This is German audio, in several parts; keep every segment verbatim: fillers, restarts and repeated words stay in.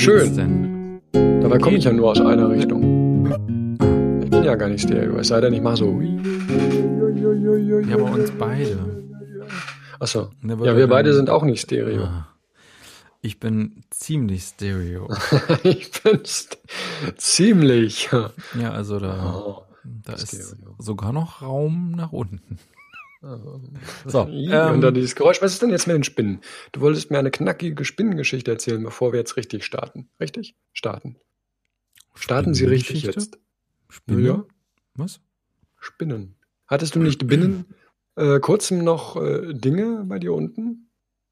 Schön. Denn? Dabei komme ich ja nur aus einer Richtung. Ich bin ja gar nicht Stereo, es sei denn, ich mache so. Ja, aber uns beide. Achso. Ja, Ja, wir beide sind auch nicht Stereo. Ah, ich bin ziemlich Stereo. Ich bin st- ziemlich. Ja, also da, Oh, da ist Stereo. sogar noch Raum nach unten. So, ähm, und dann dieses Geräusch. Was ist denn jetzt mit den Spinnen? Du wolltest mir eine knackige Spinnengeschichte erzählen, bevor wir jetzt richtig starten. Richtig? Starten. Starten Sie richtig Spinnengeschichte? jetzt. Spinnen? Ja, Was? Spinnen. Hattest du nicht binnen äh, kurzem noch äh, Dinge bei dir unten?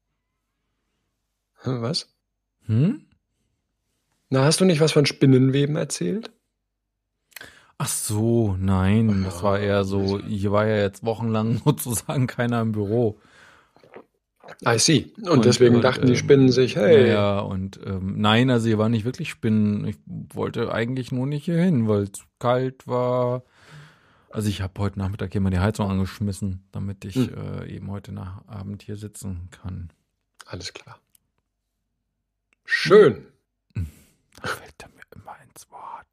Hm, Was? Hm? Na, hast du nicht was von Spinnenweben erzählt? Ach so, nein, das war eher so, hier war ja jetzt wochenlang sozusagen keiner im Büro. I see. Und, Und, deswegen und, dachten die ähm, Spinnen sich, hey, Ja, und ähm, nein, also hier war nicht wirklich Spinnen. Ich wollte eigentlich nur nicht hier hin, weil es kalt war. Also ich habe heute Nachmittag hier mal die Heizung angeschmissen, damit ich Hm. äh, eben heute nach Abend hier sitzen kann. alles klar. Schön. Da fällt er mir immer ins Wort.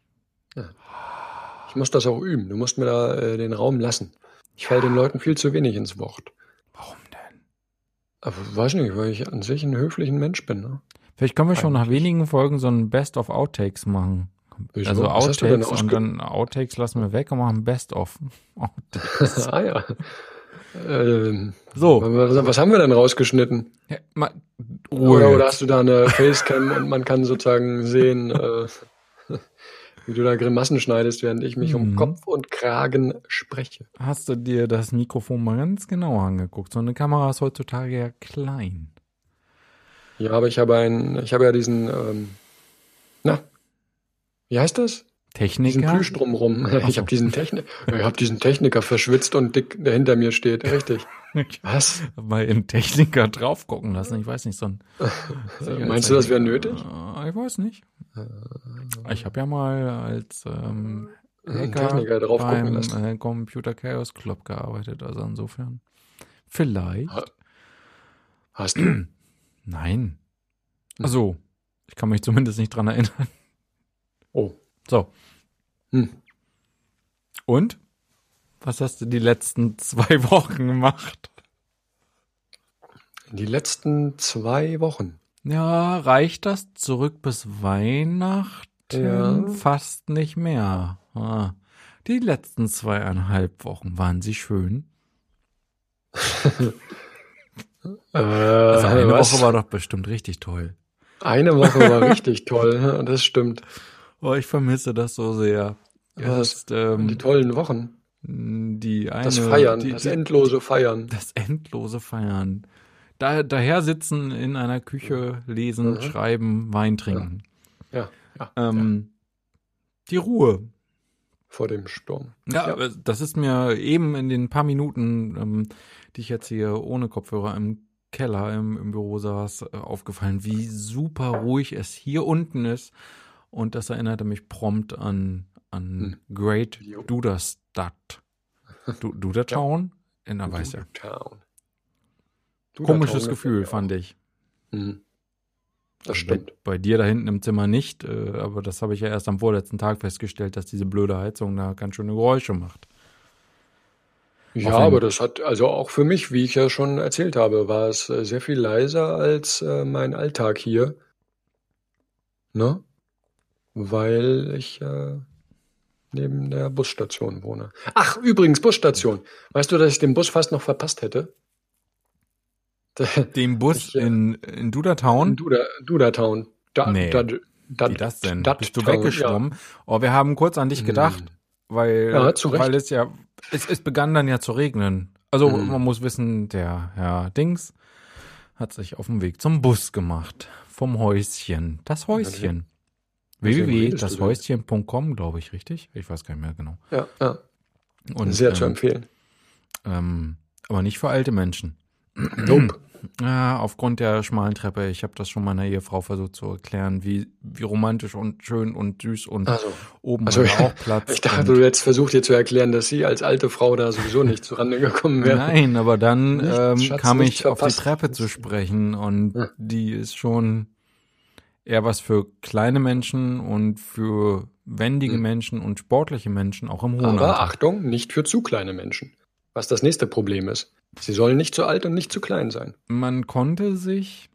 Ich muss das auch üben. Du musst mir da äh, den Raum lassen. Ich falle den Leuten viel zu wenig ins Wort. Warum denn? Aber weiß nicht, weil ich an sich ein höflichen Mensch bin. Ne? Vielleicht können wir schon nach Eigentlich. wenigen Folgen so ein Best of Outtakes machen. Wieso? Also Was hast du denn Outtakes und ausge- dann Outtakes lassen wir weg und machen Best of. Outtakes. ah ja. Ähm, So. was, was haben wir denn rausgeschnitten? Ja, mal, Oder, oder jetzt. hast du da eine Facecam und man kann sozusagen sehen, äh, wie du da Grimassen schneidest, während ich mich um Mhm. Kopf und Kragen spreche. Hast du dir das Mikrofon mal ganz genau angeguckt? So eine Kamera ist heutzutage ja klein. Ja, aber ich habe einen, ich habe ja diesen, ähm, na, wie heißt das? Diesen Techniker? Plüsch drumrum. Ach Ich so. habe diesen Techniker, ich habe diesen Techniker verschwitzt und dick, der hinter mir steht. Richtig. Was? Mal im Techniker drauf gucken lassen. Ich weiß nicht, so ein Meinst du, das wäre nötig? Äh, Ich weiß nicht. Ich habe ja mal als ähm, Einen Hacker Techniker drauf gucken beim lassen. äh, Computer Chaos Club gearbeitet. Also insofern. Vielleicht. Ha- Hast du? Nein. Also, ich kann mich zumindest nicht dran erinnern. Oh. So. Hm. Und? Was hast du die letzten zwei Wochen gemacht? Die letzten zwei Wochen. Ja, reicht das zurück bis Weihnachten? Ja. Fast nicht mehr. Ah. Die letzten zweieinhalb Wochen, waren sie schön? Äh, Also eine was? Woche war doch bestimmt richtig toll. Eine Woche war richtig toll, ja, das stimmt. Oh, ich vermisse das so sehr. Was? Jetzt, ähm, Die tollen Wochen. die eine, Das Feiern, die, das die, endlose Feiern. das endlose Feiern. Da, daher sitzen in einer Küche, lesen, Mhm. schreiben, Wein trinken. Ja, ja, Ähm, Die Ruhe. vor dem Sturm. Ja, Ja. aber das ist mir eben in den paar Minuten, ähm, die ich jetzt hier ohne Kopfhörer im Keller im, im Büro saß, äh, aufgefallen, wie super ruhig es hier unten ist. Und das erinnerte mich prompt an, an Great Jo. Duderstadt. Du, Dudertown? In der weiß ja. Town. Komisches Gefühl, fand ich. Mhm. Das Bei, stimmt. bei dir da hinten im Zimmer nicht, äh, aber das habe ich ja erst am vorletzten Tag festgestellt, dass diese blöde Heizung da ganz schöne Geräusche macht. Ja, Auch wenn- aber das hat, also auch für mich, wie ich ja schon erzählt habe, war es äh, sehr viel leiser als äh, mein Alltag hier. Ne? Weil ich äh, neben der Busstation wohne. Ach, übrigens, Busstation. Weißt du, dass ich den Bus fast noch verpasst hätte? Dem Bus Ich, äh, in, in Dudertown? Duda, Dudertown. Da, Nee. da, da, Wie das denn? Dat Bist du Town, weggeschwommen? Oh, wir haben kurz an dich Hm. gedacht, weil, Ja, zu Recht. weil es ja, es, es begann dann ja zu regnen. Also Hm. man muss wissen, der Herr Dings hat sich auf den Weg zum Bus gemacht. Vom Häuschen. Das Häuschen. Mit wem w w w redest das du denn? häuschen punkt com, glaube ich, richtig? Ich weiß gar nicht mehr genau. Ja, ja. Und, Sehr zu ähm, empfehlen. ähm, aber nicht für alte Menschen. Nope. Ja, aufgrund der schmalen Treppe. Ich habe das schon meiner Ehefrau versucht zu erklären, wie, wie romantisch und schön und süß und Also, oben also, war auch Platz. ich dachte, und, du jetzt versucht dir zu erklären, dass sie als alte Frau da sowieso nicht zurande gekommen wäre. Nein, aber dann Nichts, ähm, Schatz, kam nichts ich auf die verpasst. Treppe zu sprechen und Ja. die ist schon eher was für kleine Menschen und für wendige hm. Menschen und sportliche Menschen, auch im hohen Aber Alter. Achtung, nicht für zu kleine Menschen. Was das nächste Problem ist. Sie sollen nicht zu alt und nicht zu klein sein. Man konnte sich,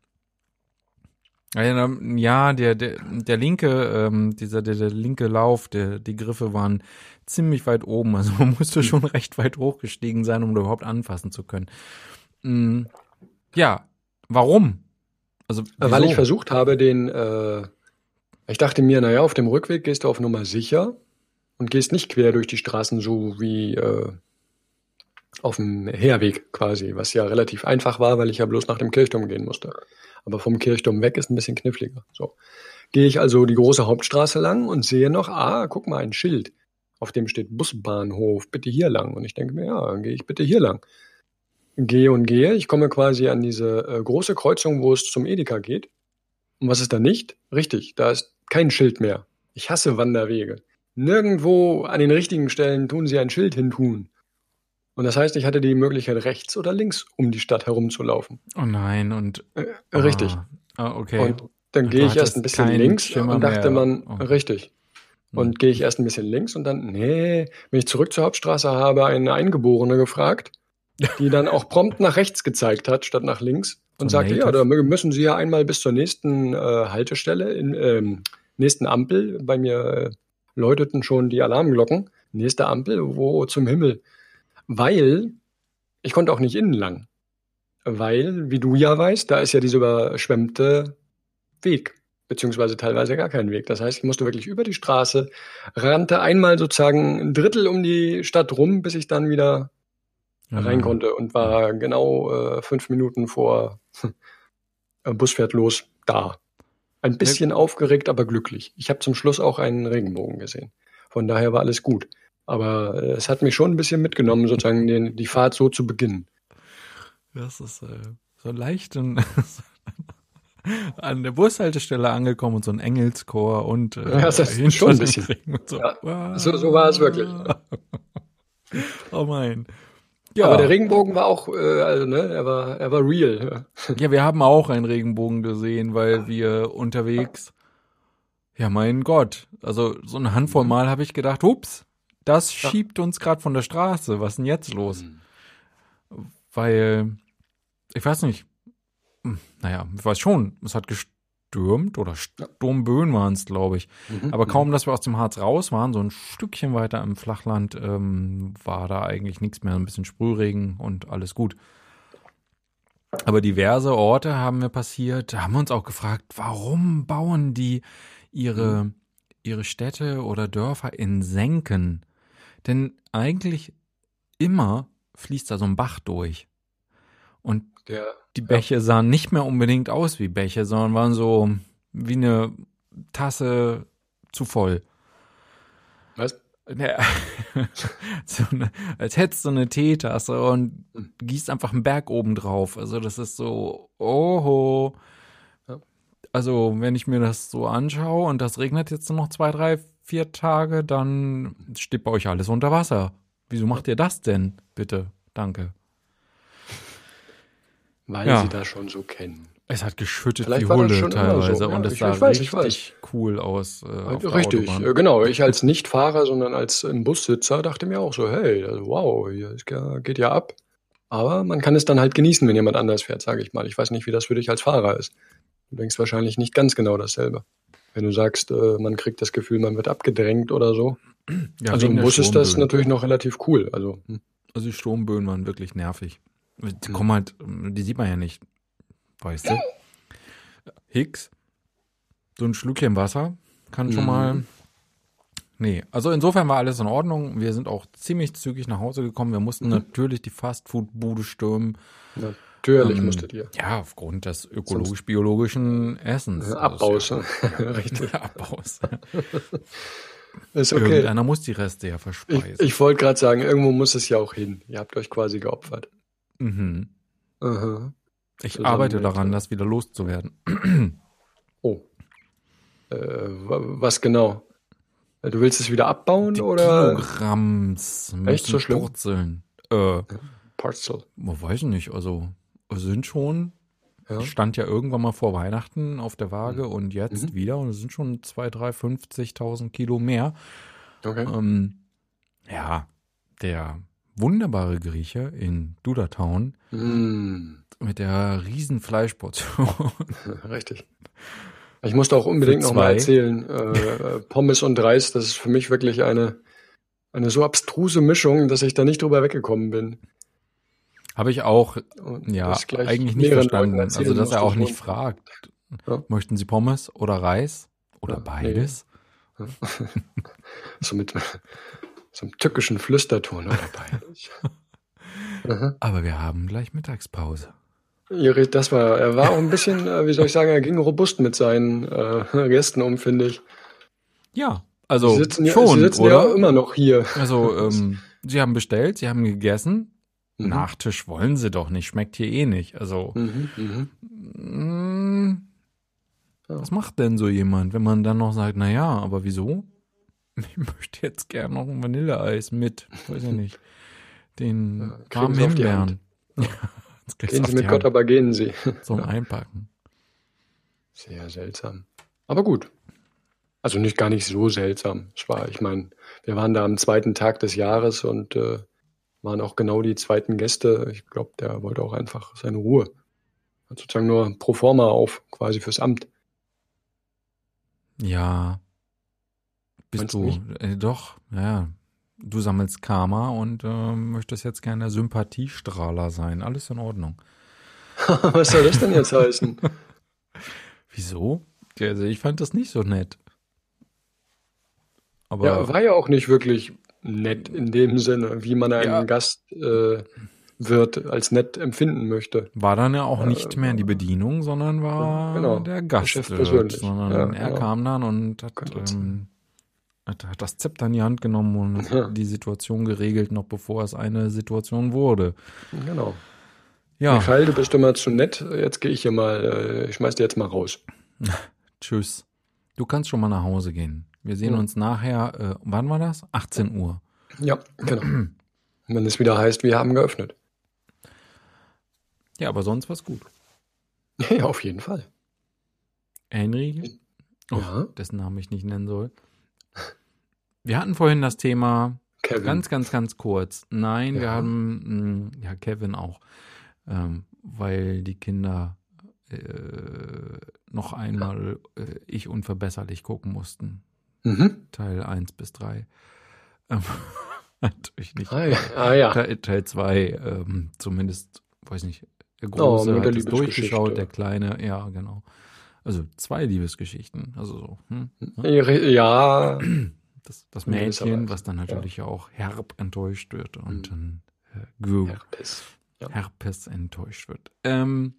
ja, der, der, der linke, ähm, dieser, der, der linke Lauf, der, die Griffe waren ziemlich weit oben. Also man musste hm. schon recht weit hochgestiegen sein, um da überhaupt anfassen zu können. Hm. Ja, warum? Also, wieso? Weil ich versucht habe, den, äh, ich dachte mir, naja, auf dem Rückweg gehst du auf Nummer sicher und gehst nicht quer durch die Straßen so wie äh, auf dem Herweg quasi, was ja relativ einfach war, weil ich ja bloß nach dem Kirchturm gehen musste. Aber vom Kirchturm weg ist ein bisschen kniffliger. So. Gehe ich also die große Hauptstraße lang und sehe noch, ah, guck mal, ein Schild, auf dem steht Busbahnhof, bitte hier lang. Und ich denke mir, ja, dann gehe ich bitte hier lang. Gehe und gehe, ich komme quasi an diese äh, große Kreuzung, wo es zum Edeka geht. Und was ist da nicht? Richtig, da ist kein Schild mehr. Ich hasse Wanderwege. Nirgendwo an den richtigen Stellen tun sie ein Schild hintun. Und das heißt, ich hatte die Möglichkeit, rechts oder links um die Stadt herumzulaufen. Oh nein, und... Äh, richtig. Ah, okay. Und dann gehe ich erst ein bisschen links Schimmer und dachte mehr. man, Oh. richtig. Und gehe ich erst ein bisschen links und dann, nee, wenn ich zurück zur Hauptstraße habe, eine Eingeborene gefragt, die dann auch prompt nach rechts gezeigt hat, statt nach links. Und So sagte, native. ja, da müssen Sie ja einmal bis zur nächsten äh, Haltestelle, in ähm, nächsten Ampel. Bei mir äh, läuteten schon die Alarmglocken. Nächste Ampel, wo zum Himmel? Weil, ich konnte auch nicht innen lang. Weil, wie du ja weißt, da ist ja dieser überschwemmte Weg. Beziehungsweise teilweise gar kein Weg. Das heißt, ich musste wirklich über die Straße, rannte einmal sozusagen ein Drittel um die Stadt rum, bis ich dann wieder Ja, rein konnte und war genau äh, fünf Minuten vor äh, Bus fährt los da. Ein bisschen ja. aufgeregt, aber glücklich. Ich habe zum Schluss auch einen Regenbogen gesehen. Von daher war alles gut. Aber äh, es hat mich schon ein bisschen mitgenommen, sozusagen den, die Fahrt so zu beginnen. Das ist äh, so leicht und an der Bushaltestelle angekommen und so ein Engelschor und äh, ja, das ist schon ein bisschen. Und so. Ja, Wow. so, so war es wirklich. Oh mein. Ja. Aber der Regenbogen war auch, äh, also ne, er war, er war real. Ja, wir haben auch einen Regenbogen gesehen, weil wir unterwegs, ja mein Gott, also so eine Handvoll Mal habe ich gedacht, ups, das ja. schiebt uns gerade von der Straße, was ist denn jetzt los? Mhm. Weil, ich weiß nicht, naja, ich weiß schon, es hat gestürmt oder Sturmböen waren es, glaube ich. Mhm. Aber kaum, dass wir aus dem Harz raus waren, so ein Stückchen weiter im Flachland, ähm, war da eigentlich nichts mehr, ein bisschen Sprühregen und alles gut. Aber diverse Orte haben wir passiert, haben wir uns auch gefragt, warum bauen die ihre, mhm. ihre Städte oder Dörfer in Senken? Denn eigentlich immer fließt da so ein Bach durch. Und Der, die Bäche ja. sahen nicht mehr unbedingt aus wie Bäche, sondern waren so wie eine Tasse zu voll. Was? Ja, so eine, als hättest du eine Teetasse und gießt einfach einen Berg oben drauf. Also das ist so, oho. Ja. Also wenn ich mir das so anschaue und das regnet jetzt nur noch zwei, drei, vier Tage, dann steht bei euch alles unter Wasser. Wieso macht ihr das denn? Bitte, danke. Weil ja. sie das schon so kennen. Es hat geschüttet Vielleicht wie Hulle so. teilweise so. Ja, und es ich, sah ich weiß, richtig ich weiß. cool aus. Äh, auf richtig, der Autobahn. Genau. Ich als Nicht-Fahrer, sondern als Bussitzer dachte mir auch so, hey, also, wow, hier geht ja ab. Aber man kann es dann halt genießen, wenn jemand anders fährt, sage ich mal. Ich weiß nicht, wie das für dich als Fahrer ist. Du denkst wahrscheinlich nicht ganz genau dasselbe. Wenn du sagst, äh, man kriegt das Gefühl, man wird abgedrängt oder so. Ja, also im Bus ist das natürlich noch relativ cool. Also, hm. also die Sturmböen waren wirklich nervig. Die kommen halt, die sieht man ja nicht. Weißt du? Hicks, so ein Schlückchen Wasser kann schon mhm. mal. Nee, also insofern war alles in Ordnung. Wir sind auch ziemlich zügig nach Hause gekommen. Wir mussten mhm. natürlich die Fastfood-Bude stürmen. Natürlich ähm, musstet ihr. Ja, aufgrund des ökologisch-biologischen Essens. Ja, Abbaus. Also, ja, richtig. Abbaus. Ist okay. Irgendeiner muss die Reste ja verspeisen. Ich, ich wollte gerade sagen, irgendwo muss es ja auch hin. Ihr habt euch quasi geopfert. Mhm. Aha. Ich Zusammen arbeite daran, das wieder loszuwerden. Oh. Äh, was genau? Du willst es wieder abbauen Die oder? Kilogramms müssen Echt so schlimm? Purzeln. Äh, Parzel. Man weiß nicht, also es sind schon Ja. Ich stand ja irgendwann mal vor Weihnachten auf der Waage Mhm. und jetzt Mhm. wieder und es sind schon zwei, drei, fünfzigtausend Kilo mehr. Okay. Ähm, ja, der wunderbare Grieche in Dudertown Mm. mit der riesen Fleischportion Richtig. Ich musste auch für unbedingt nochmal zwei. erzählen, äh, Pommes und Reis, das ist für mich wirklich eine, eine so abstruse Mischung, dass ich da nicht drüber weggekommen bin. Habe ich auch, Und ja, das gleich eigentlich nicht mehreren Leuten verstanden. Also, erzählen dass er musste auch nicht schon. fragt, Ja, möchten Sie Pommes oder Reis oder ja, nee. beides? Ja. So mit so einem tückischen Flüsterton oder beides. Aha. Aber wir haben gleich Mittagspause. Ihre- Das war, er war auch ein bisschen, äh, wie soll ich sagen, er ging robust mit seinen äh, Gästen um, finde ich. Ja, Sie also sitzen ja, sie schon, sitzen ja oder? immer noch hier. Also, ähm, Sie haben bestellt, Sie haben gegessen. Mhm. Nachtisch wollen Sie doch nicht, schmeckt hier eh nicht. Also, Mhm, mhm. mh, Ja. was macht denn so jemand, wenn man dann noch sagt, na ja, aber wieso? Ich möchte jetzt gerne noch ein Vanilleeis mit, weiß ich nicht, den Ja, kriegen warmen Sie auf die Hand. Himbeeren. Ja. Jetzt kriegst Gehen du Sie auf mit die Gott, Hand aber gehen Sie. zum Ja. Einpacken. Sehr seltsam. Aber gut. Also nicht gar nicht so seltsam. Es war, ich meine, wir waren da am zweiten Tag des Jahres und äh, waren auch genau die zweiten Gäste. Ich glaube, der wollte auch einfach seine Ruhe. Hat sozusagen nur pro forma auf, quasi fürs Amt. Ja, bist Meinst du du, nicht? äh, doch, ja. Du sammelst Karma und äh, möchtest jetzt gerne der Sympathiestrahler sein. Alles in Ordnung. Was soll das denn jetzt heißen? Wieso? Also ich fand das nicht so nett. Ja, Aber war ja auch nicht wirklich nett in dem Sinne, wie man einen ja, Gast äh, wird als nett empfinden möchte. war dann ja auch Äh, nicht mehr die Bedienung, sondern ja, war genau, der der Chef Gastwirt. persönlich. Sondern Ja, er genau. kam dann und hat, Könnte jetzt sein. ähm, hat, hat das Zepter in die Hand genommen und hat Ja, die Situation geregelt, noch bevor es eine Situation wurde. genau. Ja, Michael, du bist immer zu nett. Jetzt gehe ich hier mal, äh, ich schmeiß dir jetzt mal raus. tschüss. Du kannst schon mal nach Hause gehen. Wir sehen Ja, uns nachher, äh, wann war das? achtzehn Uhr. ja, genau. Wenn es wieder heißt, wir haben geöffnet. Ja, aber sonst war's gut. Ja, auf jeden Fall. Henry, oh, Ja, dessen Namen ich nicht nennen soll. Wir hatten vorhin das Thema, Kevin. ganz, ganz, ganz kurz. Nein, wir Ja, haben, mh, ja, Kevin auch, ähm, weil die Kinder äh, noch ja. einmal äh, Ich unverbesserlich gucken mussten. Mhm. Teil eins bis drei. Ähm, natürlich nicht. Ah ja, ah, ja. Teil, Teil zwei, ähm, zumindest, weiß nicht, der Oh, Große hat es Mutterliebesgeschichte. durchgeschaut, der Kleine, ja, genau. Also zwei Liebesgeschichten, also so, hm, ne? Ja, Das, das in gewisser Mädchen, Weise. was dann Ja. natürlich auch herb enttäuscht wird und Hm. dann äh, Gru, Herpes. Ja. Herpes enttäuscht wird. Ähm,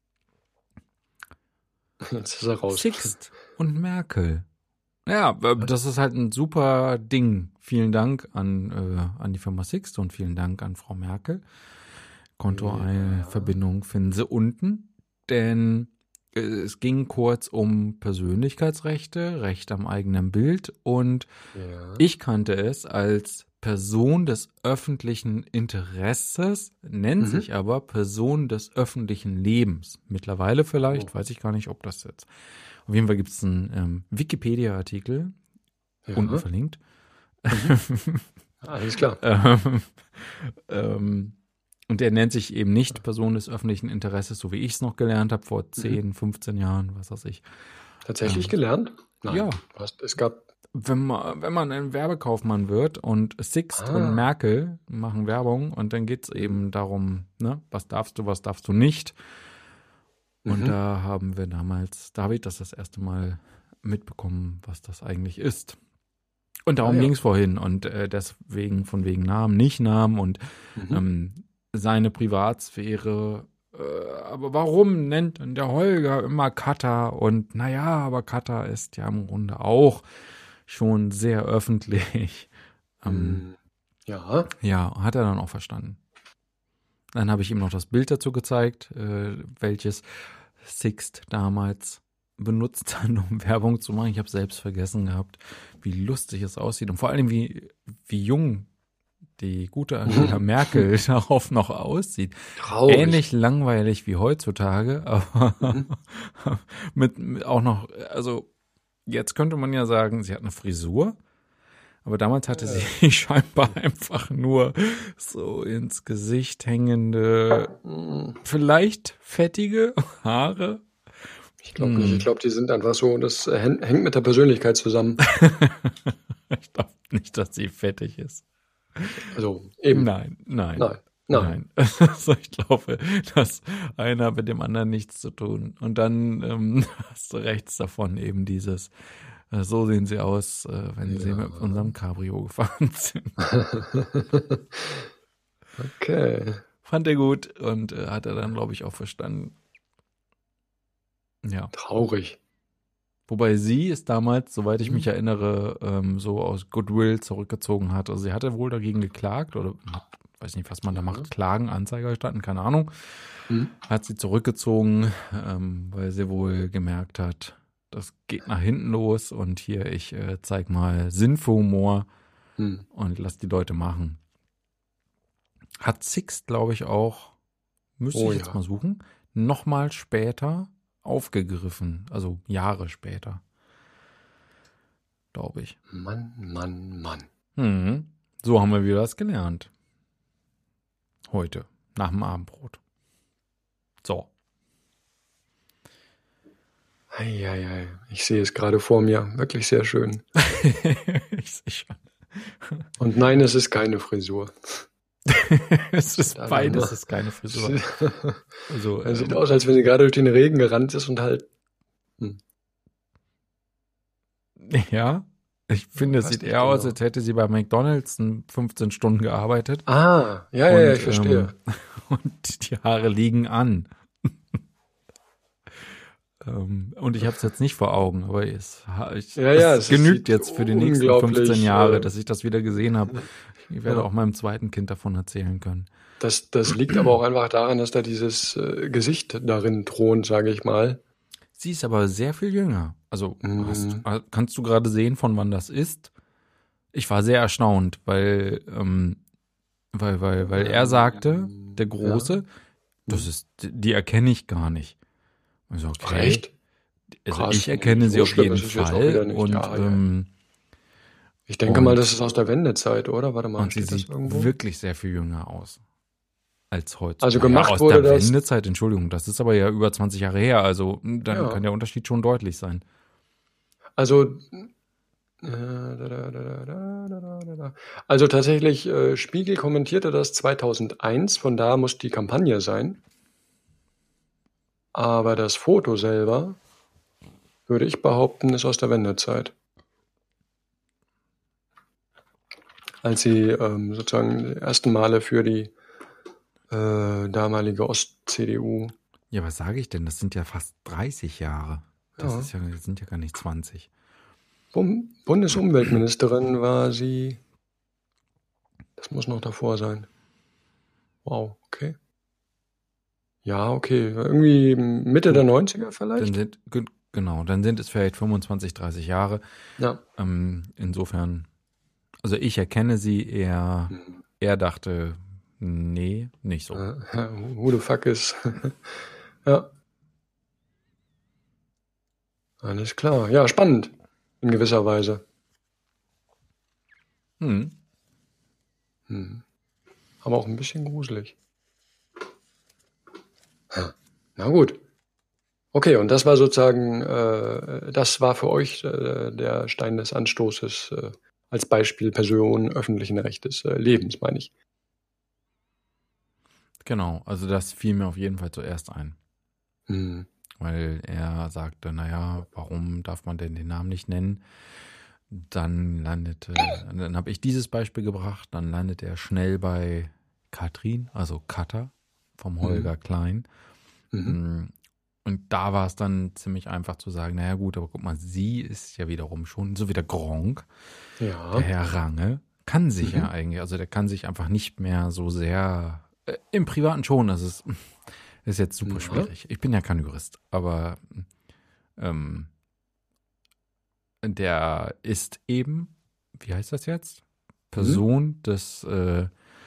Jetzt ist er raus. Sixt und Merkel. Ja, äh, das ist halt ein super Ding. Vielen Dank an, äh, an die Firma Sixt und vielen Dank an Frau Merkel. Kontoverbindung finden Sie unten, denn äh, es ging kurz um Persönlichkeitsrechte, Recht am eigenen Bild und Ja. ich kannte es als Person des öffentlichen Interesses, nennt Mhm. sich aber Person des öffentlichen Lebens. Mittlerweile vielleicht, Oh. weiß ich gar nicht, ob das jetzt. Auf jeden Fall gibt es einen ähm, Wikipedia-Artikel, unten Ja. verlinkt. Mhm. Alles klar. ähm, ähm, und der nennt sich eben nicht Person des öffentlichen Interesses, so wie ich es noch gelernt habe vor Mhm. zehn, fünfzehn Jahren, was weiß ich. Tatsächlich Ähm, gelernt? Nein. ja, Du hast, es gab. wenn man, wenn man ein Werbekaufmann wird und Sixt und Ah. Merkel machen Werbung und dann geht es eben darum, ne, was darfst du, was darfst du nicht. Und Mhm. da haben wir damals, da habe ich das das erste Mal mitbekommen, was das eigentlich ist. Und Ah darum ja. ging es vorhin und äh, deswegen von wegen Namen, nicht Namen und Mhm. ähm, seine Privatsphäre. Äh, aber warum nennt denn der Holger immer Cutter? Und naja, aber Cutter ist ja im Grunde auch schon sehr öffentlich. Ähm, Hm. Ja. ja, hat er dann auch verstanden. Dann habe ich ihm noch das Bild dazu gezeigt, äh, welches Sixt damals benutzt hat, um Werbung zu machen. Ich habe selbst vergessen gehabt, wie lustig es aussieht und vor allem wie, wie jung die gute Angela Merkel darauf noch aussieht. Traurig. Ähnlich langweilig wie heutzutage, aber Mhm. mit, mit auch noch, also jetzt könnte man ja sagen, sie hat eine Frisur, aber damals hatte sie scheinbar einfach nur so ins Gesicht hängende, Mhm. vielleicht fettige Haare. Ich glaube nicht. Ich glaube, die sind einfach so, das äh, hängt hängt mit der Persönlichkeit zusammen. Ich glaube nicht, dass sie fettig ist. Also eben. Nein, nein. Nein. Nein. Nein. Also ich glaube, dass einer mit dem anderen nichts zu tun. Und dann ähm, hast du rechts davon eben dieses, äh, so sehen sie aus, äh, wenn sie Ja. mit unserem Cabrio gefahren sind. Okay. Fand er gut und äh, hat er dann, glaube ich, auch verstanden. Ja. Traurig. Wobei sie ist damals, soweit ich mich Mhm. erinnere, ähm, so aus Goodwill zurückgezogen hat. Also sie hatte wohl dagegen geklagt oder weiß nicht, was man da Ja. macht, Klagen, Anzeige erstatten, keine Ahnung. Mhm. Hat sie zurückgezogen, ähm, weil sie wohl gemerkt hat, das geht nach hinten los und hier, ich äh, zeig mal Sinn für Humor Mhm. und lass die Leute machen. Hat Sixt, glaube ich, auch, müsste Oh ich jetzt ja. mal suchen, nochmal später aufgegriffen, also Jahre später, glaube ich. Mann, Mann, Mann. Mhm. So haben wir wieder was gelernt. Heute, nach dem Abendbrot. So. Eieiei. Ich sehe es gerade vor mir. Wirklich sehr schön. Ich sehe schon. Und nein, es ist keine Frisur. Es ist Verdammt. beides, ist keine Frisur. Also, Es sieht ähm, aus, als wenn sie gerade durch den Regen gerannt ist und halt. Hm. ja, ich finde, es Weiß sieht nicht eher aus, genau. als hätte sie bei McDonalds in fünfzehn Stunden gearbeitet. Ah, ja, ja, ja, ich verstehe. Ähm, und die Haare liegen an. ähm, und ich habe es jetzt nicht vor Augen, aber es, ich, Ja, ja, es es genügt sieht jetzt für die nächsten unglaublich, fünfzehn Jahre, äh, dass ich das wieder gesehen habe. Ich werde Ja. auch meinem zweiten Kind davon erzählen können. Das, das liegt aber auch einfach daran, dass da dieses äh, Gesicht darin thront, sage ich mal. Sie ist aber sehr viel jünger. Also hast, Mhm. kannst du gerade sehen, von wann das ist? Ich war sehr erstaunt, weil, ähm, weil, weil, weil er sagte, der Große, Ja. das ist, die erkenne ich gar nicht. Also, okay. Ach, echt? Also Krass. ich erkenne Nee, sie so auf schlimm jeden ist es jetzt auch Fall wieder nicht. und, Ja, ja. ähm, Ich denke und- mal, das ist aus der Wendezeit, oder? Warte mal, und sie steht das sieht irgendwo? wirklich sehr viel jünger aus als heute. Also Naja, gemacht aus wurde der das- Wendezeit, Entschuldigung, das ist aber ja über zwanzig Jahre her, also hm, dann Ja. kann der Unterschied schon deutlich sein. Also, äh, da, da, da, da, da, da, da, da. Also tatsächlich, äh, Spiegel kommentierte das zweitausendeins, von da muss die Kampagne sein. Aber das Foto selber, würde ich behaupten, ist aus der Wendezeit. Als sie ähm, sozusagen die ersten Male für die äh, damalige Ost-C D U. Ja, was sage ich denn? Das sind ja fast dreißig Jahre. Das Ja. ist ja, das sind ja gar nicht zwanzig. Bum- Bundesumweltministerin war sie. Das muss noch davor sein. Wow, okay. Ja, okay. Irgendwie Mitte der neunziger Dann vielleicht? sind, ge- genau, dann sind es vielleicht fünfundzwanzig, dreißig Jahre. Ja. Ähm, insofern, also ich erkenne sie eher, Hm. er dachte, nee, nicht so. Äh, who the fuck is? Ja. Alles klar. Ja, spannend. In gewisser Weise. Hm. Hm. Aber auch ein bisschen gruselig. Ha. Na gut. Okay, und das war sozusagen, äh, das war für euch äh, der Stein des Anstoßes äh, als Beispiel Person öffentlichen Rechtes äh, Lebens, meine ich. Genau, also das fiel mir auf jeden Fall zuerst ein. Hm. Weil er sagte, naja, warum darf man denn den Namen nicht nennen? Dann landete, dann habe ich dieses Beispiel gebracht, dann landete er schnell bei Katrin, also Katha vom Holger Klein. Mhm. Und da war es dann ziemlich einfach zu sagen, naja gut, aber guck mal, sie ist ja wiederum schon, so wie der Gronk, Ja. der Herr Range, kann sich Mhm. ja eigentlich, also der kann sich einfach nicht mehr so sehr, äh, im Privaten schon, das ist, ist jetzt super Ja. schwierig. Ich bin ja kein Jurist, aber ähm, der ist eben, wie heißt das jetzt? Person des, äh,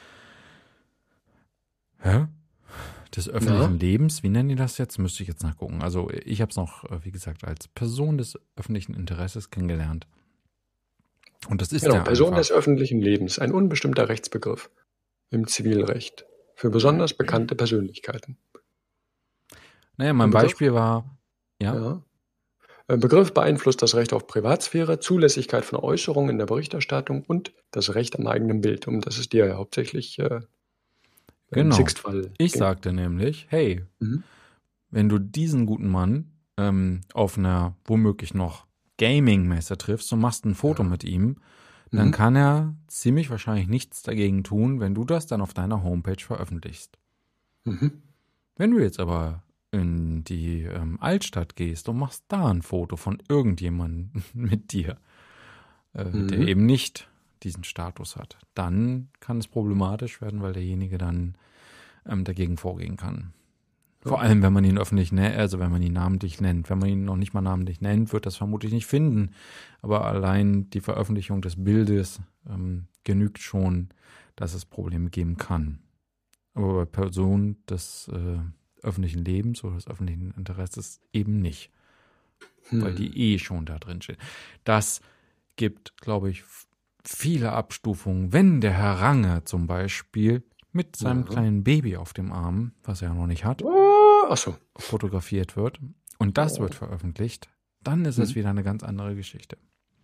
hä? des öffentlichen Ja. Lebens, wie nennen die das jetzt? Müsste ich jetzt nachgucken. Also ich habe es noch, äh, wie gesagt, als Person des öffentlichen Interesses kennengelernt. Und das ist Genau, ja Person einfach. des öffentlichen Lebens, ein unbestimmter Rechtsbegriff im Zivilrecht für besonders bekannte Persönlichkeiten. Naja, mein Begriff? Beispiel war, ja, Ja. Ein Begriff beeinflusst das Recht auf Privatsphäre, Zulässigkeit von Äußerungen in der Berichterstattung und das Recht am eigenen Bild. Um das es dir ja hauptsächlich äh, im genau. Sixt-Fall Ich ging. sagte nämlich, hey, Mhm. wenn du diesen guten Mann ähm, auf einer womöglich noch Gaming-Messe triffst und machst ein Foto Ja. mit ihm, dann Mhm. kann er ziemlich wahrscheinlich nichts dagegen tun, wenn du das dann auf deiner Homepage veröffentlichst. Mhm. Wenn du jetzt aber in die ähm, Altstadt gehst und machst da ein Foto von irgendjemandem mit dir, äh, Mhm. der eben nicht diesen Status hat, dann kann es problematisch werden, weil derjenige dann ähm, dagegen vorgehen kann. Vor Ja. allem, wenn man ihn öffentlich nennt, also wenn man ihn namentlich nennt. Wenn man ihn noch nicht mal namentlich nennt, wird das vermutlich nicht finden. Aber allein die Veröffentlichung des Bildes ähm, genügt schon, dass es Probleme geben kann. Aber bei Personen des äh, öffentlichen Lebens oder des öffentlichen Interesses eben nicht. Weil Hm. die eh schon da drin steht. Das gibt, glaube ich, f- viele Abstufungen. Wenn der Herr Range zum Beispiel mit seinem Ja. kleinen Baby auf dem Arm, was er ja noch nicht hat, Oh, achso. fotografiert wird und das Oh. wird veröffentlicht, dann ist es Mhm. wieder eine ganz andere Geschichte.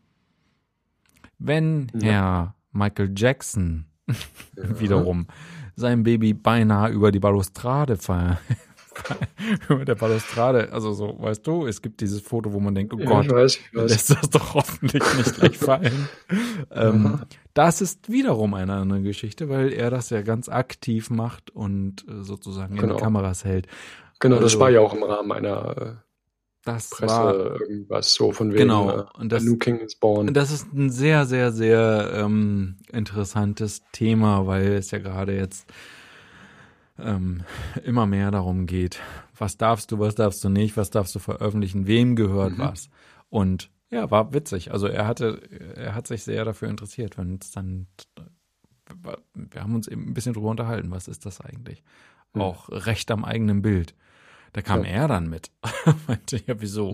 Wenn Ja. Herr Michael Jackson Ja. wiederum sein Baby beinahe über die Balustrade ver über der Balustrade, also so, weißt du, es gibt dieses Foto, wo man denkt, oh Ja, ich Gott, weiß, ich der weiß. lässt das doch hoffentlich nicht gleich fallen. ähm, Aha. das ist wiederum eine andere Geschichte, weil er das ja ganz aktiv macht und äh, sozusagen in die Genau. Kameras hält. Genau, das Also, war ja auch im Rahmen einer äh, das Presse, war, irgendwas so von wegen, genau, äh, und A das, New King is born. das ist ein sehr, sehr, sehr ähm, interessantes Thema, weil es ja gerade jetzt ähm, immer mehr darum geht, was darfst du, was darfst du nicht, was darfst du veröffentlichen, wem gehört Mhm. was. Und ja, war witzig. Also er hatte, er hat sich sehr dafür interessiert, wenn es dann, wir haben uns eben ein bisschen drüber unterhalten, was ist das eigentlich? Mhm. Auch Recht am eigenen Bild. Da kam Ja. er dann mit. Meinte, ja, wieso?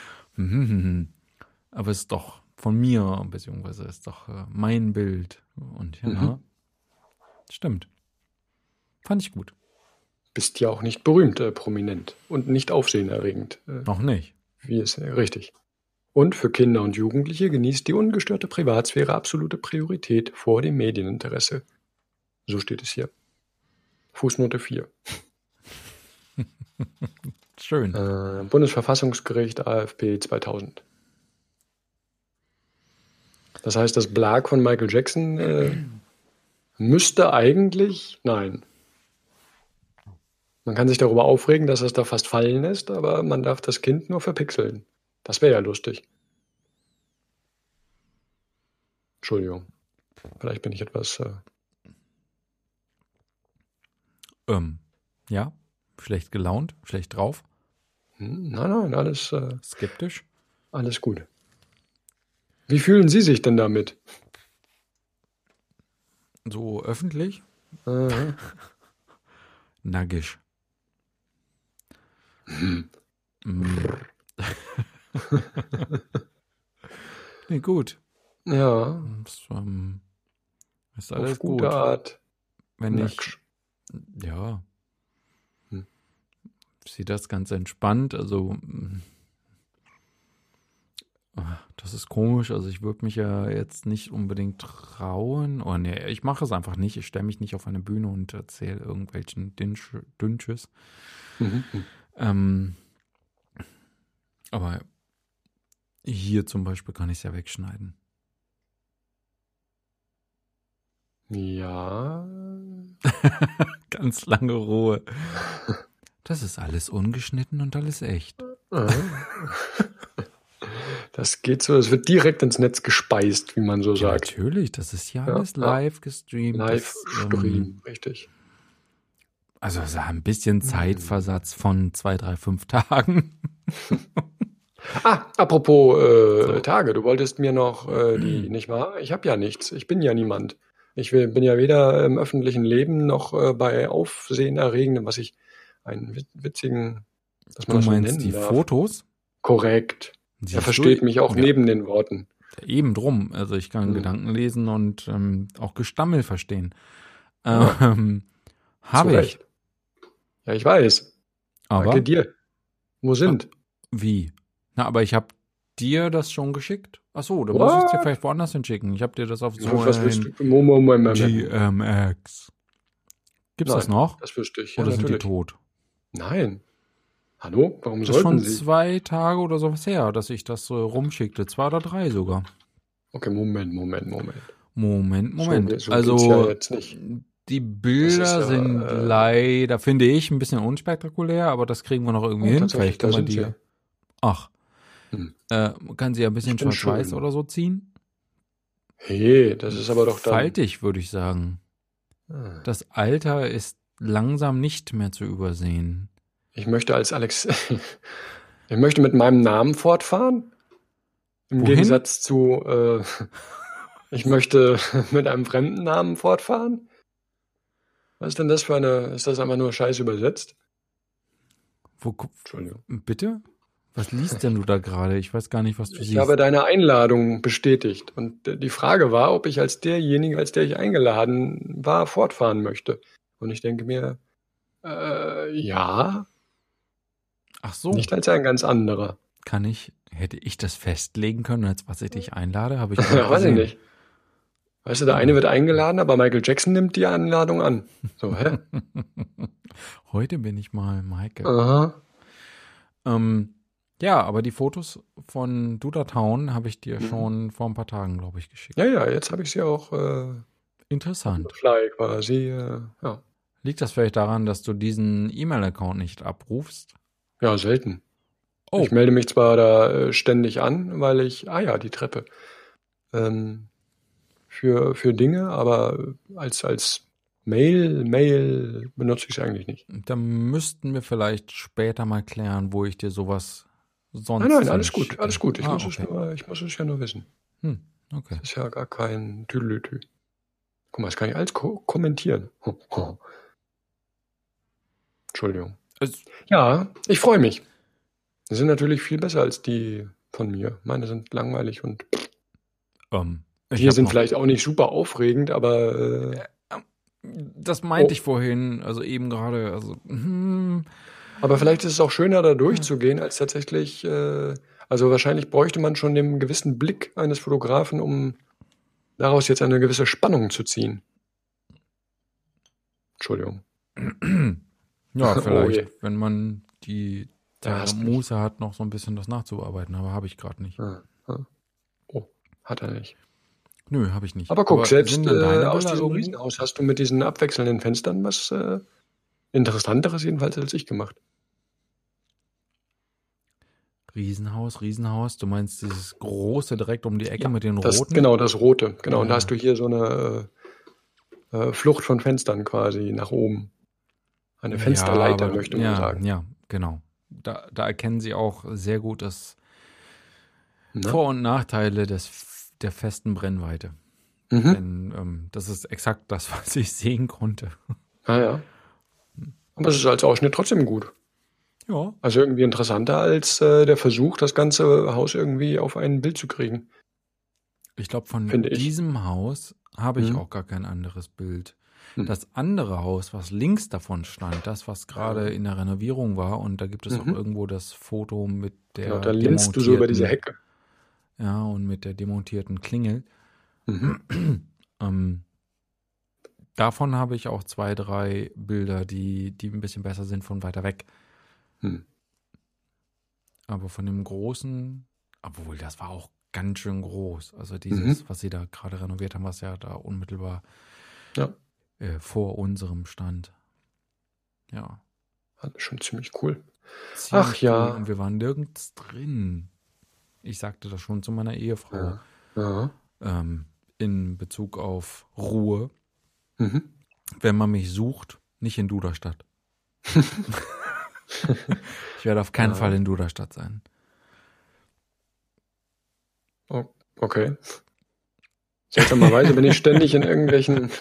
Aber es ist doch von mir, beziehungsweise ist doch äh, mein Bild. Und ja, Mhm. stimmt. Fand ich gut. Bist ja auch nicht berühmt, äh, prominent und nicht aufsehenerregend. Äh, Noch nicht. wie es äh, richtig. Und für Kinder und Jugendliche genießt die ungestörte Privatsphäre absolute Priorität vor dem Medieninteresse. So steht es hier. Fußnote vier. Schön. Äh, Bundesverfassungsgericht A F P zweitausend. Das heißt, das Blag von Michael Jackson äh, müsste eigentlich, nein. Man kann sich darüber aufregen, dass er es da fast fallen lässt, aber man darf das Kind nur verpixeln. Das wäre ja lustig. Entschuldigung. Vielleicht bin ich etwas... Äh, Ähm, ja, schlecht gelaunt, schlecht drauf, hm, nein, nein, alles, äh, skeptisch. alles gut. Wie fühlen Sie sich denn damit? So öffentlich, Aha. naggisch. Hm. Mm. Nee, gut. Ja, Das, ähm, ist auf alles gute gut. Art. Wenn ich, Nacksch. ja, Hm. sehe das ganz entspannt. Also, mm, das ist komisch. Also, ich würde mich ja jetzt nicht unbedingt trauen. Oh, nee, ich mache es einfach nicht. Ich stelle mich nicht auf eine Bühne und erzähle irgendwelchen Dünsch- Dünnsches. Mhm. hm. Ähm, aber hier zum Beispiel kann ich es ja wegschneiden. Ja. Ganz lange Ruhe. Das ist alles ungeschnitten und alles echt. Aha. Das geht so, es wird direkt ins Netz gespeist, wie man so Ja, sagt. natürlich, das ist ja Ja, alles ja. live gestreamt. Das, Livestream, ähm, richtig. also es hat ein bisschen Zeitversatz von zwei, drei, fünf Tagen. Ah, apropos äh, So. Tage, du wolltest mir noch äh, die, nicht wahr? Ich habe ja nichts. Ich bin ja niemand. Ich will, bin ja weder im öffentlichen Leben noch äh, bei Aufsehenerregendem, was ich einen wit- witzigen, dass man Du das so meinst die nennen darf. Fotos? Korrekt. Er Siehst versteht du? mich auch Ja, neben den Worten. eben drum. Also ich kann Hm. Gedanken lesen und ähm, auch Gestammel verstehen. Ja, Ähm, zu habe ich. Recht. Ja, ich weiß. Danke Aber dir. Wo sind? wie? Na, aber ich habe dir das schon geschickt. Ach so, dann muss ich es dir What? vielleicht woanders hinschicken. Ich habe dir das auf so Was willst ein du? Mo- mo- mo- mo- G M X. Gibt's das Nein, noch? das wüsste ich. Ja, Oder sind die natürlich. tot? Nein. Hallo? Warum Das ist sollten schon sie? zwei Tage oder sowas her, dass ich das so rumschickte. Zwei oder drei sogar. Okay, Moment, Moment, Moment. Moment, So, Moment. ge- so also geht's ja jetzt nicht. die Das ist Bilder ja, sind äh, leider, finde ich, ein bisschen unspektakulär, aber das kriegen wir noch irgendwie oh, hin. tatsächlich, Vielleicht da kann man sind die. sie. Ach, Hm. äh, man kann sie ja ein bisschen Ich bin schwarz-weiß schön. oder so ziehen. Hey, das ist aber doch dann. Faltig, würde ich sagen. Ah. Das Alter ist langsam nicht mehr zu übersehen. Ich möchte als Alex. Ich möchte mit meinem Namen fortfahren. Im Wohin? Gegensatz zu. Äh, ich möchte mit einem fremden Namen fortfahren. Was ist denn das für eine. Ist das einfach nur scheiß übersetzt? Wo, gu- Entschuldigung. bitte? Was liest denn du da gerade? Ich weiß gar nicht, was du Ich siehst. habe deine Einladung bestätigt. Und äh, die Frage war, ob ich als derjenige, als der ich eingeladen war, fortfahren möchte. Und ich denke mir, äh, ja, Ach so, nicht als ein ganz anderer. kann ich, hätte ich das festlegen können, als was ich dich einlade? Habe ich nicht Ja, weiß ich gesehen. nicht. Weißt du, der eine wird eingeladen, aber Michael Jackson nimmt die Einladung an. So, hä? Heute bin ich mal Maike. Aha. Ähm, ja, aber die Fotos von Duda Town habe ich dir Mhm. schon vor ein paar Tagen, glaube ich, geschickt. Ja, ja, jetzt habe ich sie auch äh, Interessant. fly quasi. Äh, ja. Liegt das vielleicht daran, dass du diesen E-Mail-Account nicht abrufst? ja, selten. Oh, Ich melde mich zwar da äh, ständig an, weil ich, ah ja, die Treppe, ähm, für, für Dinge, aber als, als Mail, Mail benutze ich es eigentlich nicht. dann müssten wir vielleicht später mal klären, wo ich dir sowas sonst Nein, nein, alles hinschicke. gut, alles gut. Ich, Ah, muss, okay. es nur, ich muss es ja nur wissen. Hm, okay. Das ist ja gar kein Tüdelütü. Guck mal, das kann ich alles ko kommentieren. Entschuldigung. Es, Ja, ich freue mich. Die sind natürlich viel besser als die von mir. Meine sind langweilig und ähm, ich die hab sind noch, vielleicht auch nicht super aufregend, aber äh, das meinte Oh. ich vorhin, also eben gerade, also hm, aber vielleicht ist es auch schöner, da durchzugehen, als tatsächlich, äh, also wahrscheinlich bräuchte man schon den gewissen Blick eines Fotografen, um daraus jetzt eine gewisse Spannung zu ziehen. Entschuldigung. ja, Oh vielleicht, je. wenn man die Da Zeit hast und du mich. Muße hat, noch so ein bisschen das nachzubearbeiten, aber habe ich gerade nicht. Ah, ah. Oh, hat er nicht. Nö, habe ich nicht. Aber guck, selbst sind denn äh, deine aus Bilder diesem irgendwo? Riesenhaus hast du mit diesen abwechselnden Fenstern was äh, Interessanteres jedenfalls als ich gemacht. Riesenhaus, Riesenhaus, du meinst dieses große direkt um die Ecke mit den Das, roten? genau, das Rote. Genau, und da Ja. hast du hier so eine äh, äh, Flucht von Fenstern quasi nach oben. Eine Fensterleiter, aber- möchte man ja, sagen. Ja, genau. Da, da erkennen sie auch sehr gut das Na? Vor- und Nachteile des, der festen Brennweite. Mhm. Denn ähm, das ist exakt das, was ich sehen konnte. Ah ja. Aber es ist als Ausschnitt trotzdem gut. Ja. Also irgendwie interessanter als äh, der Versuch, das ganze Haus irgendwie auf ein Bild zu kriegen. Ich glaube, von Finde ich. diesem Haus habe ich Mhm. auch gar kein anderes Bild. Hm. Das andere Haus, was links davon stand, das, was gerade in der Renovierung war, und da gibt es auch Mhm. irgendwo das Foto mit der Genau, da linst du so über diese demontierten- Hecke. Ja, und mit der demontierten Klingel. Mhm. Ähm, davon habe ich auch zwei, drei Bilder, die, die ein bisschen besser sind von weiter weg. Hm. Aber von dem großen, obwohl das war auch ganz schön groß. Also dieses, Mhm. was sie da gerade renoviert haben, was ja da unmittelbar Ja, äh, vor unserem stand. Ja. schon ziemlich cool. ziemlich Ach ja. cool. Und wir waren nirgends drin. Ich sagte das schon zu meiner Ehefrau. Ja. Ja. Ähm, in Bezug auf Ruhe. Mhm. Wenn man mich sucht, nicht in Duderstadt. Ich werde auf keinen Ja. Fall in Duderstadt sein. Oh, okay. Seltsamerweise bin ich ständig in irgendwelchen...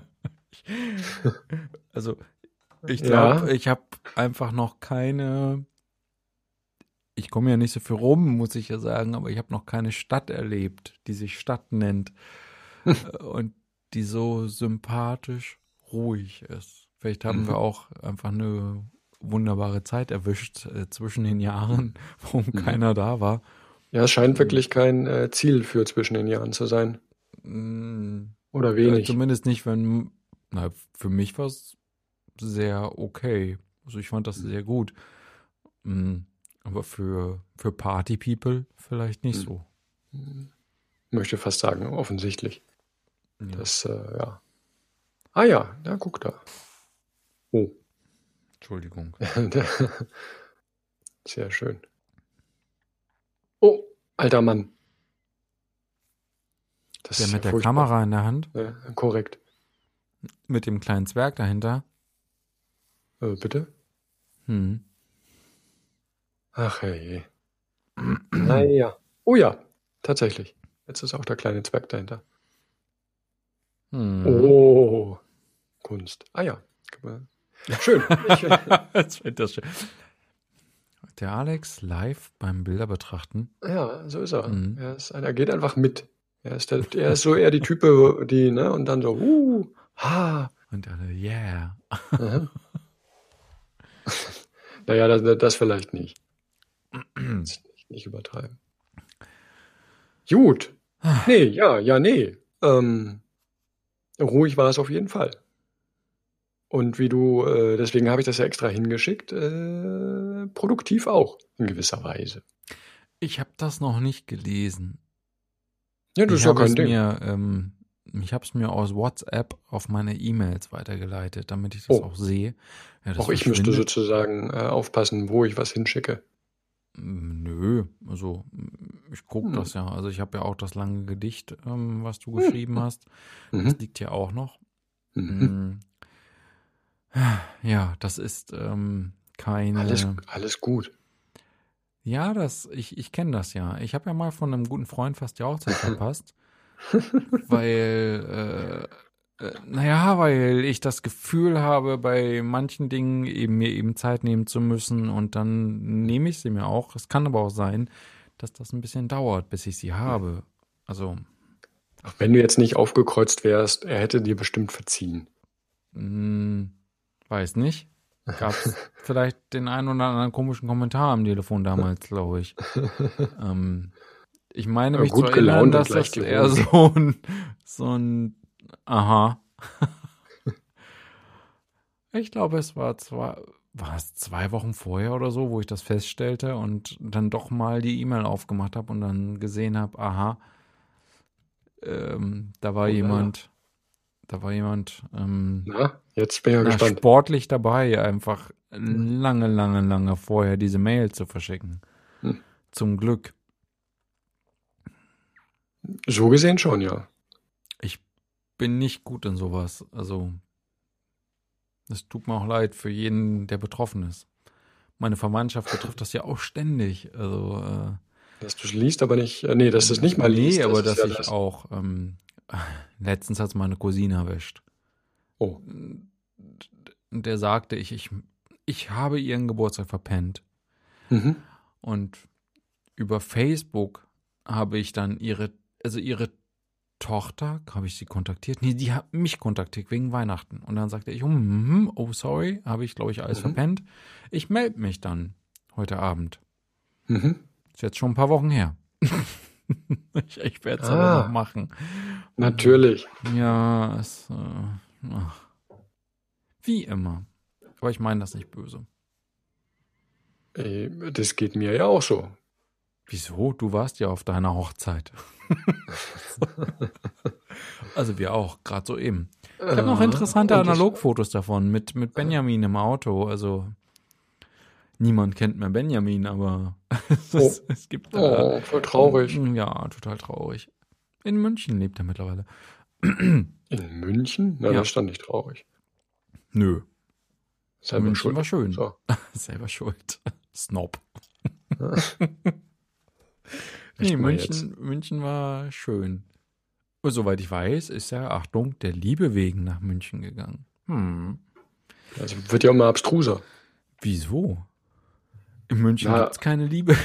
Also, ich Ja. glaube, ich habe einfach noch keine, ich komme ja nicht so viel rum, muss ich ja sagen, aber ich habe noch keine Stadt erlebt, die sich Stadt nennt äh, und die so sympathisch ruhig ist. Vielleicht haben wir Mhm. auch einfach eine wunderbare Zeit erwischt äh, zwischen den Jahren, wo Mhm. keiner da war. Ja, es scheint Mm, wirklich kein äh, Ziel für zwischen den Jahren zu sein. mm, Oder äh, wenig. zumindest nicht, wenn, na, für mich war es sehr okay. Also ich fand das Mhm. sehr gut. Mm, aber für, für Party-People vielleicht nicht Mhm. so. Mhm. Möchte fast sagen, offensichtlich. Ja. Das, äh, ja. Ah ja, da guck da. Oh. Entschuldigung. Sehr schön. Oh, alter Mann. Das Der ist ja mit der furchtbar. Kamera in der Hand, Ja, korrekt. mit dem kleinen Zwerg dahinter. Äh, bitte? Hm. Ach hey. Naja. Oh ja, tatsächlich. Jetzt ist auch der kleine Zwerg dahinter. Hm. Oh, Kunst. Ah ja. Schön. Ich, Jetzt wird das schön. Der Alex live beim Bilder betrachten. ja, so ist er. Mhm. Er, ist, er geht einfach mit. Er ist, der, er ist so eher die Type, die, ne, und dann so, uh, ha. Und alle, yeah. Aha. Naja, das, das vielleicht nicht. Nicht, nicht übertreiben. Gut. Nee, ja, ja, nee. Ähm, ruhig war es auf jeden Fall. Und wie du, äh, deswegen habe ich das ja extra hingeschickt, äh, produktiv auch, in gewisser Weise. Ich habe das noch nicht gelesen. Ja, das Ich ist ja habe kein es Ding. mir, ähm, ich habe es mir aus WhatsApp auf meine E-Mails weitergeleitet, damit ich das Oh. auch sehe. Ja, das Auch ich müsste verschwindet. sozusagen äh, aufpassen, wo ich was hinschicke. Nö, also ich gucke Hm. das ja. Also ich habe ja auch das lange Gedicht, ähm, was du geschrieben hast. Das Mhm. liegt ja auch noch. Mhm. Mm. Ja, das ist ähm, keine. Alles, alles gut. Ja, das, ich, ich kenne das ja. Ich habe ja mal von einem guten Freund fast die Hochzeit verpasst, weil, äh, äh, naja, weil ich das Gefühl habe, bei manchen Dingen eben mir eben Zeit nehmen zu müssen und dann nehme ich sie mir auch. Es kann aber auch sein, dass das ein bisschen dauert, bis ich sie habe. Also, Auch wenn du jetzt nicht aufgekreuzt wärst, er hätte dir bestimmt verziehen. mh, weiß nicht. Gab es vielleicht den einen oder anderen komischen Kommentar am Telefon damals, glaube ich. ähm, ich meine mich Gut zu erinnern, gelaunt und dass das leicht eher ironisch. so ein, so ein, aha. Ich glaube, es war zwei, war es zwei Wochen vorher oder so, wo ich das feststellte und dann doch mal die E-Mail aufgemacht habe und dann gesehen habe, aha, ähm, da war Oh, jemand, da war jemand, ähm, na, jetzt bin ich ja na, gespannt. sportlich dabei, einfach lange, lange, lange vorher diese Mail zu verschicken. Hm. Zum Glück. So gesehen schon, ja. Ich bin nicht gut in sowas. Also, es tut mir auch leid für jeden, der betroffen ist. Meine Verwandtschaft betrifft das ja auch ständig. Also, äh, Dass du es liest, aber nicht, äh, nee, dass du es nicht mal nee, liest, aber das ist dass ja ich das. auch, ähm, letztens hat es meine Cousine erwischt. Oh. Und der sagte, ich, ich, ich habe ihren Geburtstag verpennt. Mhm. Und über Facebook habe ich dann ihre, also ihre Tochter, habe ich sie kontaktiert? Nee, die hat mich kontaktiert wegen Weihnachten. Und dann sagte ich, hm, oh sorry, habe ich, glaube ich, alles Mhm. verpennt. Ich melde mich dann heute Abend. Mhm. Ist jetzt schon ein paar Wochen her. ich ich werde es Ah. aber noch machen. Natürlich. Ja, es, äh, ach. Wie immer. Aber ich meine das nicht böse. Ey, das geht mir ja auch so. Wieso? Du warst ja auf deiner Hochzeit. Also wir auch, gerade so eben. Ich habe noch interessante Und das- Analogfotos davon mit, mit Benjamin im Auto. Also niemand kennt mehr Benjamin, aber es, Oh. ist, es gibt da. Oh, voll traurig. Ja, total traurig. In München lebt er mittlerweile. In München? Na, Ja. das stand nicht traurig. Nö, Selber München schuld. war schön. So. Selber schuld. Snob. Nee, Echt mal jetzt. München, München war schön. Und soweit ich weiß, ist ja, Achtung, der Liebe wegen nach München gegangen. Hm. Also wird ja immer abstruser. Wieso? In München Na, gibt's keine Liebe.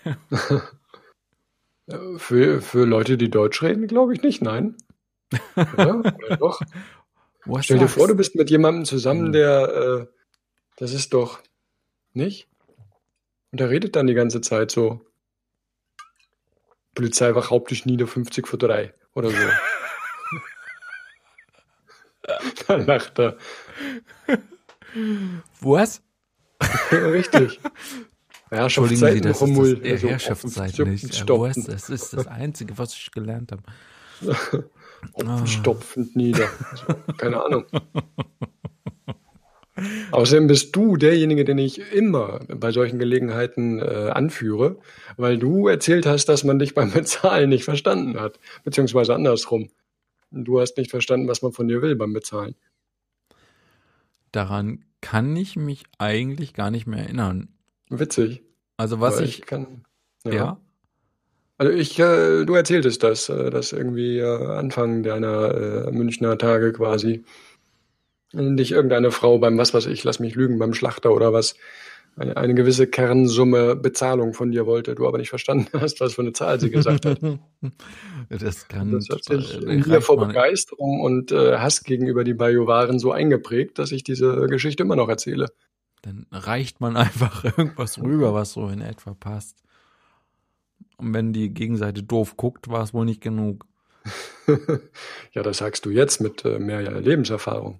für, für Leute, die Deutsch reden, glaube ich nicht, nein. Oder? Oder doch? Was Stell dir vor, du sagst bist mit jemandem zusammen, du? der, äh, das ist doch, nicht? Und der redet dann die ganze Zeit so. Polizeiwache Haupttisch Nieder fünfzig vor drei oder so. Dann lacht er. Was? Richtig. Entschuldigen Sie, Herrschaftszeiten das ist das Rummel. äh, Also Herrschaftszeit nicht. Äh, was? Stopfend, Das ist das Einzige, was ich gelernt habe. Hopfen stopfend nieder. Also, keine Ahnung. Außerdem bist du derjenige, den ich immer bei solchen Gelegenheiten äh, anführe, weil du erzählt hast, dass man dich beim Bezahlen nicht verstanden hat. Beziehungsweise andersrum. Du hast nicht verstanden, was man von dir will beim Bezahlen. Daran kann ich mich eigentlich gar nicht mehr erinnern. Witzig. Also was Weil ich, ich kann. ja, Ja. Also ich, äh, du erzähltest das, äh, dass irgendwie äh, Anfang deiner äh, Münchner Tage quasi äh, dich irgendeine Frau beim, was weiß ich, lass mich lügen, beim Schlachter oder was, eine, eine gewisse Kernsumme Bezahlung von dir wollte, du aber nicht verstanden hast, was für eine Zahl sie gesagt hat. das Und kann das hat sich äh, in mir reicht vor mal, Begeisterung und äh, Hass gegenüber die Bajuwaren so eingeprägt, dass ich diese Geschichte immer noch erzähle. dann reicht man einfach irgendwas rüber, was so in etwa passt. Und wenn die Gegenseite doof guckt, war es wohl nicht genug. Ja, das sagst du jetzt mit äh, mehr Lebenserfahrung.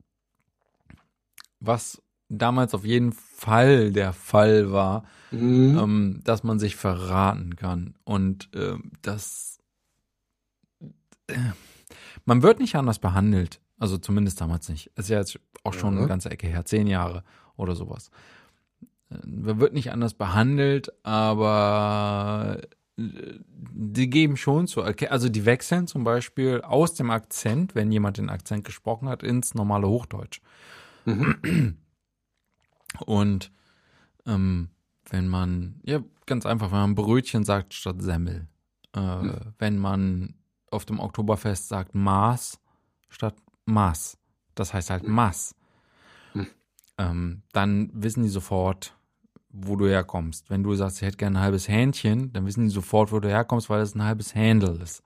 Was damals auf jeden Fall der Fall war, Mhm. ähm, dass man sich verraten kann. Und ähm, das äh, man wird nicht anders behandelt. Also zumindest damals nicht. Ist ja jetzt auch schon Ja. eine ganze Ecke her, zehn Jahre oder sowas. Äh, Man wird nicht anders behandelt, aber äh, die geben schon zu erkennen, also die wechseln zum Beispiel aus dem Akzent, wenn jemand den Akzent gesprochen hat, ins normale Hochdeutsch. Mhm. Und ähm, wenn man, ja, ganz einfach, wenn man Brötchen sagt statt Semmel. Äh, Hm. Wenn man auf dem Oktoberfest sagt Maß statt Maß. Das heißt halt Hm. Maß. Hm. Ähm, dann wissen die sofort, wo du herkommst. Wenn du sagst, ich hätte gerne ein halbes Hähnchen, dann wissen die sofort, wo du herkommst, weil es ein halbes Händel ist.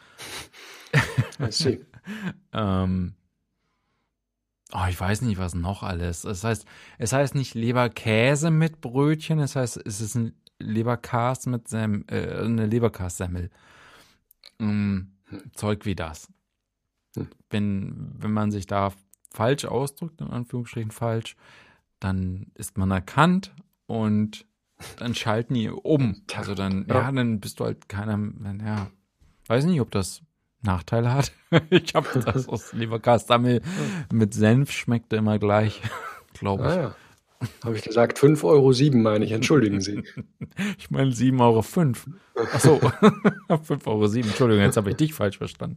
I see. ähm, oh, ich weiß nicht, was noch alles. Es heißt, es heißt nicht Leberkäse mit Brötchen, es heißt, es ist ein Leberkas mit Sem äh, eine Leberkassemmel. Ähm, Hm. Zeug wie das. Hm. Wenn, wenn man sich da falsch ausdrückt, in Anführungsstrichen falsch, dann ist man erkannt und dann schalten die um. Also dann, Ja. ja, dann bist du halt keiner, ja, weiß nicht, ob das Nachteile hat. Ich habe das aus Leberkassemmel mit Senf, schmeckte immer gleich, glaube ich. Ah ja. Habe ich gesagt, fünf Euro sieben meine ich, entschuldigen Sie. Ich meine sieben Euro fünf. Ach so, fünf Euro sieben. Entschuldigung, jetzt habe ich dich falsch verstanden.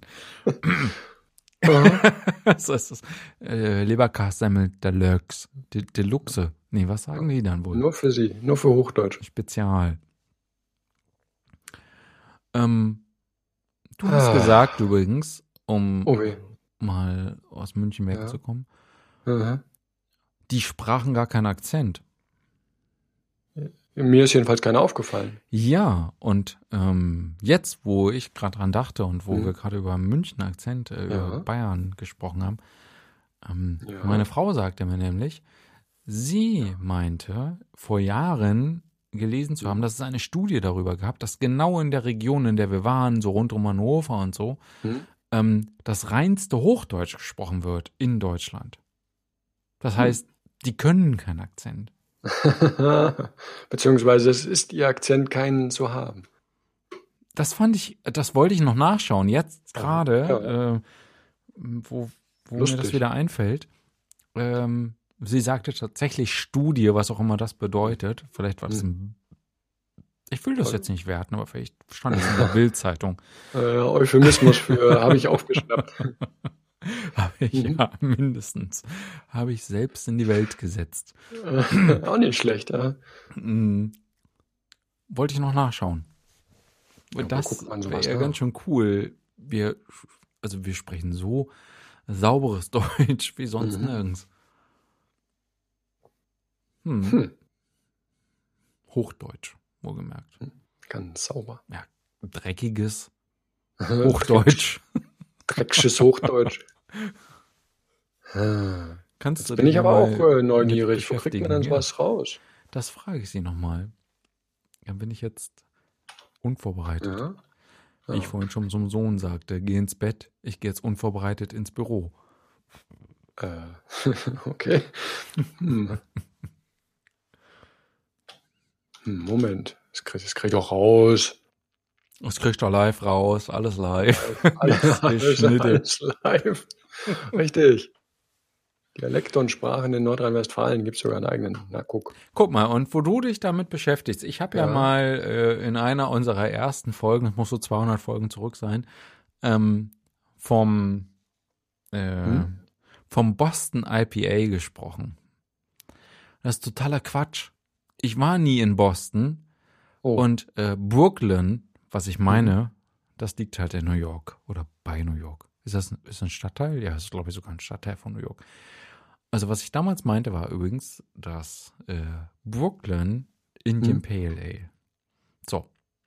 Aha. Das ist das äh, Leberkassemmel Deluxe. De Deluxe. Nee, was sagen die dann wohl? Nur für Sie, nur für Hochdeutsch. Spezial. Ähm, du hast Ah. gesagt übrigens, um Oh weh. mal aus München Ja. wegzukommen, Aha. die sprachen gar keinen Akzent. Mir ist jedenfalls keiner aufgefallen. Ja, und ähm, jetzt, wo ich gerade dran dachte und wo Mhm. wir gerade über Münchner Akzent, äh, über Ja. Bayern gesprochen haben, ähm, Ja. meine Frau sagte mir nämlich, sie meinte, vor Jahren gelesen zu haben, dass es eine Studie darüber gab, dass genau in der Region, in der wir waren, so rund um Hannover und so, Hm? ähm, das reinste Hochdeutsch gesprochen wird in Deutschland. Das Hm. heißt, die können keinen Akzent. Beziehungsweise es ist Ihr Akzent, keinen zu haben. Das fand ich, das wollte ich noch nachschauen. Jetzt Aha. gerade, Ja. äh, wo, wo mir Lustig. das wieder einfällt. Ähm, sie sagte tatsächlich Studie, was auch immer das bedeutet. Vielleicht war das Hm. ein. Ich will das Toll. jetzt nicht werten, aber vielleicht stand es in der Bildzeitung. Äh, Euphemismus für habe ich aufgeschnappt. Habe ich, Mhm. ja, mindestens. Habe ich selbst in die Welt gesetzt. Äh, Auch nicht schlecht, ja. Hm, wollte ich noch nachschauen. Ja, das guckt man wäre sowas ja nach? ganz schön cool. Wir, also wir sprechen so sauberes Deutsch wie sonst Mhm. nirgends. Hm. Hm. Hochdeutsch, wohlgemerkt. Ganz sauber. Ja, dreckiges Hochdeutsch. Drecksches Hochdeutsch. Ah. Kannst Jetzt du bin dich ich aber mal auch äh, mit neugierig. Wo kriegt man denn beschäftigen? Ja, sowas raus? das frage ich Sie nochmal. Dann bin ich jetzt unvorbereitet. Ja. Wie ich Ah. vorhin schon zum Sohn sagte, geh ins Bett, ich gehe jetzt unvorbereitet ins Büro. Äh, okay. Hm. Hm, Moment. Das krieg, das krieg ich auch raus. Das kriegst du live raus, alles live. Alles, Nichts alles, geschnitten. alles live. Richtig. Dialekte und Sprachen in Nordrhein-Westfalen gibt es sogar einen eigenen. Na, guck. Guck mal, und wo du dich damit beschäftigst, ich habe ja. Ja. mal äh, in einer unserer ersten Folgen, das muss so zweihundert Folgen zurück sein, ähm, vom, äh, Hm? vom Boston I P A gesprochen. Das ist totaler Quatsch. Ich war nie in Boston Oh. und äh, Brooklyn, was ich meine, das liegt halt in New York oder bei New York. Ist das ein, ist ein Stadtteil? Ja, das ist, glaube ich, sogar ein Stadtteil von New York. Also was ich damals meinte, war übrigens, dass äh, Brooklyn Indian Hm? Pale Ale. So.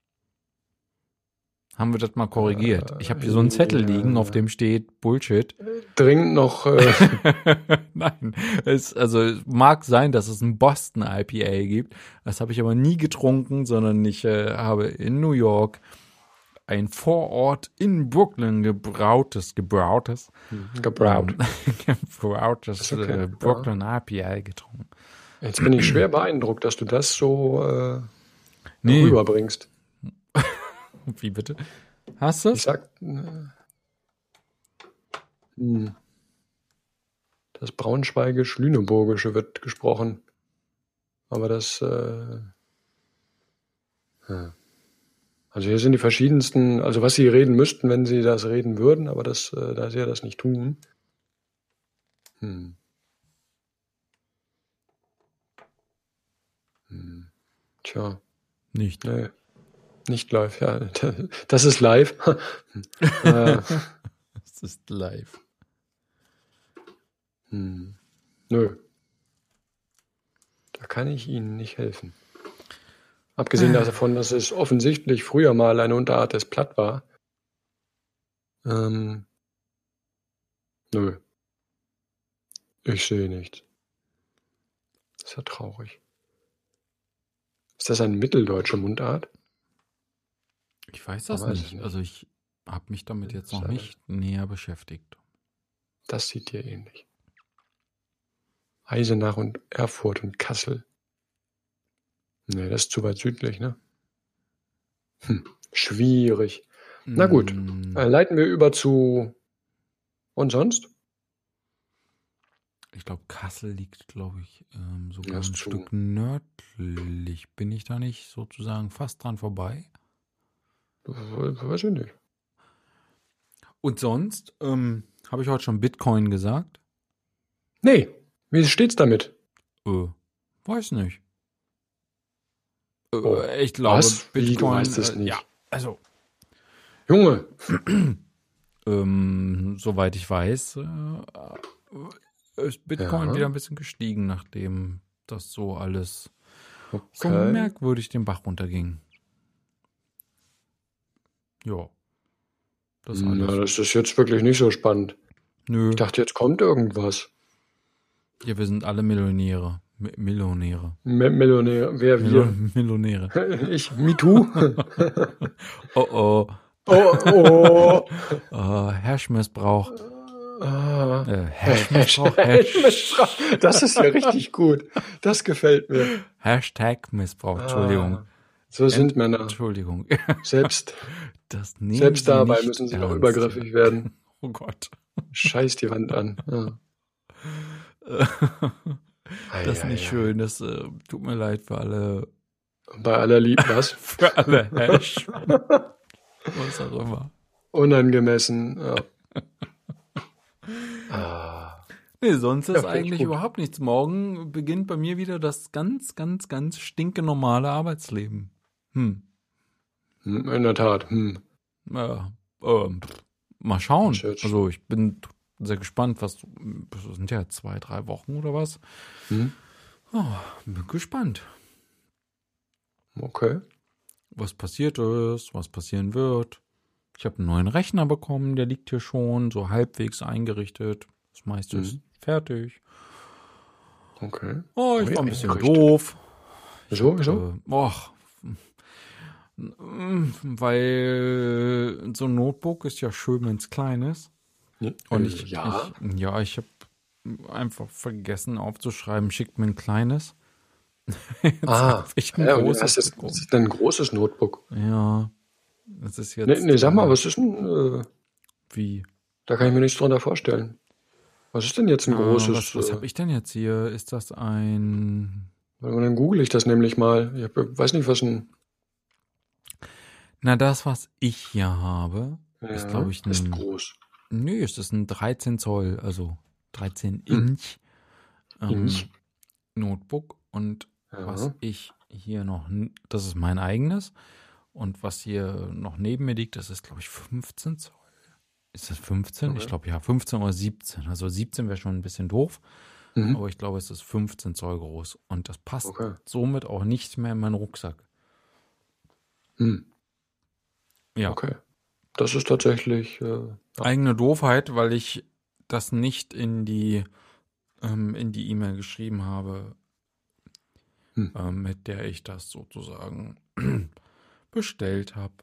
Haben wir das mal korrigiert. Äh, Ich habe hier so einen Zettel ja. liegen, auf dem steht Bullshit. Dringend noch. Äh, Nein, es, also es mag sein, dass es ein Boston I P A gibt. Das habe ich aber nie getrunken, sondern ich äh, habe in New York ein Vorort in Brooklyn gebrautes, gebrautes, gebraut. ähm, gebrautes Ist okay, äh, Brooklyn I P A getrunken. Jetzt bin ich schwer beeindruckt, dass du das so äh, Nee. rüberbringst. Wie bitte? Hast du Ich es? sag, äh, hm. das Braunschweigisch-Lüneburgische wird gesprochen. Aber das, äh, ja. Also hier sind die verschiedensten, also was sie reden müssten, wenn sie das reden würden, aber das, äh, da sie ja das nicht tun. Hm. Hm. Tja, Nicht. nee. Nicht live, ja. Das ist live. äh, Es ist live. hm. Nö. Da kann ich Ihnen nicht helfen. Abgesehen davon, dass es offensichtlich früher mal eine Unterart des Platt war. Ähm, nö. Ich sehe nichts. Das ist ja traurig. Ist das eine mitteldeutsche Mundart? Ich weiß das Man weiß es nicht. nicht. Also ich habe mich damit jetzt noch Schade. nicht näher beschäftigt. Das sieht dir ähnlich. Eisenach und Erfurt und Kassel. Nee, das ist zu weit südlich, ne? Hm, schwierig. Na gut, Mm, äh, leiten wir über zu... Und sonst? Ich glaube, Kassel liegt, glaube ich, ähm, sogar Ja, ein ist zu- Stück nördlich. Bin ich da nicht sozusagen fast dran vorbei? Weiß ich nicht. Und sonst, ähm, habe ich heute schon Bitcoin gesagt? Nee, wie steht's damit? Äh, weiß nicht. Äh, Oh, ich glaube, was? Wie, du Bitcoin. weißt es äh, nicht? Ja, also, Junge, ähm, soweit ich weiß, äh, ist Bitcoin Ja. wieder ein bisschen gestiegen, nachdem das so alles so okay. merkwürdig den Bach runterging. Ja. Das Na, alles. das ist jetzt wirklich nicht so spannend. Nö. Ich dachte, jetzt kommt irgendwas. Ja, wir sind alle Millionäre. Mi- Millionäre. Me- Millionär, wer Milo wir? Millionäre. Ich, MeToo? Oh oh. Oh, oh. Äh, Hashmissbrauch. Ah. Äh, Hashmissbrauch. Hash Hashmissbrauch. Das ist ja richtig gut. Das gefällt mir. Hashtag Missbrauch. Entschuldigung. Ah, so sind Männer. Entschuldigung. Selbst, Das nehmen selbst Sie dabei nicht müssen sie noch ernst. übergriffig werden. Oh Gott. Scheiß die Wand an. Ja. Das ist Ei, nicht ei, ei. schön. Das äh, tut mir leid für alle. Bei aller Liebe, was? Für alle Hash. Was auch immer. Unangemessen. Ja. Ah. Nee, sonst ist Ja, finde ich eigentlich gut. überhaupt nichts. Morgen beginnt bei mir wieder das ganz, ganz, ganz stinke normale Arbeitsleben. Hm. Hm, in der Tat. Hm. Äh, ähm, mal schauen. Research. Also ich bin sehr gespannt, was du, das sind ja zwei, drei Wochen oder was. Hm. Oh, bin gespannt, Okay. was passiert ist, was passieren wird. Ich habe einen neuen Rechner bekommen, der liegt hier schon, so halbwegs eingerichtet. Das meiste ist Hm. fertig. Okay. Oh, ich Neu war ein bisschen eingerichtet. doof. Ich Wieso? hab, Wieso? äh, och, mm, weil so ein Notebook ist ja schön, wenn es klein ist. Hm, Und äh, ich, ja. ich ja, ich habe einfach vergessen aufzuschreiben, schickt mir ein kleines. Jetzt Ah. habe ich ein Ja, und du hast großes jetzt, das bekommen. ist ein großes Notebook. Ja, das ist Nee, jetzt nee, sag mal, äh, was ist denn, äh, wie? da kann ich mir nichts drunter vorstellen. Was ist denn jetzt ein Äh, was großes, was äh, habe ich denn jetzt hier? Ist das ein... warte mal, dann google ich das nämlich mal. Ich hab, weiß nicht, was ein, Na, das, was ich hier habe, ist, ja, glaube ich, ist ein... groß. Nö, es ist ein dreizehn Zoll, also dreizehn Hm. Inch ähm, Inch. Notebook. Und was Ja. ich hier noch... n- Das ist mein eigenes. Und was hier noch neben mir liegt, das ist, glaube ich, fünfzehn Zoll. Ist das fünfzehn? Ich Okay. glaube, ja, fünfzehn oder siebzehn. Also siebzehn wäre schon ein bisschen doof. Mhm. Aber ich glaube, es ist fünfzehn Zoll groß. Und das passt Okay. somit auch nicht mehr in meinen Rucksack. Hm. Ja, Okay. Das ist tatsächlich, äh, ja. eigene Doofheit, weil ich das nicht in die ähm, in die E-Mail geschrieben habe, Hm. ähm, mit der ich das sozusagen bestellt habe.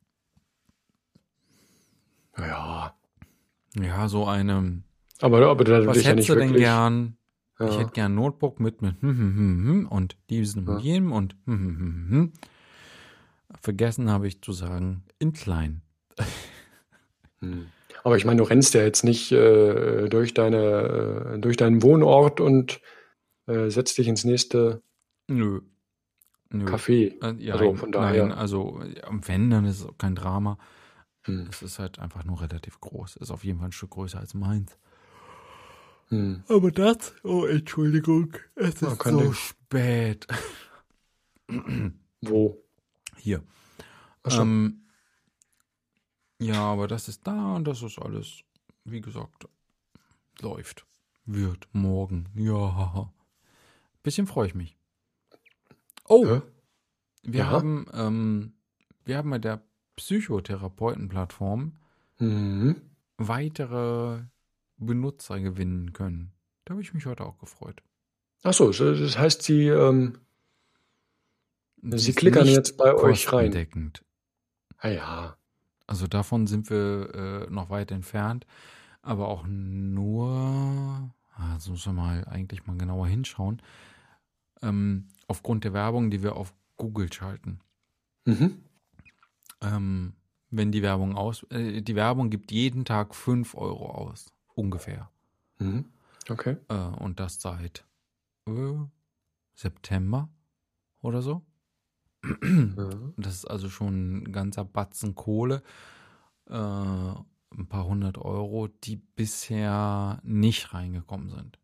Ja. Ja, so eine. Aber, aber da du Was dich ja hättest nicht du denn wirklich, gern? Ich ja, hätte gern ein Notebook mit mit hm, hm, hm, hm, und diesem und ja. jenem und hm, hm, hm, hm. Vergessen habe ich zu sagen, in klein. Hm. Aber ich meine, du rennst ja jetzt nicht äh, durch deine, äh, durch deinen Wohnort und äh, setzt dich ins nächste Nö, nö. Café. Äh, ja, Also von nein, daher, also ja, wenn, dann ist es auch kein Drama. hm. Es ist halt einfach nur relativ groß. Ist auf jeden Fall ein Stück größer als meins. Hm. Aber das, oh Entschuldigung, es Ja, ist kein so Ding. spät. Wo? Hier. Achso. Ähm, ja, aber das ist da und das ist alles, wie gesagt, läuft. Wird morgen. Ja. Bisschen freue ich mich. Oh, Hä? wir Ja? haben, ähm, wir haben bei der Psychotherapeutenplattform Mhm. weitere Benutzer gewinnen können. Da habe ich mich heute auch gefreut. Achso, so, das heißt, Sie, ähm, Und sie Sie ist klickern nicht jetzt bei euch rein. kostendeckend. Ah ja. Also davon sind wir äh, noch weit entfernt, aber auch nur, also muss man mal eigentlich mal genauer hinschauen, ähm, aufgrund der Werbung, die wir auf Google schalten. Mhm. Ähm, wenn die Werbung aus, äh, die Werbung gibt jeden Tag fünf Euro aus, ungefähr. Mhm. Okay. Äh, und das seit äh, September oder so. Ja. Das ist also schon ein ganzer Batzen Kohle. Äh, ein paar hundert Euro, die bisher nicht reingekommen sind.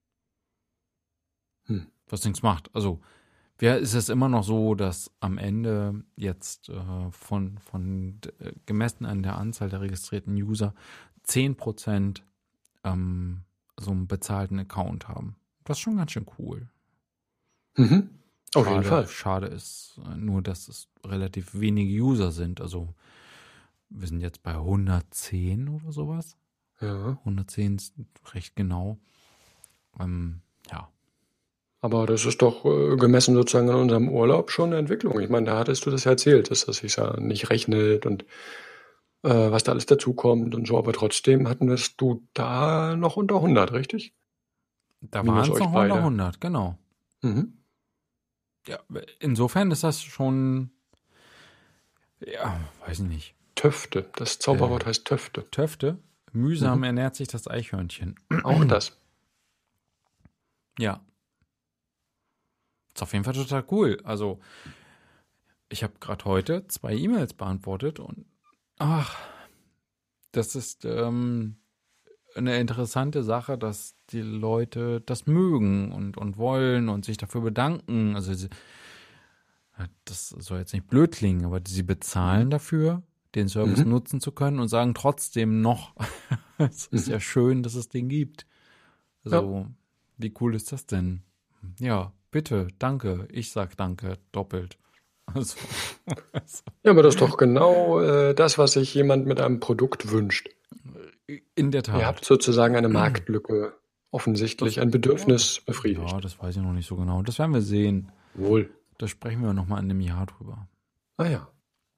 Hm. Was nichts macht. Also, wer ist es immer noch so, dass am Ende jetzt äh, von, von äh, gemessen an der Anzahl der registrierten User zehn Prozent ähm, so einen bezahlten Account haben. Das ist schon ganz schön cool. Mhm. Auf jeden Schade, Fall. schade ist äh, nur, dass es relativ wenige User sind. Also wir sind jetzt bei hundertzehn oder sowas. Ja. hundertzehn ist recht genau. Ähm, ja. Aber das ist doch äh, gemessen sozusagen an unserem Urlaub schon eine Entwicklung. Ich meine, da hattest du das ja erzählt, dass das sich ja nicht rechnet und äh, was da alles dazukommt und so. Aber trotzdem hatten das du da noch unter hundert, richtig? Da Minus waren es euch noch unter beide. hundert, genau. Mhm. Ja, insofern ist das schon, ja, weiß ich nicht. Töfte. Das Zauberwort heißt Töfte. Töfte, mühsam Mhm. ernährt sich das Eichhörnchen. Auch das. Ja. Ist auf jeden Fall total cool. Also, ich habe gerade heute zwei E-Mails beantwortet und ach, das ist ähm, eine interessante Sache, dass die Leute das mögen und, und wollen und sich dafür bedanken. Also sie, das soll jetzt nicht blöd klingen, aber sie bezahlen dafür, den Service Mhm. nutzen zu können und sagen trotzdem noch, es ist Mhm. ja schön, dass es den gibt. Also, wie cool ist das denn? Ja, bitte, danke. Ich sag danke, doppelt. Also, also, Ja, aber das ist doch genau äh, das, was sich jemand mit einem Produkt wünscht. in der Ihr Tat. habt sozusagen eine Marktlücke, offensichtlich, Das- ein Bedürfnis befriedigt. Ja, das weiß ich noch nicht so genau. Das werden wir sehen. Wohl. Da sprechen wir nochmal in einem Jahr drüber. Ah ja.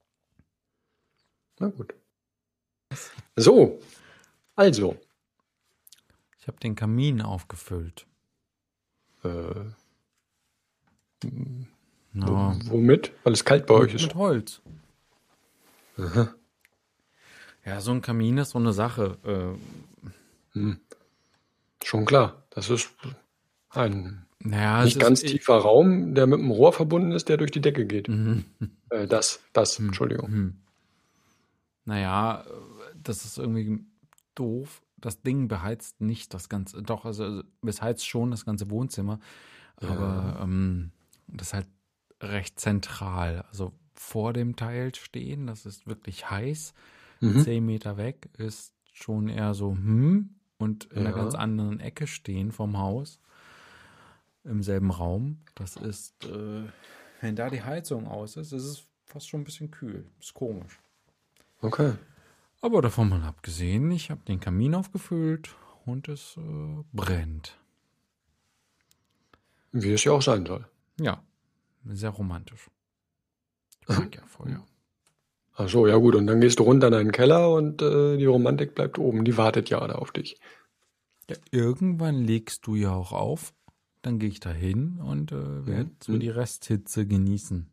Na gut. So, also, Ich habe den Kamin aufgefüllt. äh, Ja, womit? Weil es kalt bei euch mit, ist. mit Holz. Aha. Ja, so ein Kamin ist so eine Sache. Äh, Hm. Schon klar. Das ist ein naja, nicht es ganz ist, tiefer Raum, der mit einem Rohr verbunden ist, der durch die Decke geht. Mhm. Äh, das, das, Entschuldigung. Hm. Naja, das ist irgendwie doof. Das Ding beheizt nicht das ganze, doch, also es heizt schon das ganze Wohnzimmer, aber Ja. ähm, das ist halt recht zentral. Also vor dem Teil stehen, das ist wirklich heiß. Mhm. Zehn Meter weg ist schon eher so, hm, und in einer Ja. ganz anderen Ecke stehen vom Haus, im selben Raum. Das ist, äh, wenn da die Heizung aus ist, ist es fast schon ein bisschen kühl. Ist komisch. Okay. Aber davon mal abgesehen, ich habe den Kamin aufgefüllt und es äh, brennt. Wie es ja auch sein soll. Ja, sehr romantisch. Ich mag ja Feuer. Ach so, ja gut. Und dann gehst du runter in deinen Keller und äh, die Romantik bleibt oben. Die wartet ja da auf dich. Ja, irgendwann legst du ja auch auf, dann gehe ich da hin und äh, werde so hm. die Resthitze genießen.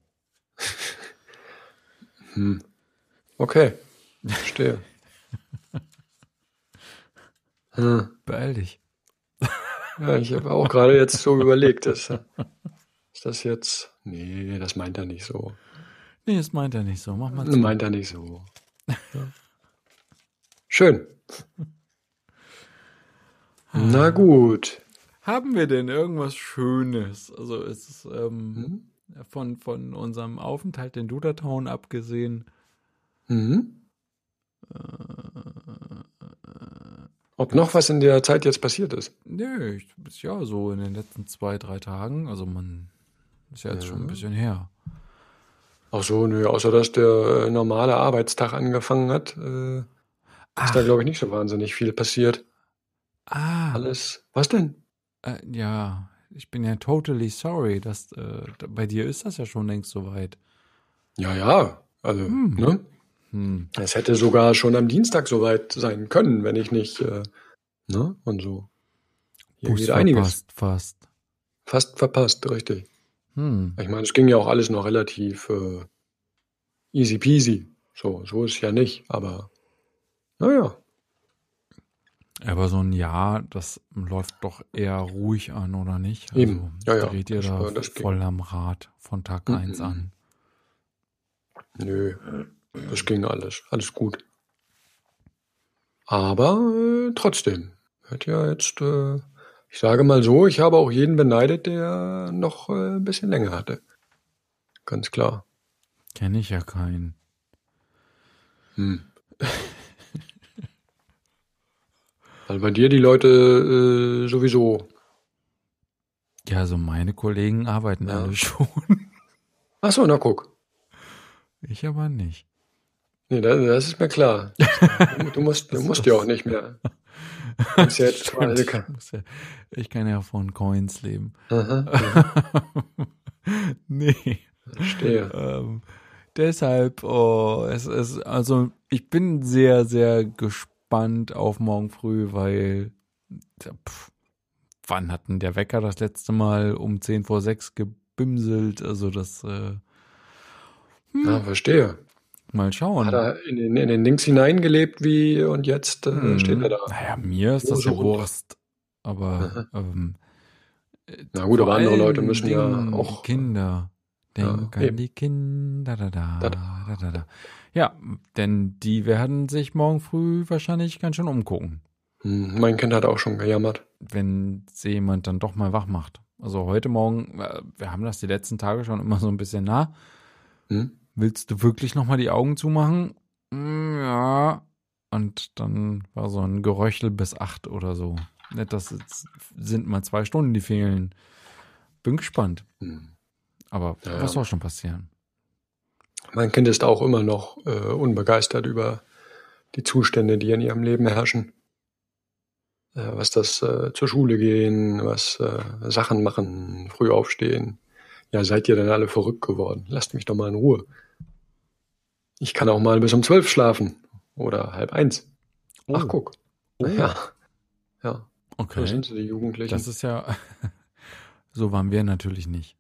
Hm. Okay, verstehe. hm. Beeil dich. Ja, ich habe auch gerade jetzt so überlegt, ist, ist das jetzt... Nee, das meint er nicht so. Nee, das meint er nicht so. Mach mal Das zu. meint er nicht so. Ja. Schön. Na gut. Haben wir denn irgendwas Schönes? Also es ist ähm, Hm? von, von unserem Aufenthalt in Dudertown abgesehen. Mhm. Ob noch was in der Zeit jetzt passiert ist? Nö, ich, ja, so in den letzten zwei, drei Tagen. Also man ist ja jetzt Ja. schon ein bisschen her. Ach so, nö, außer dass der äh, normale Arbeitstag angefangen hat, äh, ist Ach, da, glaube ich, nicht so wahnsinnig viel passiert. ah, Alles. Was denn? äh, ja, ich bin ja totally sorry, dass äh, da- bei dir ist das ja schon längst soweit. Ja, ja. Also, Hm. ne? Hm. Es hätte sogar schon am Dienstag soweit sein können, wenn ich nicht, äh, ne? Und so. Hier Bus geht einiges. verpasst fast. Fast verpasst, richtig. Hm. Ich meine, es ging ja auch alles noch relativ äh, easy peasy. So, so ist es ja nicht, aber naja. Aber so ein Jahr, das läuft doch eher ruhig an, oder nicht? Eben. Ja, ja. Dreht ihr Das da war- das ging. voll am Rad von Tag Mhm. eins an? Nö, das ging alles. Alles gut. Aber äh, trotzdem, hat ja jetzt, äh, ich sage mal so, ich habe auch jeden beneidet, der noch äh, ein bisschen länger hatte. Ganz klar. Kenne ich ja keinen. Hm. Weil bei dir die Leute äh, sowieso. Ja, also meine Kollegen arbeiten Ja. alle schon. Ach so, na guck. Ich aber nicht. Nee, das, das ist mir klar. Du, du musst, du Das- musst ja auch nicht mehr. Kannst ja jetzt Stimmt, quasi. ich, muss ja, ich kann ja von Coins leben. Aha, Nee. verstehe. Ähm, deshalb, oh, es ist, also ich bin sehr, sehr gespannt auf morgen früh, weil ja, pff, wann hat denn der Wecker das letzte Mal um zehn vor sechs gebimselt? Also das äh, Ja, verstehe. mal schauen. Hat er in den, in den Dings hineingelebt wie und jetzt äh, Hm. steht er da. Naja, mir ist das Hose ja runter. Wurst. Aber ähm, Na gut, vor aber andere allen Leute müssen ja Dingen auch- die Kinder. Ja, Denk an eben. die Kinder, da, da, Da, da, da, da. Ja, denn die werden sich morgen früh wahrscheinlich ganz schön umgucken, Hm, mein Kind hat auch schon gejammert. wenn sie jemand dann doch mal wach macht. Also heute Morgen, äh, wir haben das die letzten Tage schon immer so ein bisschen nah. Hm? Willst du wirklich nochmal die Augen zumachen? Mm, ja. Und dann war so ein Geröchel bis acht oder so. Das ist, sind mal zwei Stunden, die fehlen. Bin gespannt. Hm. Aber Ja, was ja. soll schon passieren? Mein Kind ist auch immer noch äh, unbegeistert über die Zustände, die in ihrem Leben herrschen. Äh, was das äh, zur Schule gehen, was äh, Sachen machen, früh aufstehen. Ja, seid ihr denn alle verrückt geworden? Lasst mich doch mal in Ruhe. Ich kann auch mal bis um zwölf schlafen. Oder halb eins. Ach, Oh. guck. Oh. Ja. Ja. Okay. So sind sie, die Jugendlichen. Das ist ja, so waren wir natürlich nicht.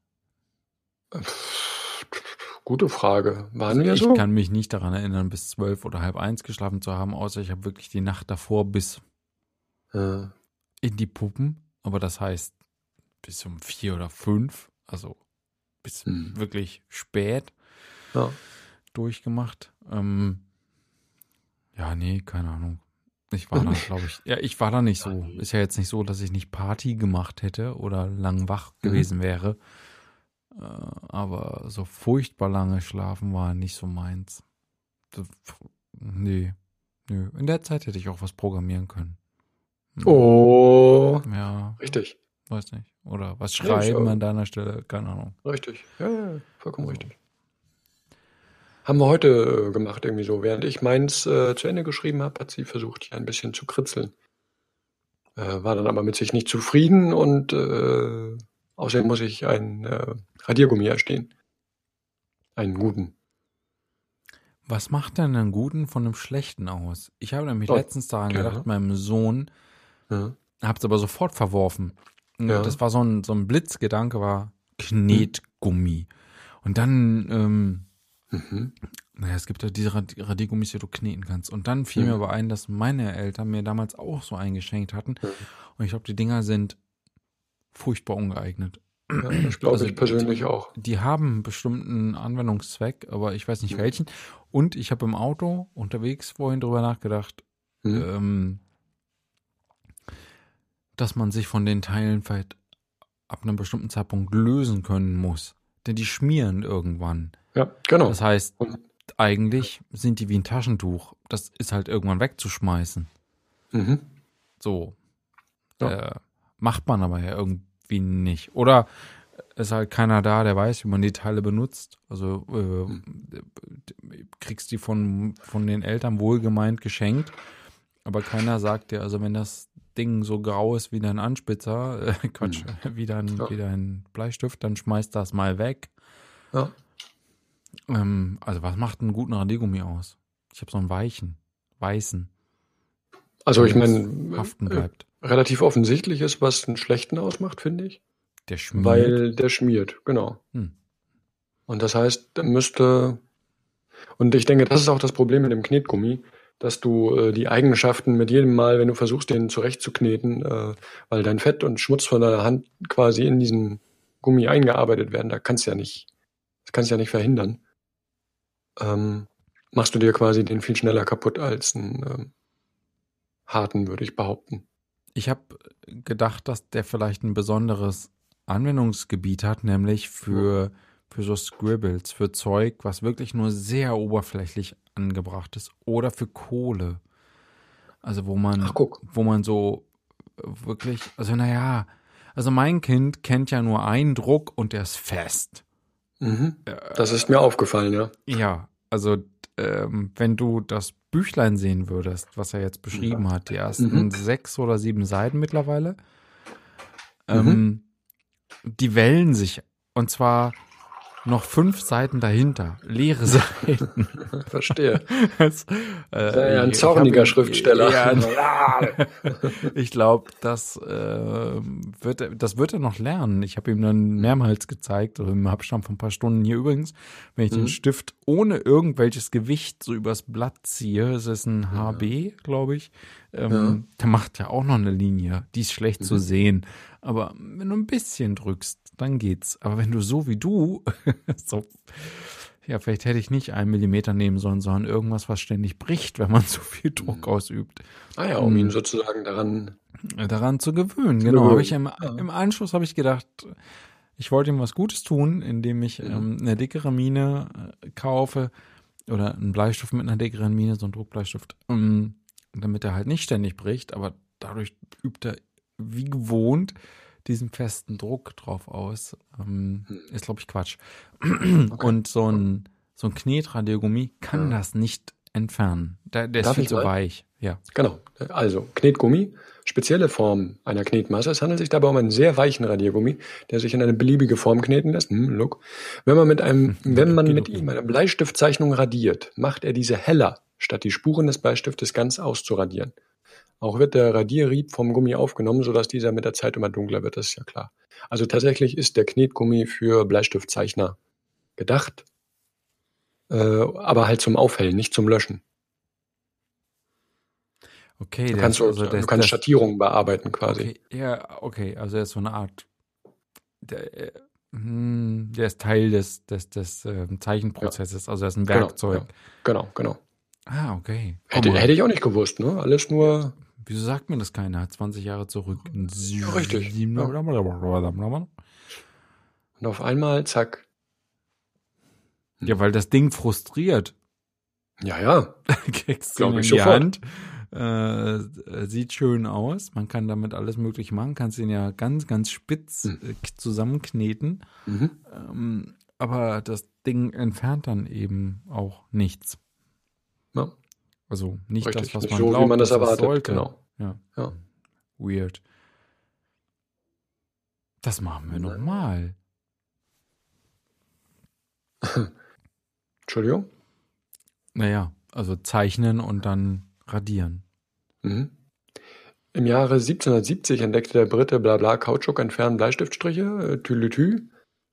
Gute Frage. Waren Also wir ich so? kann mich nicht daran erinnern, bis zwölf oder halb eins geschlafen zu haben, außer ich habe wirklich die Nacht davor bis Ja. in die Puppen. Aber das heißt bis um vier oder fünf, also bis Hm. wirklich spät Ja. durchgemacht. Ähm, ja, nee, keine Ahnung. Ich war da, glaube ich, ja, ich war da nicht so. Ja, nee. Ist ja jetzt nicht so, dass ich nicht Party gemacht hätte oder lang wach Mhm. gewesen wäre. Äh, aber so furchtbar lange schlafen war nicht so meins. Das, nee, nö. In der Zeit hätte ich auch was programmieren können. Hm. Oh. Ja, Richtig. weiß nicht. Oder was Nee, schreiben schau. an deiner Stelle, keine Ahnung. Richtig. Ja, ja, vollkommen Also. richtig. Haben wir heute äh, gemacht, irgendwie so. Während ich meins äh, zu Ende geschrieben habe, hat sie versucht, hier ein bisschen zu kritzeln. Äh, war dann aber mit sich nicht zufrieden und äh, außerdem muss ich einen äh, Radiergummi erstehen. Einen guten. Was macht denn einen guten von einem schlechten aus? Ich habe nämlich Oh, letztens daran ja. gedacht, meinem Sohn, Ja. hab's aber sofort verworfen. Und Ja. Das war so ein, so ein Blitzgedanke, war Knetgummi. Und dann, ähm, Mhm. naja, es gibt ja diese Rad- Radiergummis, die du kneten kannst. Und dann fiel Mhm. mir aber ein, dass meine Eltern mir damals auch so eingeschenkt hatten. Ja. Und ich glaube, die Dinger sind furchtbar ungeeignet. Ja, das glaube Also ich persönlich auch. Die haben einen bestimmten Anwendungszweck, aber ich weiß nicht Mhm. welchen. Und ich habe im Auto unterwegs vorhin drüber nachgedacht, Mhm. ähm, dass man sich von den Teilen vielleicht ab einem bestimmten Zeitpunkt lösen können muss. Denn die schmieren irgendwann. Ja, genau. Das heißt, Und, eigentlich sind die wie ein Taschentuch. Das ist halt irgendwann wegzuschmeißen. mhm. So. Ja. Äh, macht man aber ja irgendwie nicht. Oder ist halt keiner da, der weiß, wie man die Teile benutzt. Also äh, kriegst die von, von den Eltern wohlgemeint geschenkt. Aber keiner sagt dir, also wenn das Ding so grau ist wie dein Anspitzer, äh, Quatsch, Mhm. wie, dein, Ja. wie dein Bleistift, dann schmeißt das mal weg. Ja. Ähm, also was macht einen guten Radiergummi aus? Ich habe so einen weichen, weißen, Also ich der meine, haften äh, bleibt. relativ offensichtlich ist, was einen schlechten ausmacht, finde ich. Der schmiert. Weil der schmiert, genau. Hm. Und das heißt, da müsste, und ich denke, das ist auch das Problem mit dem Knetgummi, dass du äh, die Eigenschaften mit jedem Mal, wenn du versuchst, den zurechtzukneten, äh, weil dein Fett und Schmutz von deiner Hand quasi in diesen Gummi eingearbeitet werden, da kannst du ja nicht, das kannst du ja nicht verhindern, ähm, machst du dir quasi den viel schneller kaputt als einen ähm, harten, würde ich behaupten. Ich habe gedacht, dass der vielleicht ein besonderes Anwendungsgebiet hat, nämlich für, für so Scribbles, für Zeug, was wirklich nur sehr oberflächlich angebracht ist, oder für Kohle. Also wo man, Ach, guck. wo man so wirklich, also naja, also mein Kind kennt ja nur einen Druck und der ist fest. Mhm. Das ist mir aufgefallen, ja. Ja, also ähm, wenn du das Büchlein sehen würdest, was er jetzt beschrieben hat, die ersten Mhm. sechs oder sieben Seiten mittlerweile, Mhm. ähm, die wellen sich. Und zwar noch fünf Seiten dahinter, leere Seiten. Verstehe. Das, Sei ja ein ich- ich zorniger hab ihn- Schriftsteller. Ja, ich glaube, das, äh, wird, er- das wird er noch lernen. Ich habe ihm dann mehrmals gezeigt, also im Abstand von ein paar Stunden hier übrigens, wenn ich den Mhm. Stift ohne irgendwelches Gewicht so übers Blatt ziehe, es ist ein H B, glaube ich, ähm, Ja. der macht ja auch noch eine Linie. Die ist schlecht zu Mhm. sehen. Aber wenn du ein bisschen drückst, dann geht's. Aber wenn du so wie du, so, Ja, vielleicht hätte ich nicht einen Millimeter nehmen sollen, sondern irgendwas, was ständig bricht, wenn man so viel Druck Mhm. ausübt. Ah ja, um ihn Um sozusagen daran daran zu gewöhnen, zu genau. Habe ich gewöhnen. im, Ja. im Anschluss habe ich gedacht, ich wollte ihm was Gutes tun, indem ich Mhm. ähm, eine dickere Mine äh, kaufe oder einen Bleistift mit einer dickeren Mine, so einen Druckbleistift, ähm, damit er halt nicht ständig bricht, aber dadurch übt er wie gewohnt diesen festen Druck drauf aus. Ähm, Hm. ist, glaube ich, Quatsch. Okay. Und so ein, so ein Knetradiergummi kann Ja. das nicht entfernen. Der, der ist Darf viel ich zu mal? weich. Ja. Genau. Also Knetgummi, spezielle Form einer Knetmasse. Es handelt sich dabei um einen sehr weichen Radiergummi, der sich in eine beliebige Form kneten lässt. Hm, look. Wenn man mit einem, wenn man mit ihm eine Bleistiftzeichnung radiert, macht er diese heller, statt die Spuren des Bleistiftes ganz auszuradieren. Auch wird der Radierrieb vom Gummi aufgenommen, sodass dieser mit der Zeit immer dunkler wird, das ist ja klar. Also tatsächlich ist der Knetgummi für Bleistiftzeichner gedacht, äh, aber halt zum Aufhellen, nicht zum Löschen. Okay, Du der kannst, ist also so, der, du kannst das, Schattierungen bearbeiten quasi. okay, ja, okay, also er ist so eine Art, der, äh, hm, der ist Teil des, des, des ähm, Zeichenprozesses, also er ist ein Genau, Werkzeug. ja. Genau, genau. Ah, okay. Guck Hätte, mal. hätte ich auch nicht gewusst, ne? Alles nur. Wieso sagt mir das keiner? zwanzig Jahre zurück. Ja, richtig. Ja. Und auf einmal, zack. Ja, weil das Ding frustriert. Ja, ja. Kriegst du ihn Glaube in ich die sofort. Hand. Äh, äh, sieht schön aus. Man kann damit alles Mögliche machen. Kannst ihn ja ganz, ganz spitz Hm. äh, zusammenkneten. Mhm. Ähm, aber das Ding entfernt dann eben auch nichts. Ja, Also nicht richtig. das, was Nicht man so, glaubt, wie man das dass es erwartet. sollte. Genau. Ja. Ja. Weird. Das machen wir Na. nochmal. Entschuldigung? Naja, also zeichnen und dann radieren. Mhm. Im Jahre siebzehnhundertsiebzig entdeckte der Brite Blabla Kautschuk entfernen Bleistiftstriche, äh, Tülütü.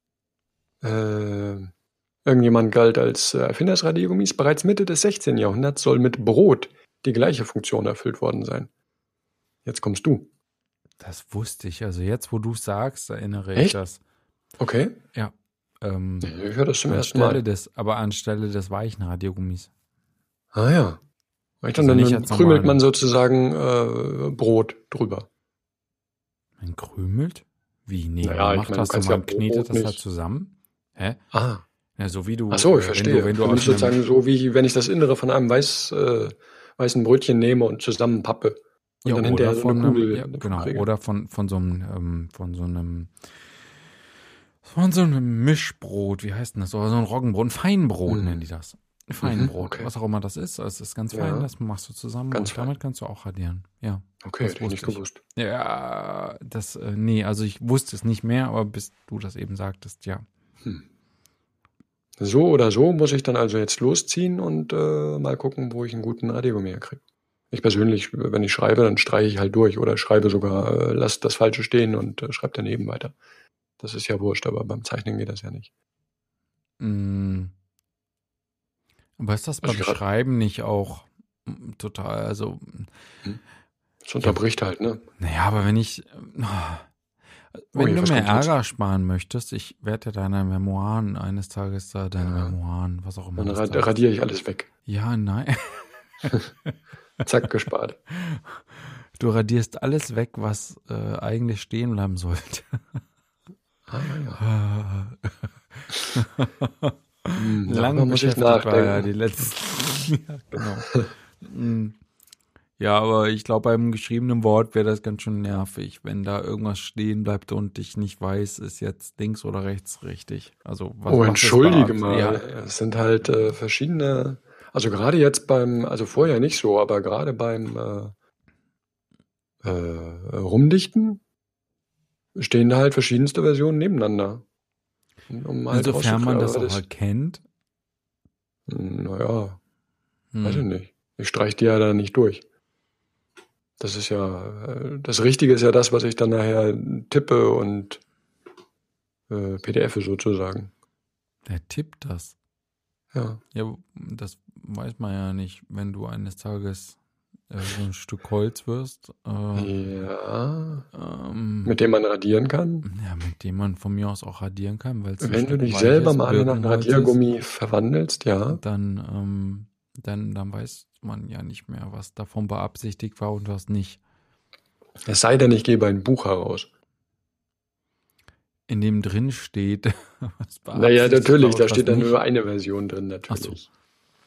Äh, irgendjemand galt als äh, Erfinder des Radiergummis. Bereits Mitte des sechzehnten. Jahrhunderts soll mit Brot die gleiche Funktion erfüllt worden sein. Jetzt kommst du. Das wusste ich. Also jetzt, wo du sagst, erinnere ich Echt? das. Okay. Ja. Ähm, Ich höre das zum ersten anstelle Mal. des, aber anstelle des weichen Radiergummis. Ah ja. Und Also dann, nicht dann als krümelt normale. man sozusagen äh, Brot drüber. Man krümelt? Wie? Nee, Naja, man ich macht meine, du das so, kannst ja man knetet Brot das halt nicht. zusammen. Hä? Ah. Ja, so wie du, Ach so, ich äh, wenn verstehe. du, wenn du Du aus nimmst einem, sozusagen so, wie wenn ich das Innere von einem weiß, äh, weißen Brötchen nehme und zusammenpappe. Und ja, dann oder hinterher so eine von einem, Kugel ja, davon genau, kriege. oder von, von so einem, ähm, von so einem, von so einem Mischbrot, wie heißt denn das? Oder so ein Roggenbrot, ein Feinbrot Mhm. nennen die das. Mhm, Feinbrot, okay. was auch immer das ist. Also es ist ganz fein, Ja, das machst du zusammen ganz und fein. damit kannst du auch radieren. Ja, Okay, das hätte ich nicht wusste ich. gewusst. Ja, das, äh, nee, also ich wusste es nicht mehr, aber bis du das eben sagtest, ja. Hm. So oder so muss ich dann also jetzt losziehen und äh, mal gucken, wo ich einen guten Radiergummi herkriege. Ich persönlich, wenn ich schreibe, dann streiche ich halt durch oder schreibe sogar, äh, lass das Falsche stehen und äh, schreibe daneben weiter. Das ist ja wurscht, aber beim Zeichnen geht das ja nicht. Mm. Aber ist das Also beim gerade, Schreiben nicht auch mm, total, also, hm, das ja, unterbricht halt, ne? naja, aber wenn ich, äh, Oh wenn je, du was mir kommt jetzt? Ärger sparen möchtest, ich werde dir deine Memoiren eines Tages da, deine Ja, Memoiren, was auch immer dann das rad, da ist. radiere ich alles weg. Ja, nein. Zack, gespart. Du radierst alles weg, was äh, eigentlich stehen bleiben sollte. Ah, ja. Hm, Lang darüber muss ich beschäftigt war ja nachdenken. die letzten. Ja, genau. Mm. Ja, aber ich glaube, beim geschriebenen Wort wäre das ganz schön nervig, wenn da irgendwas stehen bleibt und ich nicht weiß, ist jetzt links oder rechts richtig. Also was Oh, was ist entschuldige da? mal. Ja, Es sind halt äh, verschiedene, also gerade jetzt beim, also vorher nicht so, aber gerade beim äh, äh, Rumdichten stehen da halt verschiedenste Versionen nebeneinander. Um um halt insofern man rauszukriegen, das aber auch das, erkennt. naja, weiß ich Hm. nicht. Ich streiche die ja da nicht durch. Das ist ja, äh, das Richtige ist ja das, was ich dann nachher tippe und äh, P D F sozusagen. Wer tippt das? Ja. Ja, das weiß man ja nicht, wenn du eines Tages äh, so ein Stück Holz wirst, äh, Ja. ähm, Mit dem man radieren kann. ja, mit dem man von mir aus auch radieren kann, weil es ein Wenn du Stück dich selber weiches mal in ein Birkenholz ist, Radiergummi verwandelst, ja. dann, ähm, dann, dann weiß man ja nicht mehr, was davon beabsichtigt war und was nicht. Es sei denn, ich gebe ein Buch heraus. In dem drin steht, was Naja, beabsichtigt war natürlich, und da was steht dann nicht. nur eine Version drin, Ach so. natürlich.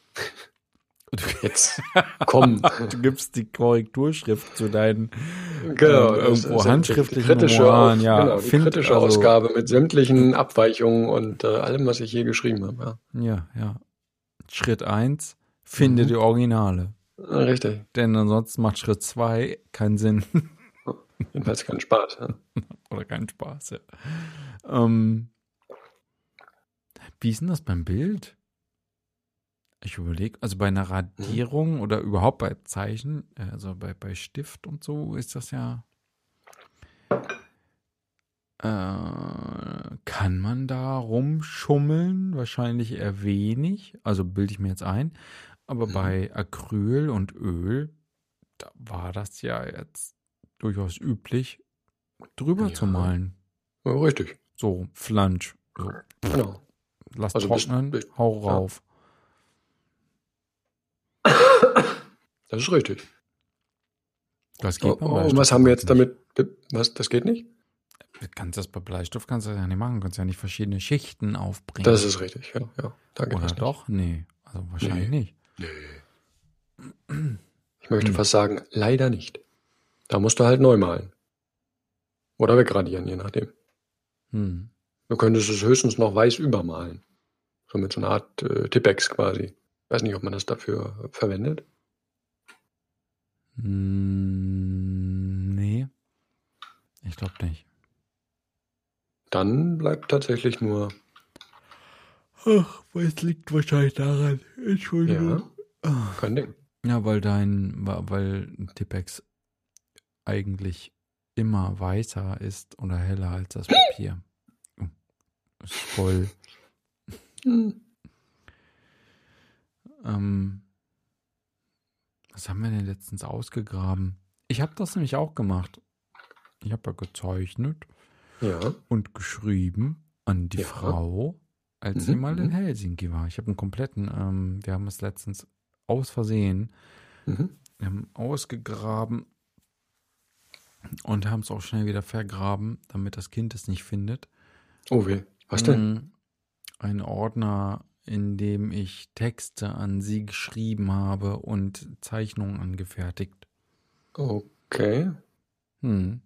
Jetzt, komm. Du gibst die Korrekturschrift zu deinen Genau, ähm, das irgendwo ist handschriftlichen die kritische, Memoiren. Auf, Ja, genau, die find, kritische also, Ausgabe mit sämtlichen Abweichungen und äh, allem, was ich je geschrieben habe. Ja. ja, ja. Schritt eins, finde Mhm. die Originale. Richtig. Denn ansonsten macht Schritt zwei keinen Sinn. Jedenfalls keinen Spaß. Ja. Oder keinen Spaß, ja. Ähm, wie ist denn das beim Bild? Ich überlege, also bei einer Radierung oder überhaupt bei Zeichen, also bei, bei Stift und so, ist das ja. Äh, kann man da rumschummeln? Wahrscheinlich eher wenig. Also bilde ich mir jetzt ein. Aber Mhm. bei Acryl und Öl, da war das ja jetzt durchaus üblich, drüber Ja. zu malen. Ja, richtig. So, Flansch. So, Genau. lass Also bis- trocknen, bis- hau ja. rauf. Das ist richtig. Das Oh, geht beim oh, Bleistift und was haben wir überhaupt jetzt damit? Was? Das geht nicht? nicht. Kannst das bei Bleistift kannst du das ja nicht machen. Du kannst ja nicht verschiedene Schichten aufbringen. Das ist richtig, ja. ja. Da geht Oder das nicht. doch? Nee. Also wahrscheinlich nicht. Ich möchte Hm. fast sagen, leider nicht. Da musst du halt neu malen. Oder wegradieren, je nachdem. Hm. Du könntest es höchstens noch weiß übermalen. So mit so einer Art äh, Tippex quasi. Ich weiß nicht, ob man das dafür äh, verwendet. Hm, nee. Ich glaube nicht. Dann bleibt tatsächlich nur, Ach, es liegt wahrscheinlich daran. Entschuldigung. ja, kein Ding. Ja, weil dein, weil ein Tippex eigentlich immer weißer ist oder heller als das Papier. Oh, ist voll. Hm. Ähm, was haben wir denn letztens ausgegraben? Ich habe das nämlich auch gemacht. Ich habe ja gezeichnet Ja, und geschrieben an die Ja. Frau, als Mhm, sie mal in mhm. Helsinki war. Ich habe einen kompletten, ähm, wir haben es letztens aus Versehen, mhm. wir haben ausgegraben und haben es auch schnell wieder vergraben, damit das Kind es nicht findet. Oh weh, was denn? Mm, Ein Ordner, in dem ich Texte an sie geschrieben habe und Zeichnungen angefertigt. Okay. Hm.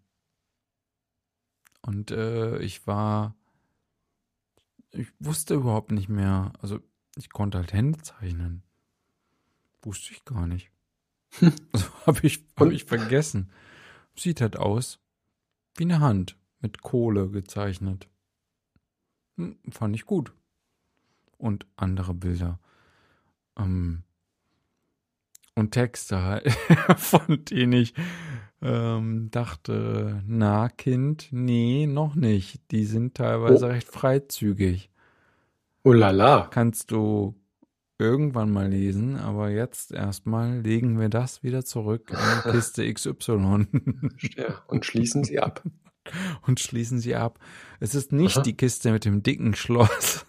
Und äh, ich war, ich wusste überhaupt nicht mehr, also ich konnte halt Hände zeichnen. Wusste ich gar nicht. Also habe ich, hab Und? ich vergessen. Sieht halt aus wie eine Hand mit Kohle gezeichnet. Hm, fand ich gut. Und andere Bilder. Ähm, und Texte halt, von denen ich ähm, dachte, na Kind, nee, noch nicht. Die sind teilweise Oh. recht freizügig. Oh la la. Kannst du irgendwann mal lesen, aber jetzt erstmal legen wir das wieder zurück in Kiste X Y Ja, und schließen sie ab. und schließen sie ab. Es ist nicht Aha. die Kiste mit dem dicken Schloss.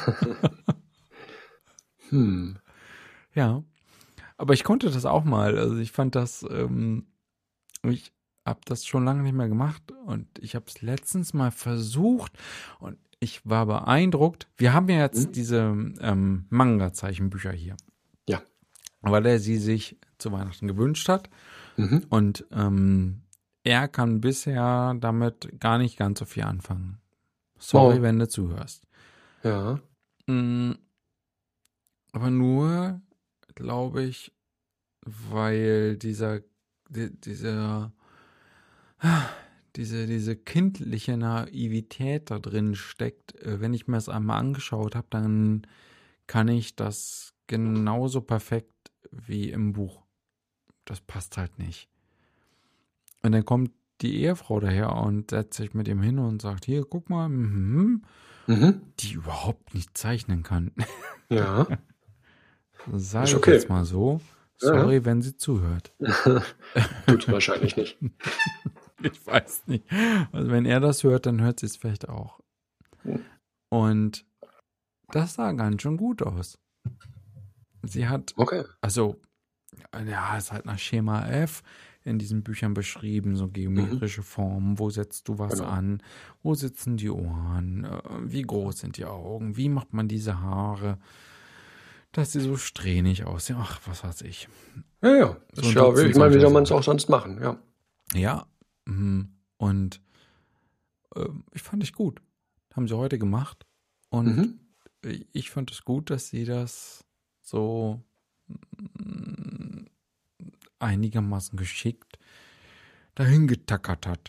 Hm. Ja, aber ich konnte das auch mal. Also ich fand das, ähm, ich habe das schon lange nicht mehr gemacht und ich habe es letztens mal versucht und ich war beeindruckt. Wir haben ja jetzt Hm? diese ähm, Manga-Zeichenbücher hier. Ja. Weil er sie sich zu Weihnachten gewünscht hat Mhm. und ähm, er kann bisher damit gar nicht ganz so viel anfangen. Sorry, Oh. wenn du zuhörst. Ja. Mm, Aber nur, glaube ich, weil dieser, die, dieser, diese, diese kindliche Naivität da drin steckt. Äh, Wenn ich mir das einmal angeschaut habe, dann kann ich das genauso perfekt wie im Buch. Das passt halt nicht. Und dann kommt die Ehefrau daher und setzt sich mit ihm hin und sagt, hier, guck mal, mhm, Mhm. die überhaupt nicht zeichnen kann. Ja. Sag Ist ich okay. jetzt mal so. Sorry, wenn sie zuhört. Tut's wahrscheinlich nicht. Ich weiß nicht. Also wenn er das hört, dann hört sie es vielleicht auch. Und das sah ganz schön gut aus. Sie hat, Okay. also, ja, ist halt nach Schema F in diesen Büchern beschrieben, so geometrische Formen, wo setzt du was Genau. an, wo sitzen die Ohren, äh, wie groß sind die Augen, wie macht man diese Haare, dass sie so strähnig aussehen, ach, was weiß ich. Ja, ja. So Ist ein ja Dutzend ich meine, wie solcher soll man es Sachen. auch sonst machen? Ja. Ja, mhm. und äh, ich fand ich gut. Haben sie heute gemacht. Und Mhm. ich fand es gut, dass sie das so mm, einigermaßen geschickt dahin getackert hat.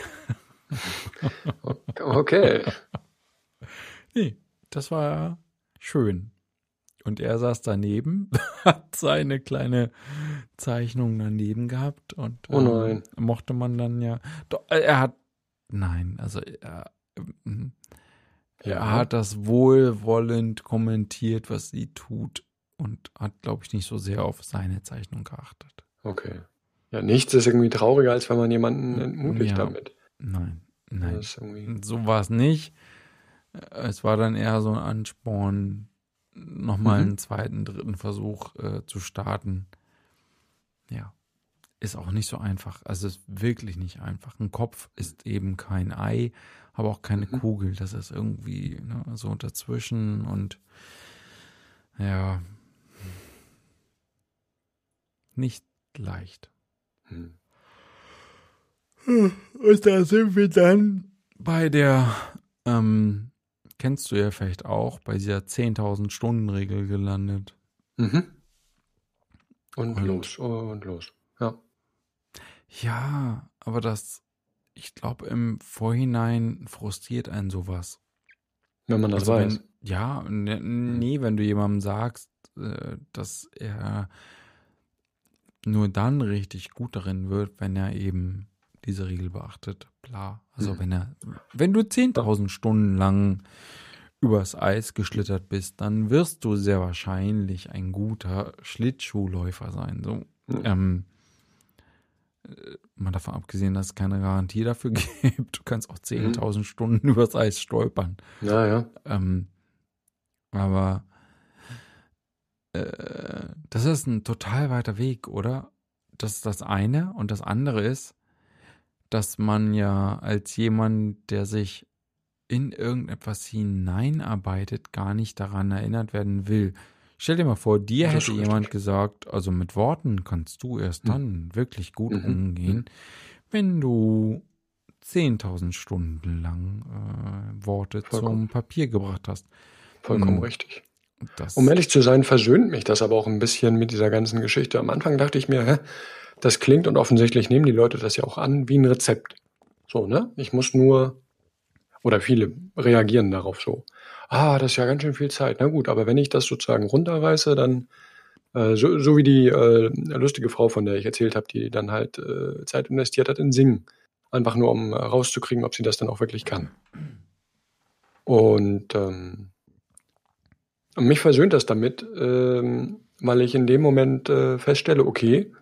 Okay. Nee, das war schön. Und er saß daneben, hat seine kleine Zeichnung daneben gehabt und Oh ähm, nein. mochte man dann ja. Doch, äh, er hat, nein, also er, ähm, er Ja. hat das wohlwollend kommentiert, was sie tut und hat, glaube ich, nicht so sehr auf seine Zeichnung geachtet. Okay. Ja, nichts ist irgendwie trauriger, als wenn man jemanden entmutigt Ja, damit. nein, Das nein. ist irgendwie. So war es nicht. Es war dann eher so ein Ansporn, nochmal Mhm. einen zweiten, dritten Versuch äh, zu starten. Ja, ist auch nicht so einfach. Also ist wirklich nicht einfach. Ein Kopf ist eben kein Ei, aber auch keine Mhm. Kugel. Das ist irgendwie ne, so dazwischen und ja, nicht leicht. Mhm. Und da sind wir dann bei der, ähm, kennst du ja vielleicht auch, bei dieser zehntausend Stunden Regel gelandet. Mhm. Und, Und los, und los. Ja. ja, aber das, ich glaube, im Vorhinein frustriert einen sowas. Wenn man das Also weiß. wenn, ja, ne, nee, wenn du jemandem sagst, äh, dass er nur dann richtig gut darin wird, wenn er eben diese Regel beachtet, bla. Also Mhm. wenn er, wenn du zehntausend Stunden lang übers Eis geschlittert bist, dann wirst du sehr wahrscheinlich ein guter Schlittschuhläufer sein. So, Mhm. ähm, äh, mal davon abgesehen, dass es keine Garantie dafür gibt. Du kannst auch Mhm. zehntausend Stunden übers Eis stolpern. Ja, ja. Ähm, aber äh, das ist ein total weiter Weg, oder? Das ist das eine. Und das andere ist, dass man ja als jemand, der sich in irgendetwas hineinarbeitet, gar nicht daran erinnert werden will. Stell dir mal vor, dir Das hätte ist jemand richtig. gesagt, also mit Worten kannst du erst Mhm. dann wirklich gut Mhm. umgehen, Mhm. wenn du zehntausend Stunden lang äh, Worte Vollkommen. zum Papier gebracht hast. Vollkommen Mm, richtig. Um Das, ehrlich zu sein, versöhnt mich das aber auch ein bisschen mit dieser ganzen Geschichte. Am Anfang dachte ich mir, hä, das klingt und offensichtlich nehmen die Leute das ja auch an wie ein Rezept. So, ne? Ich muss nur, oder viele reagieren darauf so. Ah, das ist ja ganz schön viel Zeit. Na gut, aber wenn ich das sozusagen runterreiße, dann äh, so, so wie die äh, lustige Frau, von der ich erzählt habe, die dann halt äh, Zeit investiert hat in Singen. Einfach nur, um äh, rauszukriegen, ob sie das dann auch wirklich kann. Und ähm, mich versöhnt das damit, ähm, weil ich in dem Moment äh, feststelle, okay,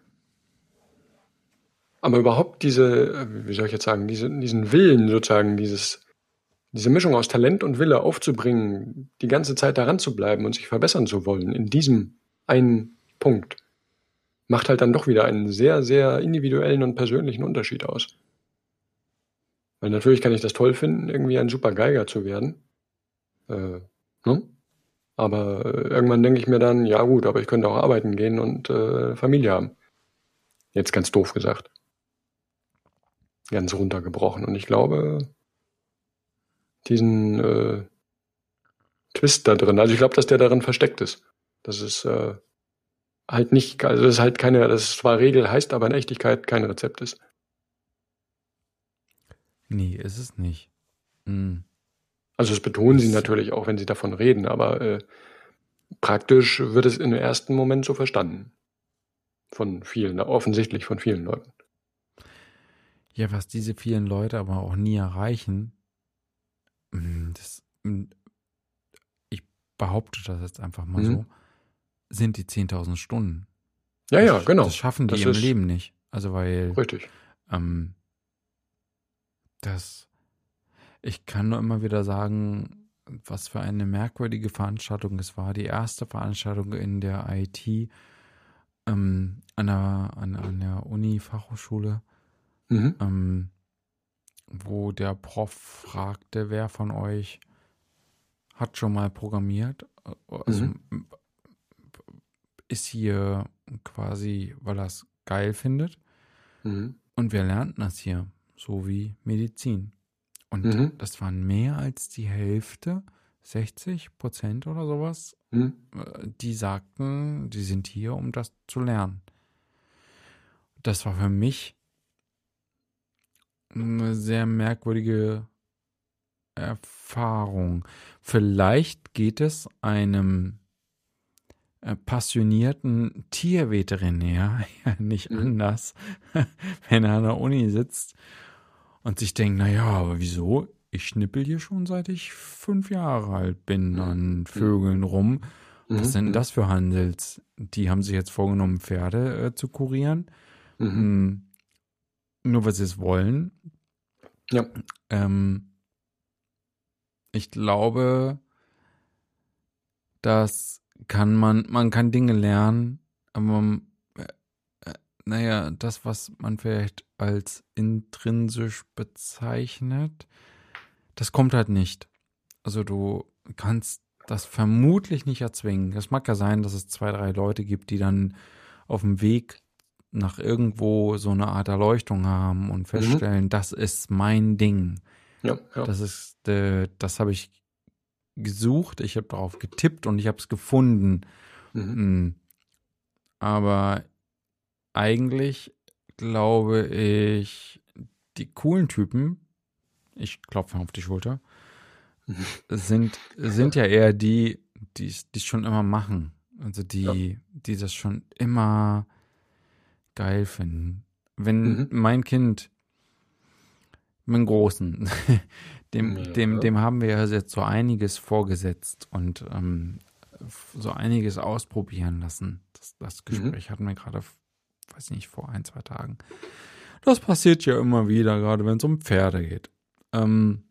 aber überhaupt diese, äh, wie soll ich jetzt sagen, diese, diesen Willen sozusagen, dieses, diese Mischung aus Talent und Wille aufzubringen, die ganze Zeit daran zu bleiben und sich verbessern zu wollen, in diesem einen Punkt, macht halt dann doch wieder einen sehr, sehr individuellen und persönlichen Unterschied aus. Weil natürlich kann ich das toll finden, irgendwie ein super Geiger zu werden. Äh, ne? Aber äh, irgendwann denke ich mir dann, ja gut, aber ich könnte auch arbeiten gehen und äh, Familie haben. Jetzt ganz doof gesagt. Ganz runtergebrochen. Und ich glaube, diesen äh, Twist da drin, also ich glaube, dass der darin versteckt ist. Das ist äh, halt nicht, also das ist halt keine, das ist zwar Regel, heißt aber in Echtigkeit kein Rezept ist. nee, ist es nicht. Mm, Also das betonen sie das, natürlich auch, wenn sie davon reden, aber äh, praktisch wird es im ersten Moment so verstanden. Von vielen, offensichtlich von vielen Leuten. ja, was diese vielen Leute aber auch nie erreichen, mm, das, mm, ich behaupte das jetzt einfach mal Mhm. so, sind die zehntausend Stunden. Ja, ja, Das, genau. das schaffen die Das im ist Leben nicht. Also weil richtig. ähm, das, ich kann nur immer wieder sagen, was für eine merkwürdige Veranstaltung es war. Die erste Veranstaltung in der I T ähm, an, der, an, an der Uni-Fachhochschule, Mhm. ähm, wo der Prof fragte, wer von euch hat schon mal programmiert? Also Mhm. ist hier quasi, weil er es geil findet. Mhm. Und wir lernten das hier, so wie Medizin. Und Mhm. das waren mehr als die Hälfte, sechzig Prozent oder sowas, Mhm. die sagten, die sind hier, um das zu lernen. Das war für mich eine sehr merkwürdige Erfahrung. Vielleicht geht es einem äh, passionierten Tierveterinär ja nicht Mhm. anders, wenn er an der Uni sitzt und sich denkt, naja, aber wieso? Ich schnippel hier schon seit ich fünf Jahre alt bin Mhm. an Vögeln rum. Was sind denn Mhm. das für Handels? Die haben sich jetzt vorgenommen, Pferde äh, zu kurieren. Mhm. Hm, nur weil sie es wollen. Ja. Ähm, ich glaube, das kann man, man kann Dinge lernen, aber man, äh, äh, naja, das, was man vielleicht als intrinsisch bezeichnet, das kommt halt nicht. Also du kannst das vermutlich nicht erzwingen. Es mag ja sein, dass es zwei, drei Leute gibt, die dann auf dem Weg nach irgendwo so eine Art Erleuchtung haben und Mhm. feststellen, das ist mein Ding. Ja, ja. Das ist, äh, das habe ich gesucht, ich habe darauf getippt und ich habe es gefunden. Mhm. Mm, Aber eigentlich glaube ich, die coolen Typen, ich klopfe auf die Schulter, Mhm. sind, sind ja eher die, die es schon immer machen. Also Ja. die, die das schon immer geil finden. Wenn Mhm. mein Kind, mein Großen, dem, dem, Ja. dem haben wir ja jetzt so einiges vorgesetzt und ähm, so einiges ausprobieren lassen. Das, das Mhm. Gespräch hatten wir gerade, weiß nicht, vor ein, zwei Tagen. Das passiert ja immer wieder, gerade wenn es um Pferde geht. Ähm,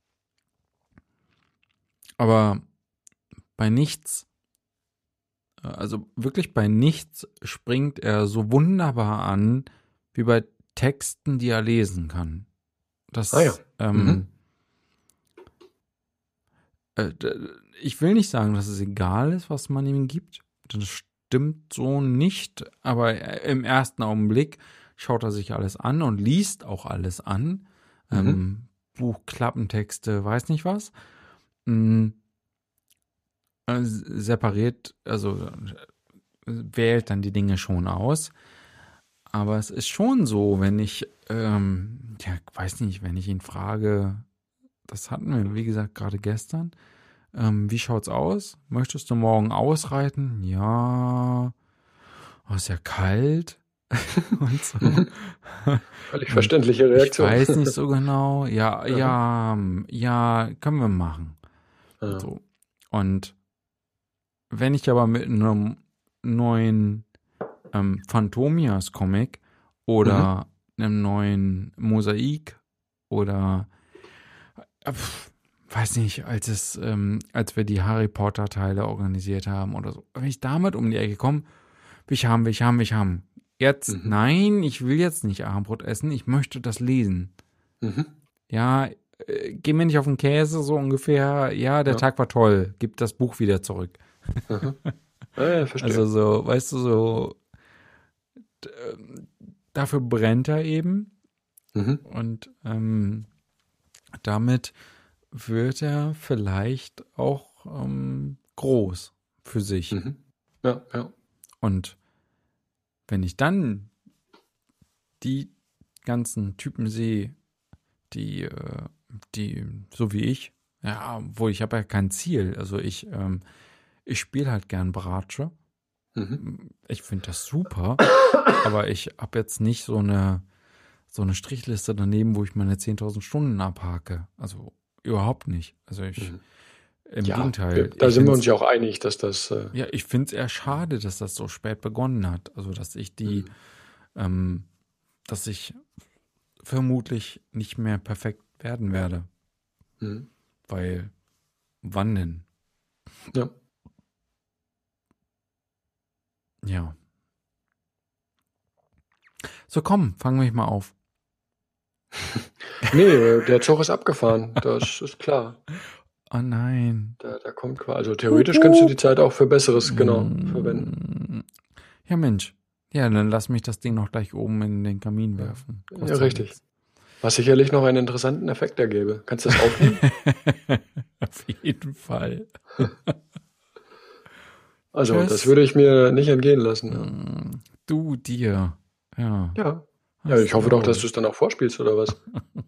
aber bei nichts, äh, also wirklich bei nichts springt er so wunderbar an, wie bei Texten, die er lesen kann. Ah ja. Das, ähm, Mhm. äh, d- ich will nicht sagen, dass es egal ist, was man ihm gibt. Das stimmt so nicht, aber äh, im ersten Augenblick schaut er sich alles an und liest auch alles an. Mhm. Ähm, Buch, Klappentexte, weiß nicht was. Mm, äh, separiert, also äh, wählt dann die Dinge schon aus. Aber es ist schon so, wenn ich, ähm, ja, weiß nicht, wenn ich ihn frage, das hatten wir, wie gesagt, gerade gestern, ähm, wie schaut's aus? Möchtest du morgen ausreiten? Ja, oh, ist ja kalt und so. Mhm. Völlig Und verständliche ich Reaktion. weiß nicht so genau. Ja, Aha. ja, ja, können wir machen. Ja. So. Und wenn ich aber mit einem neuen ähm, Phantomias-Comic Mhm. oder einem neuen Mosaik oder äh, pf, weiß nicht, als es, ähm, als wir die Harry Potter Teile organisiert haben oder so. Wenn ich damit um die Ecke komme, will ich haben, will ich haben, will ich haben. Jetzt, Mhm. nein, ich will jetzt nicht Abendbrot essen, ich möchte das lesen. Mhm. Ja, äh, geh mir nicht auf den Käse, so ungefähr. Ja, der Ja. Tag war toll, gib das Buch wieder zurück. Aha. Ah, ja, Also verstehe. so, weißt du, so, ähm, dafür brennt er eben. Mhm. Und ähm, damit wird er vielleicht auch ähm, groß für sich. Mhm. Ja, ja. Und wenn ich dann die ganzen Typen sehe, die, äh, die, so wie ich, ja, obwohl ich habe ja kein Ziel. Also ich, ähm, ich spiele halt gern Bratsche. Mhm. Ich finde das super, aber ich habe jetzt nicht so eine, so eine Strichliste daneben, wo ich meine zehntausend Stunden abhake. Also überhaupt nicht. Also ich Mhm. Im Ja, Gegenteil. da Ich sind wir find's, uns ja auch einig, dass das, äh, ja, ich finde es eher schade, dass das so spät begonnen hat. Also, dass ich die, ähm, dass ich vermutlich nicht mehr perfekt werden werde. hm, Weil, wann denn? ja. Ja. So, komm, fangen wir mal auf. Nee, äh, der Zug ist abgefahren, das ist klar. Oh nein. Da, da kommt quasi, also theoretisch könntest du die Zeit auch für Besseres, genau, verwenden. Mm. Ja, Mensch. Ja, dann lass mich das Ding noch gleich oben in den Kamin werfen. Ja, Kostet ja richtig. nichts. Was sicherlich noch einen interessanten Effekt ergäbe. Kannst du das aufnehmen? Auf jeden Fall. Also, Tschüss. das würde ich mir nicht entgehen lassen. Ja, Mm, Du dir. Ja. ja. Das Ja, ich hoffe doch, glaub dass ich. du es dann auch vorspielst, oder was?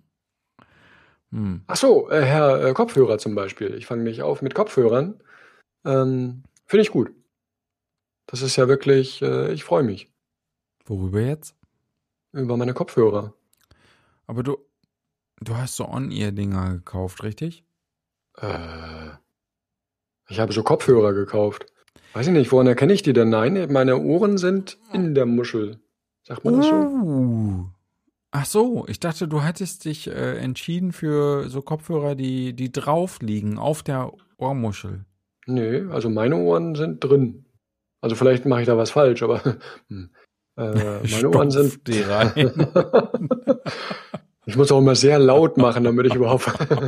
Hm. Ach so, äh, Herr äh, Kopfhörer zum Beispiel. Ich fange nicht auf mit Kopfhörern. Ähm, Finde ich gut. Das ist ja wirklich, äh, ich freue mich Worüber jetzt? über meine Kopfhörer. Aber du, du hast so On-Ear-Dinger gekauft, richtig? Äh, ich habe so Kopfhörer gekauft. Weiß ich nicht, woran erkenne ich die denn? Nein, meine Ohren sind in der Muschel. Sagt man das so? Uh. Ach so, ich dachte, du hättest dich äh, entschieden für so Kopfhörer, die, die drauf liegen, auf der Ohrmuschel. Nee, also meine Ohren sind drin. Also vielleicht mache ich da was falsch, aber hm, äh, meine Ohren Stopf sind. die rein. Ich muss auch immer sehr laut machen, damit ich überhaupt.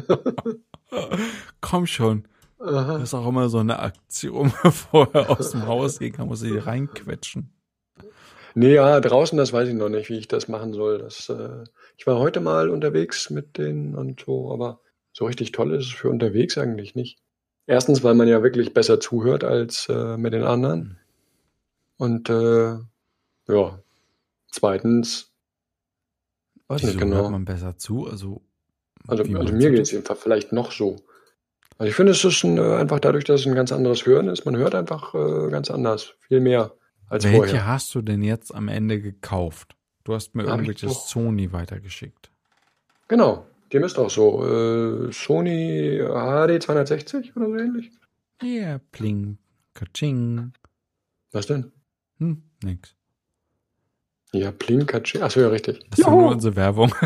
Komm schon. Aha. Das ist auch immer so eine Aktion, bevor er aus dem Haus geht, kann man sie reinquetschen. Nee, ja, draußen, das weiß ich noch nicht, wie ich das machen soll. Das, äh, ich war heute mal unterwegs mit denen und so, aber so richtig toll ist es für unterwegs eigentlich nicht. Erstens, weil man ja wirklich besser zuhört als äh, mit den anderen. Und äh, ja, zweitens, weiß Wieso nicht hört genau. man besser zu? Also, Also, wie also meinst mir du geht es das? jedenfalls vielleicht noch so. Also ich finde, es ist ein, äh, einfach dadurch, dass es ein ganz anderes Hören ist. Man hört einfach äh, ganz anders, viel mehr als Welche vorher. hast du denn jetzt am Ende gekauft? Du hast mir Hab ich irgendwelches doch. Sony weitergeschickt. Genau, dem ist auch so. Äh, Sony H D zweihundertsechzig oder so ähnlich. Ja, yeah, pling, katsching. Was denn? Hm, nix. Ja, Plinkatschi. Achso, ja, richtig. Das war nur Juhu! unsere Werbung.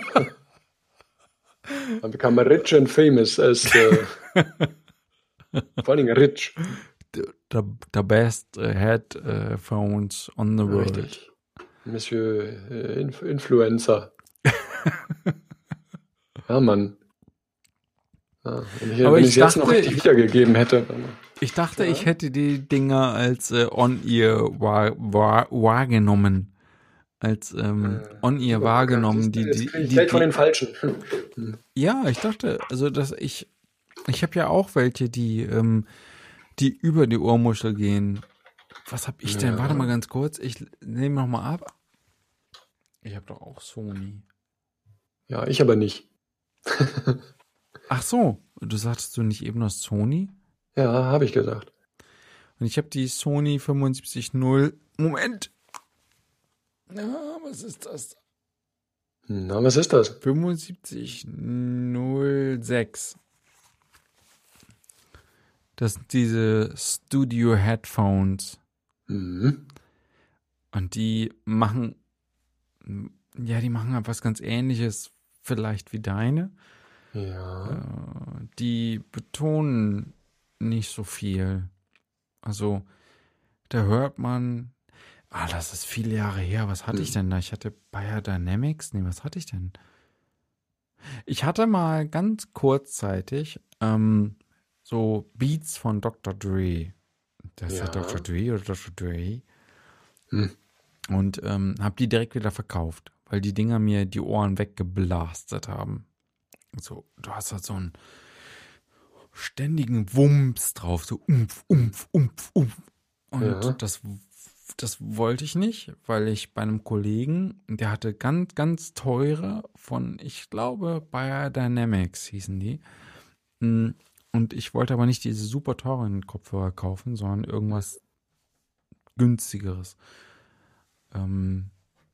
Dann become rich and famous as äh, vor allen Dingen rich. the, the, the best uh, headphones on the world. Richtig. Monsieur äh, Inf Influencer. Ja, Mann. Ja, wenn ich, Aber wenn ich ich es jetzt noch dachte, richtig ich- wiedergegeben hätte. dann- Ich dachte, Ja. ich hätte die Dinger als äh, On-Ear wahr, wahr, wahrgenommen. Als ähm, Äh, On-Ear super, wahrgenommen. siehst du, Die, jetzt die, krieg ich die, Geld von die, den Falschen. ja, ich dachte, also dass ich, ich habe ja auch welche, die, ähm, die über die Ohrmuschel gehen. Was hab ich denn? Ja. Warte mal ganz kurz, ich nehme noch mal ab. Ich habe doch auch Sony. Ja, ich aber nicht. Ach so, du sagtest du nicht eben noch Sony? Ja, habe ich gesagt. Und ich habe die Sony fünfundsiebzig null. Moment. Na, was ist das? Na, was ist das? fünfundsiebzig null sechs. Das sind diese Studio Headphones. Mhm. Und die machen, ja, die machen halt was ganz Ähnliches vielleicht wie deine. Ja. Äh, die betonen nicht so viel. Also, da hört man, ah, das ist viele Jahre her. Was hatte Hm. ich denn da? Ich hatte Bayer Dynamics. Nee, was hatte ich denn? Ich hatte mal ganz kurzzeitig ähm, so Beats von Doktor Dre. Das ist ja Ja. Doktor Dre oder Doktor Dre. Hm. Und ähm, habe die direkt wieder verkauft, weil die Dinger mir die Ohren weggeblastet haben. So, du hast halt so einen ständigen Wumms drauf, so umf, umf, umf, umf. Und Ja. das, das wollte ich nicht, weil ich bei einem Kollegen, der hatte ganz, ganz teure von, ich glaube, Bayer Dynamics hießen die. Und ich wollte aber nicht diese super teuren Kopfhörer kaufen, sondern irgendwas günstigeres. Ähm,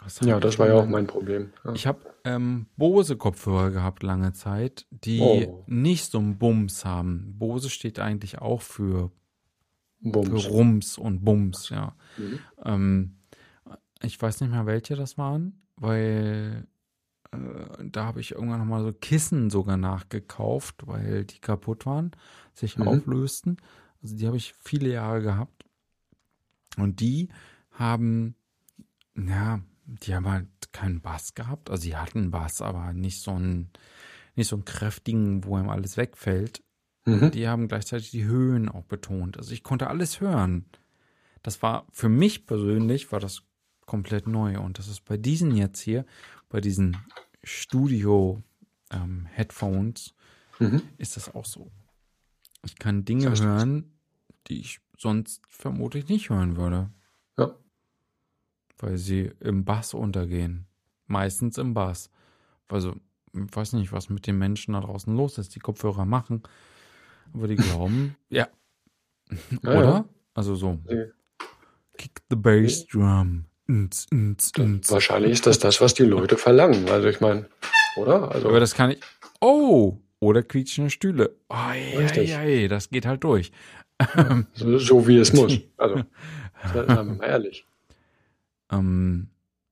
Was Ja, habe das ich war ja auch denn? mein Problem. Ja. Ich habe ähm, Bose-Kopfhörer gehabt lange Zeit, die Oh, nicht so einen Bums haben. Bose steht eigentlich auch für, für Bums. Rums und Ach Bums, so. ja. Mhm. Ähm, ich weiß nicht mehr, welche das waren, weil äh, da habe ich irgendwann nochmal so Kissen sogar nachgekauft, weil die kaputt waren, sich Mhm. auflösten. Also die habe ich viele Jahre gehabt. Und die haben, ja, die haben halt keinen Bass gehabt. Also sie hatten Bass, aber nicht so einen, nicht so einen kräftigen, wo ihm alles wegfällt. Und Mhm. die haben gleichzeitig die Höhen auch betont. Also ich konnte alles hören. Das war für mich persönlich war das komplett neu. Und das ist bei diesen jetzt hier, bei diesen Studio ähm, Headphones, Mhm. ist das auch so. Ich kann Das Dinge heißt, hören, die ich sonst vermutlich nicht hören würde, ja. weil sie im Bass untergehen. Meistens im Bass. Also, ich weiß nicht, was mit den Menschen da draußen los ist, die Kopfhörer machen, aber die glauben, ja, Naja. oder? Also so, Ja. kick the bass drum. Ns, ns, Das, ns. wahrscheinlich ist das das, was die Leute verlangen. Also ich meine, oder? Aber Also das kann ich. Oh! Oder quietschende Stühle. Oh, ja, richtig. ja, ja, das geht halt durch. Ja. So, so wie es muss. Die, Also, se- sagen wir mal ehrlich. ähm,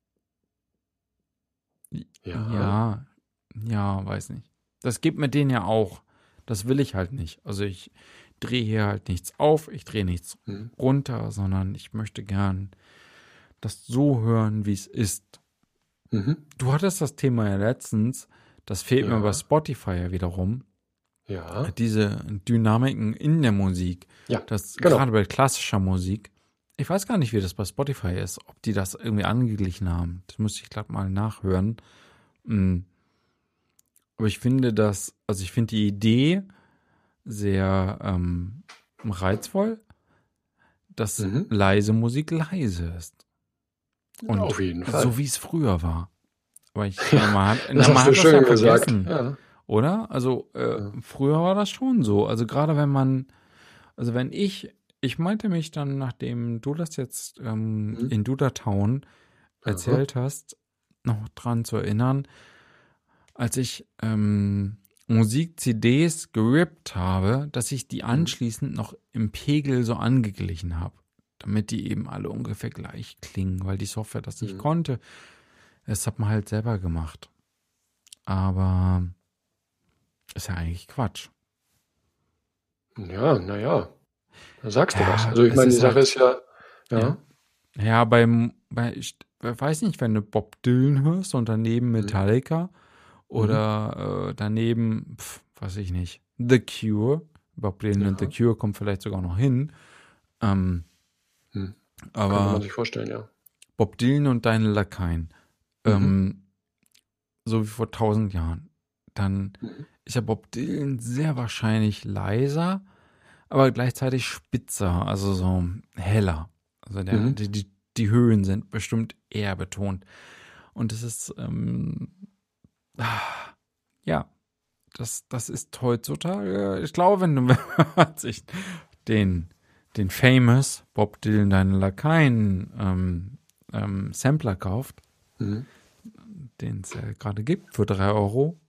Ja. ja, ja, weiß nicht. Das gibt mir denen ja auch. Das will ich halt nicht. Also ich drehe hier halt nichts auf, ich drehe nichts Mhm. runter, sondern ich möchte gern das so hören, wie es ist. Mhm. Du hattest das Thema ja letztens, das fehlt mir bei Ja. Spotify ja wiederum, Ja. diese Dynamiken in der Musik, Ja. das Genau. gerade bei klassischer Musik, ich weiß gar nicht, wie das bei Spotify ist, ob die das irgendwie angeglichen haben. Das müsste ich gerade mal nachhören. Mm, Aber ich finde das, also ich finde die Idee sehr ähm, reizvoll, dass Mhm. leise Musik leise ist. Und Auf jeden so Fall. wie es früher war. Aber ich, Ja, na, man hat, das na, man hast du hat das ja schön gesagt. vergessen, Ja. oder? Also äh, Ja. früher war das schon so. Also gerade wenn man, also wenn ich, ich meinte mich dann, nachdem du das jetzt ähm, Mhm. in Dudertown Aha. erzählt hast, noch dran zu erinnern, als ich ähm, Musik-C Ds gerippt habe, dass ich die Mhm. anschließend noch im Pegel so angeglichen habe, damit die eben alle ungefähr gleich klingen, weil die Software das nicht Mhm. konnte. Das hat man halt selber gemacht. Aber ist ja eigentlich Quatsch. Ja, naja, da sagst du was. Ja, Also ich es meine, die ist Sache halt, ist ja, ja. ja. Ja, beim, bei, ich weiß nicht, wenn du Bob Dylan hörst und daneben Mhm. Metallica Mhm. oder äh, daneben, pf, weiß ich nicht, The Cure. Bob Dylan und The Ja. Cure kommt vielleicht sogar noch hin. Ähm, Mhm. Könnte man aber sich vorstellen, ja. Bob Dylan und deine Lakaien, Mhm. ähm, so wie vor tausend Jahren, dann Mhm. ist ja Bob Dylan sehr wahrscheinlich leiser, aber gleichzeitig spitzer, also so heller. Also der, Mhm. die, die, die Höhen sind bestimmt eher betont. Und es ist, ähm, ah, ja, das, das ist heutzutage, ich glaube, wenn du wenn man sich den, den Famous Bob Dylan, deine Lakaien ähm, ähm, Sampler kauft, Mhm. den es ja gerade gibt für drei Euro,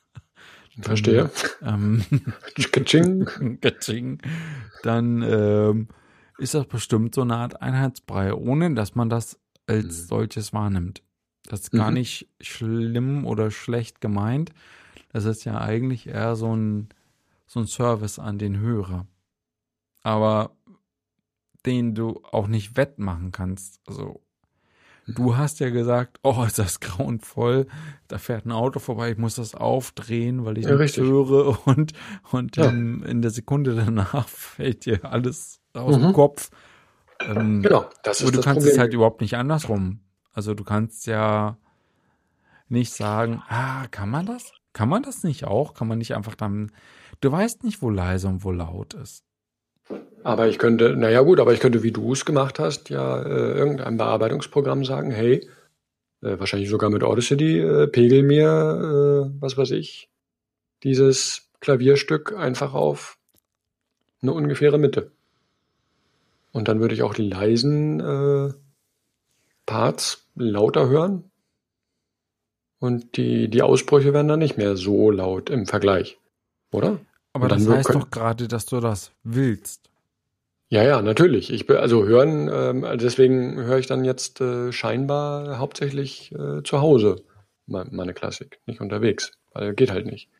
dann Verstehe. ähm, Tsching. Gatsching, dann ähm, ist das bestimmt so eine Art Einheitsbrei, ohne dass man das als Mhm. solches wahrnimmt. Das ist gar Mhm. nicht schlimm oder schlecht gemeint. Das ist ja eigentlich eher so ein, so ein Service an den Hörer. Aber den du auch nicht wettmachen kannst. Also, Mhm. du hast ja gesagt, oh, ist das grauenvoll. Da fährt ein Auto vorbei, ich muss das aufdrehen, weil ich Ja, nichts richtig. höre. Und, und Ja. in, in der Sekunde danach fällt dir alles aus dem Mhm. Kopf. Ähm, Genau, das aber ist du das kannst es Problem. halt überhaupt nicht andersrum. Also, du kannst ja nicht sagen, ah, kann man das? Kann man das nicht auch? Kann man nicht einfach dann, du weißt nicht, wo leise und wo laut ist. Aber ich könnte, naja gut, aber ich könnte, wie du es gemacht hast, ja äh, irgendein Bearbeitungsprogramm sagen, hey, äh, wahrscheinlich sogar mit Audacity, äh, pegel mir, äh, was weiß ich, dieses Klavierstück einfach auf eine ungefähre Mitte. Und dann würde ich auch die leisen äh, Parts lauter hören und die, die Ausbrüche werden dann nicht mehr so laut im Vergleich, oder? Aber Und dann das wir- heißt können- doch gerade, dass du das willst. Ja, ja, natürlich. Ich be- also hören, ähm, also deswegen höre ich dann jetzt äh, scheinbar hauptsächlich äh, zu Hause me- meine Klassik, nicht unterwegs, weil geht halt nicht.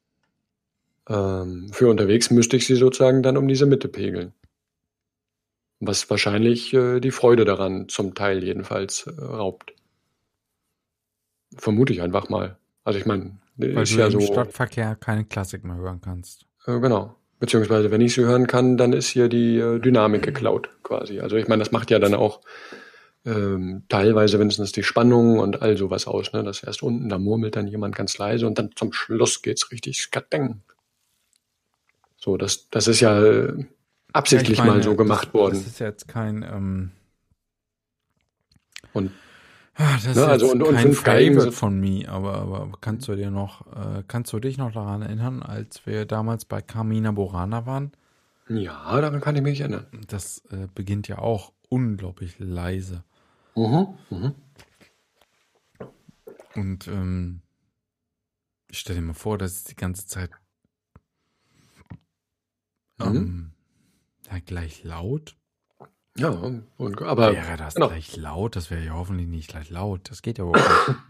Ähm, für unterwegs müsste ich sie sozusagen dann um diese Mitte pegeln. Was wahrscheinlich äh, die Freude daran zum Teil jedenfalls äh, raubt. Vermute ich einfach mal. Also ich meine, Weil ist du ja im so, Stadtverkehr keine Klassik mehr hören kannst. äh, genau. Beziehungsweise, wenn ich sie hören kann, dann ist hier die äh, Dynamik geklaut quasi. Also ich meine, das macht ja dann auch ähm, teilweise wenigstens die Spannung und all sowas aus. Ne? Das erst unten, da murmelt dann jemand ganz leise und dann zum Schluss geht's richtig skateng. So, das, das ist ja äh, absichtlich Ja, ich meine, mal so gemacht das, worden. Das ist jetzt kein, ähm, Und ah, das ist Ne, also jetzt und- und kein fünf Geigen Favorite sind- von mir, aber, aber kannst du dir noch, äh, kannst du dich noch daran erinnern, als wir damals bei Carmina Burana waren? ja, daran kann ich mich erinnern. Das äh, beginnt ja auch unglaublich leise. Mhm, mhm. Und ähm, ich stell dir mal vor, das ist die ganze Zeit Mhm. ähm, ja, gleich laut. Ja, und, aber Wäre das genau. gleich laut? Das wäre ja hoffentlich nicht gleich laut. Das geht ja überhaupt nicht.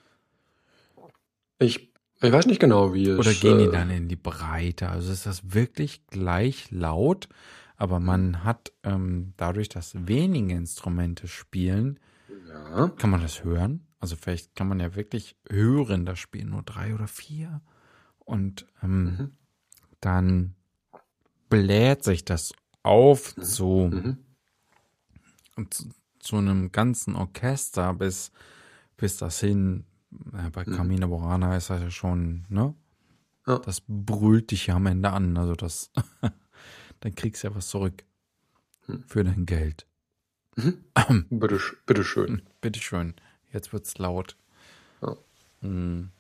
ich, ich weiß nicht genau, wie es. Oder gehen die äh, dann in die Breite? Also ist das wirklich gleich laut? Aber man hat ähm, dadurch, dass wenige Instrumente spielen, Ja, kann man das hören? Also vielleicht kann man ja wirklich hören, da spielen nur drei oder vier. Und ähm, Mhm. dann bläht sich das auf zu, mhm. zu, zu einem ganzen Orchester, bis, bis das hin, ja, bei Mhm. Carmina Burana ist das ja schon, ne? Ja. Das brüllt dich ja am Ende an. Also das, dann kriegst du ja was zurück Hm. für dein Geld. Mhm. Bitte, sch- bitte schön. Bitteschön, jetzt wird's laut. Ja. Hm.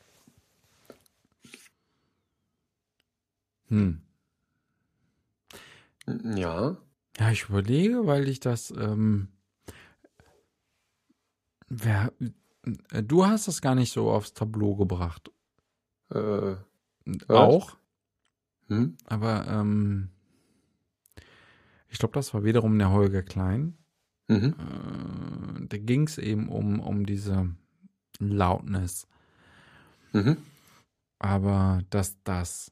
Hm. Ja, Ja, ich überlege, weil ich das, ähm, wer, äh, du hast das gar nicht so aufs Tableau gebracht. äh, Auch, hm? aber ähm, ich glaube, das war wiederum der Holger Klein. Mhm. Äh, da ging es eben um, um diese Loudness. Mhm. Aber dass das,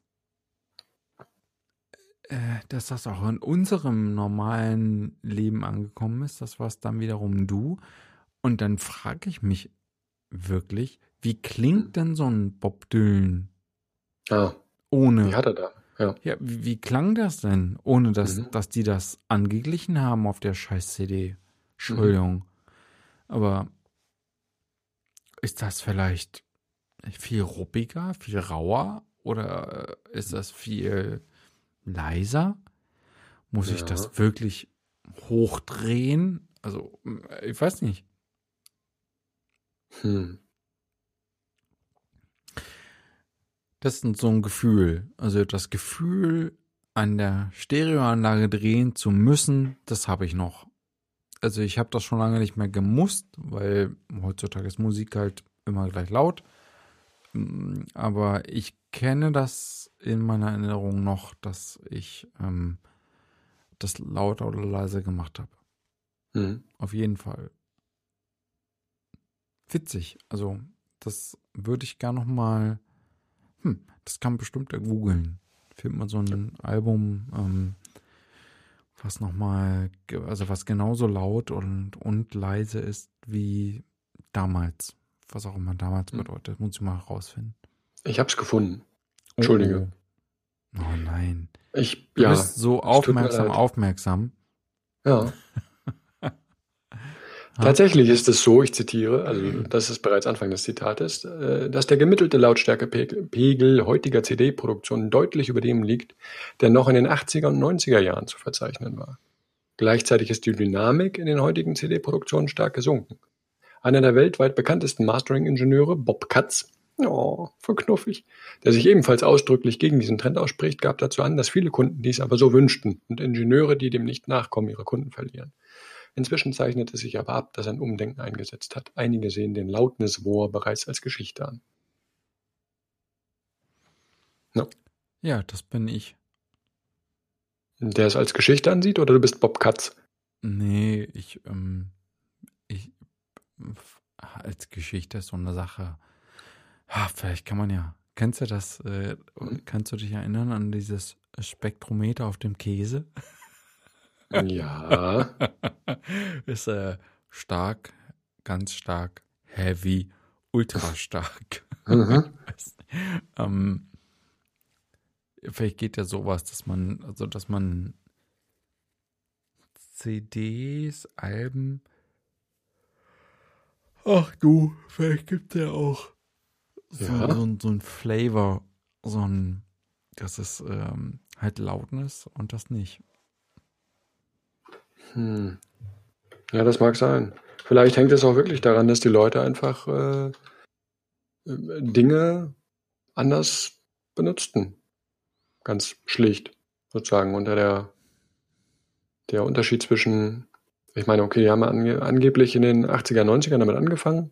äh, dass das auch in unserem normalen Leben angekommen ist, das warst dann wiederum du. Und dann frage ich mich wirklich, wie klingt denn so ein Bob Dylan Ah, ohne? wie hat er da? Ja. Ja, wie, wie klang das denn, ohne dass, Mhm. dass die das angeglichen haben auf der scheiß C D? Entschuldigung. Aber ist das vielleicht viel ruppiger, viel rauer oder äh, ist das viel leiser? Muss ich Ja. das wirklich hochdrehen? Also, äh, ich weiß nicht. Hm. Das ist so ein Gefühl. Also das Gefühl, an der Stereoanlage drehen zu müssen, das habe ich noch. Also ich habe das schon lange nicht mehr gemusst, weil heutzutage ist Musik halt immer gleich laut. Mm, Aber ich kenne das in meiner Erinnerung noch, dass ich ähm, das lauter oder leiser gemacht habe. Mhm. Auf jeden Fall. Witzig. Also das würde ich gar noch mal. Hm, das kann man bestimmt ja googeln. Findet man so ein Album, ähm, was nochmal, also was genauso laut und, und leise ist wie damals. Was auch immer damals Hm. bedeutet. Muss ich mal herausfinden. Ich hab's gefunden. Entschuldige. Oh, oh nein. Ich, Du ja, bist so es tut mir aufmerksam, leid. aufmerksam. Ja. Tatsächlich ist es so, ich zitiere, also das ist bereits Anfang des Zitates, äh, dass der gemittelte Lautstärkepegel Pegel heutiger C D-Produktionen deutlich über dem liegt, der noch in den achtziger und neunziger Jahren zu verzeichnen war. Gleichzeitig ist die Dynamik in den heutigen C D-Produktionen stark gesunken. Einer der weltweit bekanntesten Mastering-Ingenieure, Bob Katz, oh, voll knuffig, der sich ebenfalls ausdrücklich gegen diesen Trend ausspricht, gab dazu an, dass viele Kunden dies aber so wünschten und Ingenieure, die dem nicht nachkommen, ihre Kunden verlieren. Inzwischen zeichnet es sich aber ab, dass ein Umdenken eingesetzt hat. Einige sehen den Loudness War bereits als Geschichte an. No. Ja, das bin ich. Der es als Geschichte ansieht, oder du bist Bob Katz? Nee, ich, ähm, ich, als Geschichte ist so eine Sache. Ah, vielleicht kann man ja, kennst du das, äh, kannst du dich erinnern an dieses Spektrometer auf dem Käse? Ja. Ist äh, stark, ganz stark, heavy, ultra stark. Mhm. ähm, vielleicht geht ja sowas, dass man, also dass man C Ds, Alben, ach du, vielleicht gibt es ja auch so, Ja. so, so ein Flavor, so ein, das ist ähm, halt Loudness und das nicht. Hm. Ja, das mag sein. Vielleicht hängt es auch wirklich daran, dass die Leute einfach äh, Dinge anders benutzten. Ganz schlicht, sozusagen. Unter der, der Unterschied zwischen, ich meine, okay, die haben ange, angeblich in den achtziger, neunzigern damit angefangen.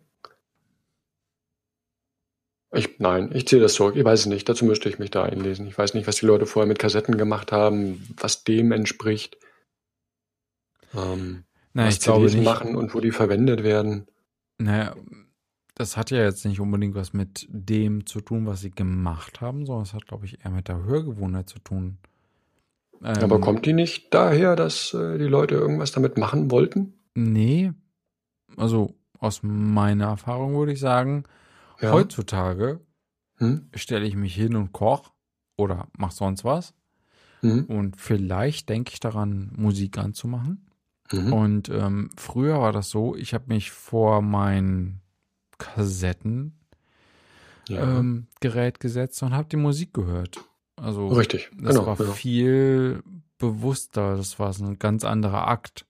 Ich, nein, ich ziehe das zurück. Ich weiß es nicht. Dazu müsste ich mich da einlesen. Ich weiß nicht, was die Leute vorher mit Kassetten gemacht haben, was dem entspricht. Ähm, Na, was ich glaube C Ds nicht. machen und wo die verwendet werden. Naja, das hat ja jetzt nicht unbedingt was mit dem zu tun, was sie gemacht haben, sondern es hat, glaube ich, eher mit der Hörgewohnheit zu tun. Ähm, Aber kommt die nicht daher, dass äh, die Leute irgendwas damit machen wollten? Nee, also aus meiner Erfahrung würde ich sagen, Ja. heutzutage Hm? stelle ich mich hin und koche oder mach sonst was Hm? und vielleicht denke ich daran, Musik anzumachen. Mhm. Und ähm, früher war das so, ich habe mich vor mein Kassettengerät Ja. ähm, Gerät gesetzt und habe die Musik gehört. Also Richtig, das genau. war Ja. viel bewusster, das war so ein ganz anderer Akt.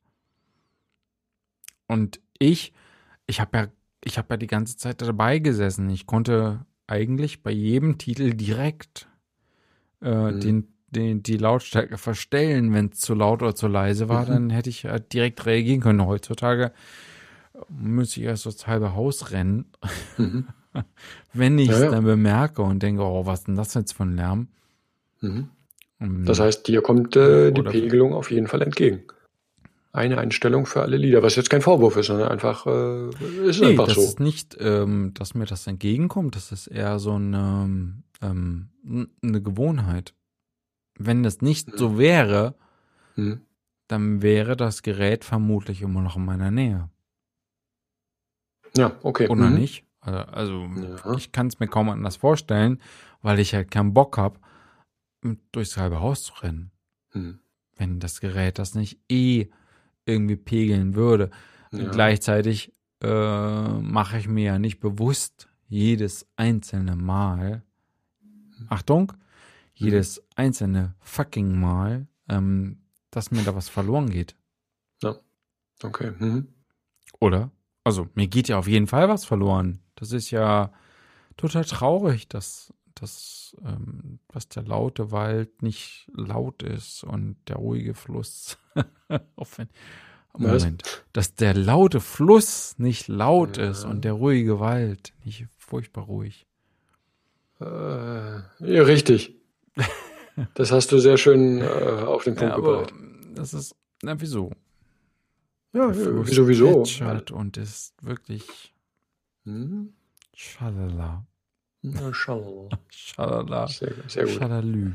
Und ich, ich habe ja, ich habe ja die ganze Zeit dabei gesessen. Ich konnte eigentlich bei jedem Titel direkt äh, Hm. den, den, die Lautstärke verstellen, wenn es zu laut oder zu leise war, Mhm. dann hätte ich halt direkt reagieren können. Heutzutage müsste ich erst das halbe Haus rennen, Mhm. wenn ich es Ja, ja. dann bemerke und denke, oh, was ist denn das jetzt für ein Lärm? Mhm. Ähm, Das heißt, dir kommt äh, die Oder- Pegelung auf jeden Fall entgegen. Eine Einstellung für alle Lieder, was jetzt kein Vorwurf ist, sondern einfach äh, ist Nee, einfach das so. ist nicht, ähm, dass mir das entgegenkommt. Das ist eher so eine, ähm, eine Gewohnheit. Wenn das nicht Hm. so wäre, Hm. dann wäre das Gerät vermutlich immer noch in meiner Nähe. Ja, okay. Oder Mhm. nicht? Also, also Ja. ich kann es mir kaum anders vorstellen, weil ich halt keinen Bock habe, durchs halbe Haus zu rennen. Hm. Wenn das Gerät das nicht eh irgendwie pegeln würde. Ja. Gleichzeitig äh, mache ich mir ja nicht bewusst jedes einzelne Mal, Achtung, jedes einzelne fucking Mal, ähm, dass mir da was verloren geht. Okay. Mhm. Oder? Also mir geht ja auf jeden Fall was verloren. Das ist ja total traurig, dass, dass, ähm, dass der laute Wald nicht laut ist und der ruhige Fluss. Auch wenn, Was? Moment, dass der laute Fluss nicht laut Ja. ist und der ruhige Wald nicht furchtbar ruhig. Äh, ja, richtig. Das hast du sehr schön äh, auf den Punkt Ja, aber gebracht. das ist, na wieso? Ja, Der Fluss sowieso. plätschert und ist wirklich Hm? schalala, Na, schau. schalala, Sehr, sehr gut. schalalü.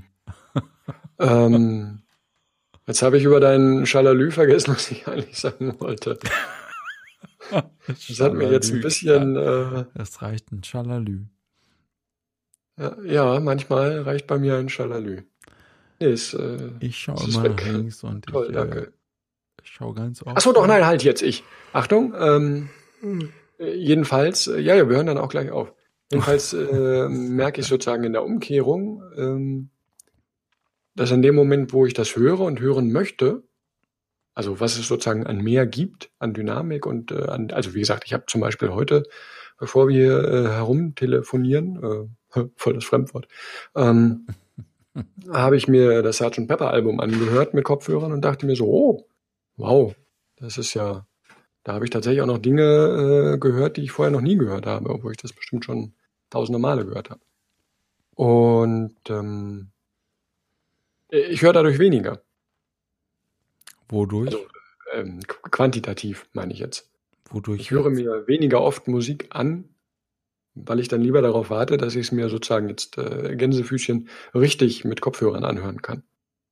Ähm, jetzt habe ich über deinen Schalalü vergessen, was ich eigentlich sagen wollte. Das hat mir jetzt ein Schalalü. bisschen. Ja, Äh, es reicht ein Schalalü. ja, ja, manchmal reicht bei mir ein Schalalü. Nee, ist, äh, Ich schaue es ist immer nach weg. links und Toll, ich, äh, danke. ich schaue ganz oft. Achso, doch, nein, halt jetzt ich. Achtung, ähm, äh, jedenfalls, äh, ja, ja, wir hören dann auch gleich auf. Jedenfalls äh, merke ich sozusagen in der Umkehrung, ähm, dass in dem Moment, wo ich das höre und hören möchte, also was es sozusagen an mehr gibt, an Dynamik und äh, an, also wie gesagt, ich habe zum Beispiel heute, bevor wir äh, herumtelefonieren, äh, voll das Fremdwort, ähm, habe ich mir das Sergeant Pepper Album angehört mit Kopfhörern und dachte mir so, oh, wow, Das ist ja, da habe ich tatsächlich auch noch Dinge äh, gehört, die ich vorher noch nie gehört habe, obwohl ich das bestimmt schon tausende Male gehört habe. Und ähm, ich höre dadurch weniger. Wodurch? Also ähm, qu- quantitativ meine ich jetzt. Wodurch Ich höre jetzt? mir weniger oft Musik an, weil ich dann lieber darauf warte, dass ich es mir sozusagen jetzt äh, Gänsefüßchen richtig mit Kopfhörern anhören kann.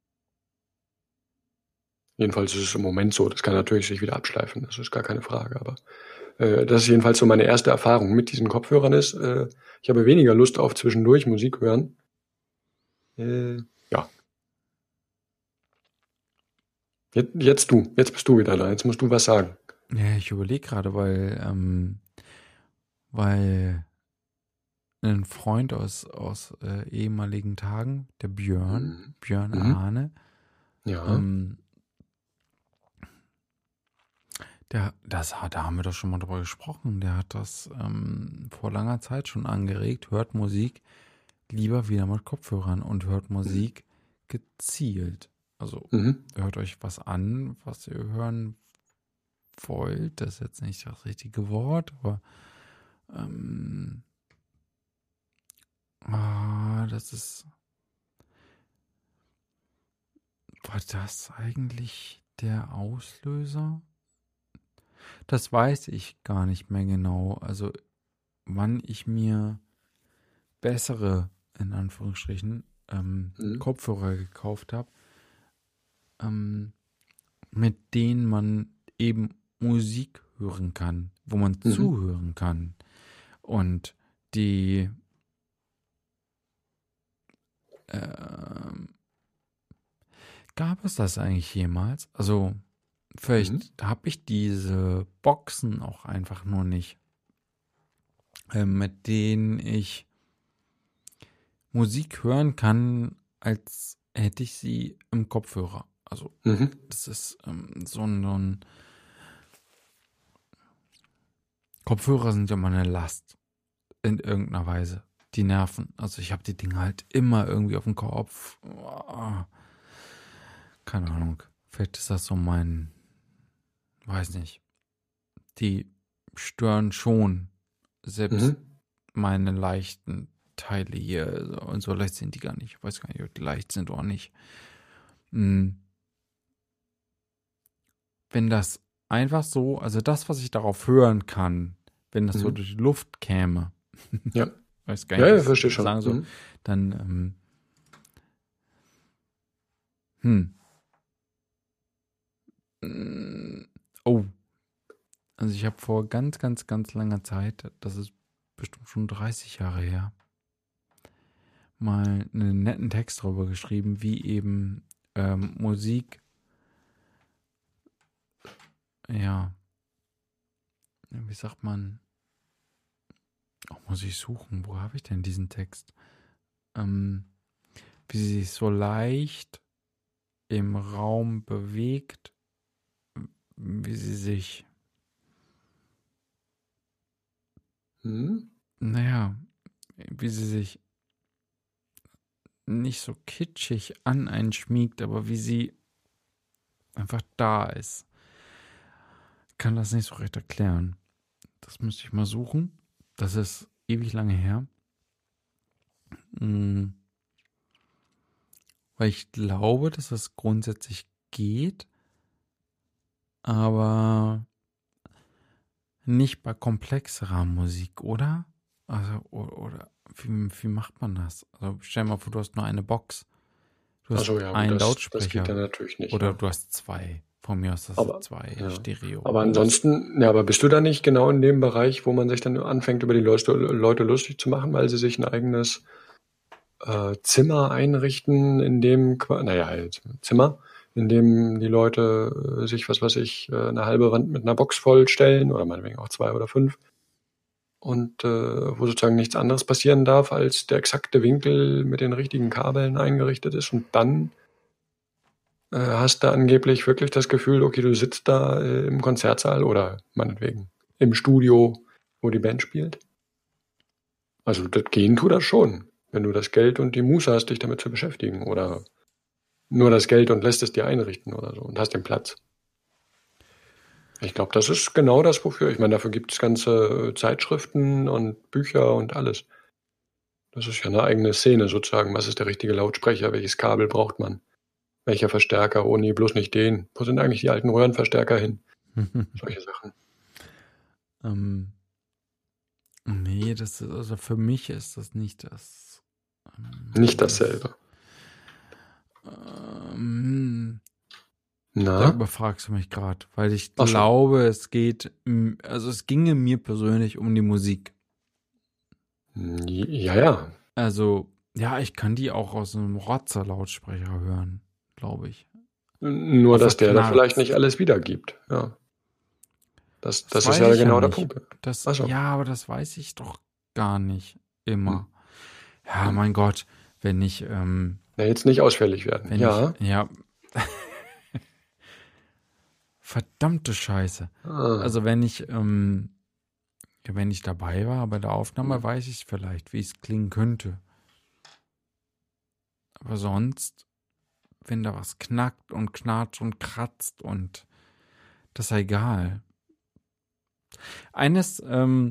Jedenfalls ist es im Moment so. Das kann natürlich sich wieder abschleifen, das ist gar keine Frage. Aber äh, das ist jedenfalls so meine erste Erfahrung mit diesen Kopfhörern ist. Äh, ich habe weniger Lust auf zwischendurch Musik hören. Äh, ja. Jetzt, jetzt du, jetzt bist du wieder da. Jetzt musst du was sagen. Ja, ich überlege gerade, weil, ähm, weil ein Freund aus, aus äh, ehemaligen Tagen, der Björn, Mhm. Björn Mhm. Ahne, Ja. ähm, der, das, hat- da haben wir doch schon mal drüber gesprochen, der hat das ähm, vor langer Zeit schon angeregt, hört Musik lieber wieder mit Kopfhörern und hört Musik gezielt. Also Mhm. hört euch was an, was ihr hören wollt. Das ist jetzt nicht das richtige Wort, aber ähm, ah, das ist, war das eigentlich der Auslöser? Das weiß ich gar nicht mehr genau. Also wann ich mir bessere, in Anführungsstrichen, ähm, Mhm. Kopfhörer gekauft habe, ähm, mit denen man eben Musik hören kann, wo man Mhm. zuhören kann. Und die ähm, gab es das eigentlich jemals? Also Mhm. vielleicht habe ich diese Boxen auch einfach nur nicht, äh, mit denen ich Musik hören kann, als hätte ich sie im Kopfhörer. Also Mhm. das ist ähm, so ein, so ein Kopfhörer sind ja immer eine Last in irgendeiner Weise. Die nerven. Also ich habe die Dinge halt immer irgendwie auf dem Kopf. Oh, keine Ahnung. Vielleicht ist das so mein, weiß nicht. Die stören schon selbst Mhm. meine leichten Teile hier. Und so leicht sind die gar nicht. Ich weiß gar nicht, ob die leicht sind oder nicht. Hm. Wenn das einfach so, also das, was ich darauf hören kann, wenn das so Mhm. durch die Luft käme, Ja. weiß gar Ja, nicht, wie ja, ich verstehe es schon. sagen soll, Mhm. dann, ähm, hm, mm, oh, also ich habe vor ganz, ganz, ganz langer Zeit, das ist bestimmt schon dreißig Jahre her, mal einen netten Text darüber geschrieben, wie eben ähm, Musik, ja, wie sagt man, oh, muss ich suchen, wo habe ich denn diesen Text? Ähm, wie sie sich so leicht im Raum bewegt, wie sie sich, Mhm. naja, wie sie sich nicht so kitschig an einen schmiegt, aber wie sie einfach da ist. Ich kann das nicht so recht erklären. Das müsste ich mal suchen. Das ist ewig lange her. Hm, weil ich glaube, dass das grundsätzlich geht, aber nicht bei komplexerer Musik, oder? Also, oder, oder wie, wie macht man das? Also stell dir mal vor, du hast nur eine Box. Du Ach hast so, ja, gut, einen das, das geht Lautsprecher. dann natürlich nicht, Oder ne? du hast zwei. Von mir aus hast du Aber, zwei ja. Aber Stereo-Bose. ansonsten, ja, aber bist du da nicht genau in dem Bereich, wo man sich dann anfängt, über die Leute, Leute lustig zu machen, weil sie sich ein eigenes äh, Zimmer einrichten, in dem, qua- naja, halt Zimmer, in dem die Leute äh, sich, was weiß ich, äh, eine halbe Wand mit einer Box vollstellen oder meinetwegen auch zwei oder fünf und äh, wo sozusagen nichts anderes passieren darf, als der exakte Winkel mit den richtigen Kabeln eingerichtet ist und dann äh, hast du angeblich wirklich das Gefühl, okay, du sitzt da äh, im Konzertsaal oder meinetwegen im Studio, wo die Band spielt. Also das gehen tut das schon, wenn du das Geld und die Muße hast, dich damit zu beschäftigen oder nur das Geld und lässt es dir einrichten oder so und hast den Platz. Ich glaube, das ist genau das, wofür. Ich meine, dafür gibt es ganze Zeitschriften und Bücher und alles. Das ist ja eine eigene Szene sozusagen. Was ist der richtige Lautsprecher? Welches Kabel braucht man? Welcher Verstärker? Oh nee, bloß nicht den. Wo sind eigentlich die alten Röhrenverstärker hin? Solche Sachen. ähm, nee, das ist, also für mich ist das nicht das. Ähm, Nicht dasselbe. Ähm, Da Na? überfragst du mich gerade, weil ich Ach so. glaube, es geht, mm, also es ginge mir persönlich um die Musik. Ja, ja. Also, ja, ich kann die auch aus einem Rotzer-Lautsprecher hören, glaube ich. Nur, Auf dass der da Knarz. vielleicht nicht alles wiedergibt. Ja. Das, Das das weiß ist ja ich ja genau der nicht. Punkt. Das, Ach so. ja, aber das weiß ich doch gar nicht immer. Hm. Ja, Hm. mein Gott, wenn ich, ähm, Na, jetzt nicht ausfällig werden. wenn Ja. ich, ja, verdammte Scheiße. Ah. Also wenn ich, ähm, ja, wenn ich dabei war bei der Aufnahme, Hm. weiß ich vielleicht, wie es klingen könnte. Aber sonst, wenn da was knackt und knarzt und kratzt und das ist ja egal. Eines, ähm,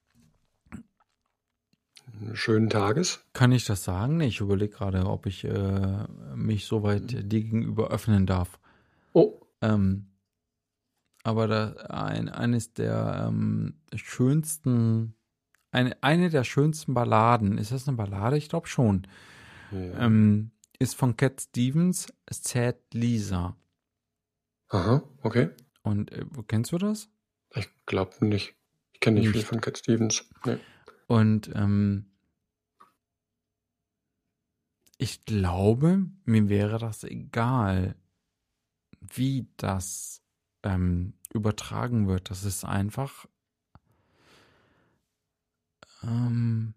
Schönen Tages. kann ich das sagen? Nee, ich überlege gerade, ob ich äh, mich soweit Hm. dir gegenüber öffnen darf. Oh. Ähm, aber da ein, eines der ähm, schönsten, eine, eine der schönsten Balladen, ist das eine Ballade? Ich glaube schon. Ja. Ähm, ist von Cat Stevens, Sad Lisa. Aha, okay. Und äh, kennst du das? Ich glaube nicht. Ich kenne nicht, viel Nicht. von Cat Stevens. Nee. Und ähm, ich glaube, mir wäre das egal, wie das ähm, übertragen wird. Das ist einfach, ähm,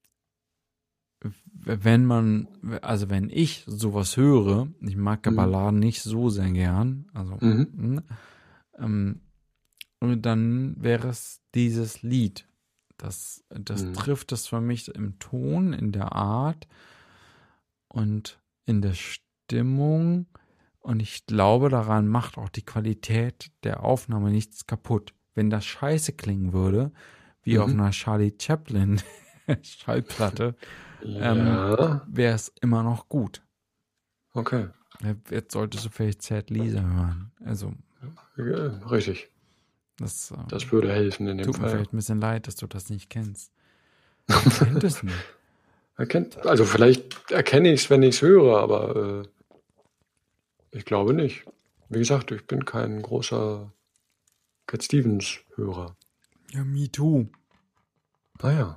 wenn man, also wenn ich sowas höre, ich mag ja Mhm. Balladen nicht so sehr gern, also Mhm. ähm, und dann wäre es dieses Lied. Das, das Mhm. trifft es für mich im Ton, in der Art und in der Stimmung. Und ich glaube, daran macht auch die Qualität der Aufnahme nichts kaputt. Wenn das scheiße klingen würde, wie auf Mhm. einer Charlie Chaplin Schallplatte, ähm, Ja. wäre es immer noch gut. Okay. Jetzt solltest du vielleicht Sad Lisa hören. Also, Ja, richtig. das äh, Das würde helfen in dem tut mir Fall. vielleicht ein bisschen leid, dass du das nicht kennst. Ich kenn das nicht. Erkennt, also vielleicht erkenne ich es, wenn ich es höre, aber äh, ich glaube nicht. Wie gesagt, ich bin kein großer Cat Stevens-Hörer. Ja, me too. Ah ja.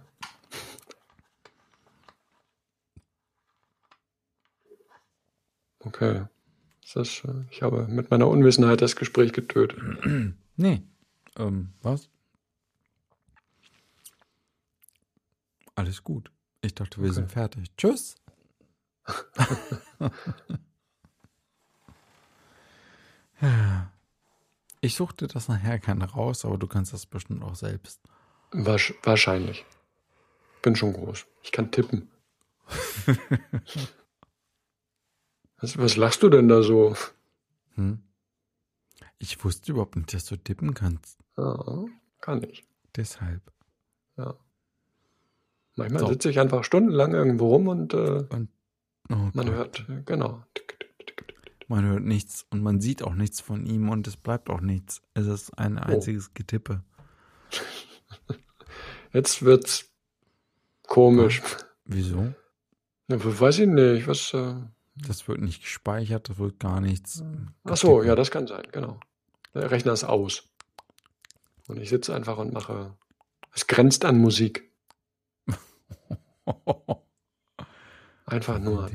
Okay. Das, äh, ich habe mit meiner Unwissenheit das Gespräch getötet. Nee. Ähm, was? Alles gut. Ich dachte, wir Okay. sind fertig. Tschüss. Ich suchte das nachher gerne raus, aber du kannst das bestimmt auch selbst. Wasch, wahrscheinlich. Bin schon groß. Ich kann tippen. was, was lachst du denn da so? Hm? Ich wusste überhaupt nicht, dass du tippen kannst. Ja, kann ich. Deshalb. Ja. Manchmal So. sitze ich einfach stundenlang irgendwo rum und äh, Und oh man Gott. hört, äh, genau. Tick, tick, tick, tick, tick. Man hört nichts und man sieht auch nichts von ihm und es bleibt auch nichts. Es ist ein einziges Getippe. Jetzt wird's komisch. Wieso? Ja, weiß ich nicht. Was? Äh, Das wird nicht gespeichert, das wird gar nichts. ach so, ja, das kann sein, genau. Der Rechner ist aus. Und ich sitze einfach und mache. Es grenzt an Musik. Einfach nur.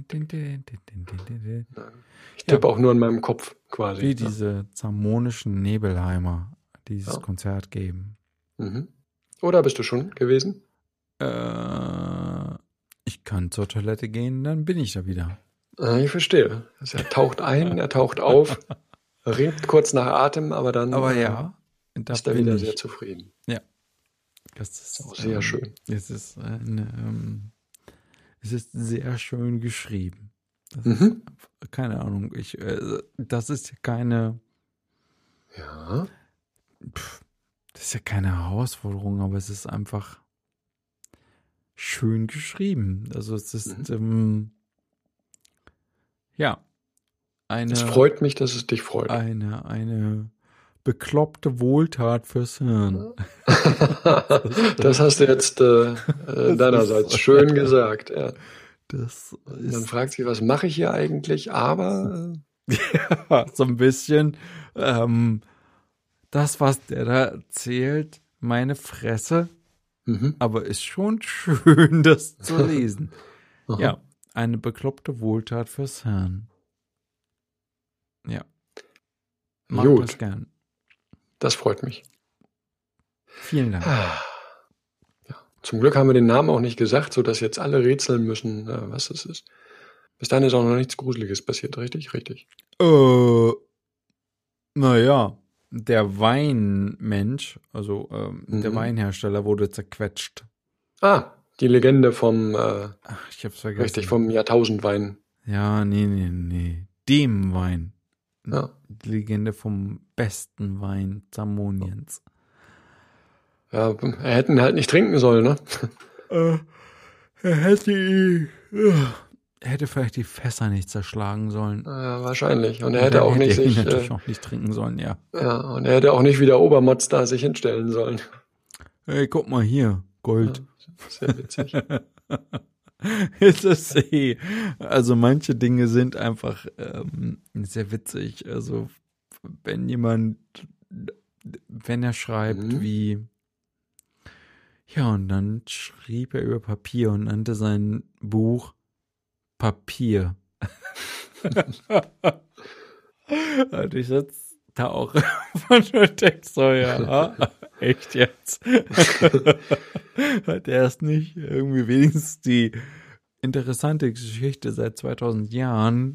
Ich tippe Ja. auch nur in meinem Kopf quasi. Wie Ja. diese zermonischen Nebelheimer, die dieses Ja. Konzert geben. Mhm. Oder bist du schon gewesen? Äh, ich kann zur Toilette gehen, dann bin ich da wieder. Ah, ich verstehe. Also er taucht ein, er taucht auf, ringt kurz nach Atem, aber dann Aber äh, ja, da ist er bin wieder ich. sehr zufrieden. Das Ist ist auch sehr ähm, schön. Es ist, eine, ähm, es ist sehr schön geschrieben. Das Mhm. ist, keine Ahnung, ich, äh, das ist keine, Ja. pff, das ist ja keine Herausforderung, aber es ist einfach schön geschrieben. Also es ist, Mhm. ähm, ja, Es eine, freut mich, dass es dich freut. eine, eine bekloppte Wohltat fürs Hirn. Das hast du jetzt äh, äh, deinerseits ist, schön gesagt. Ja. Das Und dann ist fragt sie, was mache ich hier eigentlich? Aber ja, so ein bisschen ähm, das, was der da erzählt, meine Fresse, äh, mhm. aber ist schon schön, das zu lesen. Aha. Ja, eine bekloppte Wohltat fürs Hirn. Ja. Mag Gut. das gern. Das freut mich. Vielen Dank. Ja. Zum Glück haben wir den Namen auch nicht gesagt, sodass jetzt alle rätseln müssen, äh, was es ist. Bis dahin ist auch noch nichts Gruseliges passiert, richtig? Richtig. Äh, naja, der Weinmensch, also ähm, Mhm. der Weinhersteller wurde zerquetscht. Ah, die Legende vom, äh, Ach, ich hab's vergessen. richtig, vom Jahrtausendwein. Ja, nee, nee, nee. Dem Wein. Ja. Die Legende vom besten Wein Zamoniens. Ja, er hätten halt nicht trinken sollen, ne? Äh, er hätte, äh, er hätte vielleicht die Fässer nicht zerschlagen sollen. Ja, wahrscheinlich. Und er Und hätte dann auch nicht er ihn sich, natürlich äh, auch nicht trinken sollen, ja. ja, und er hätte auch nicht wie der Obermotz da sich hinstellen sollen. Hey, guck mal hier, Gold. Ja, sehr witzig. Ist das eh. Also manche Dinge sind einfach ähm, sehr witzig. Also wenn jemand, wenn er schreibt Mhm. wie, ja, und dann schrieb er über Papier und nannte sein Buch Papier. Und ich sitze da auch von der Text so, ja, echt jetzt? Hat er erst nicht irgendwie wenigstens die interessante Geschichte seit zweitausend Jahren,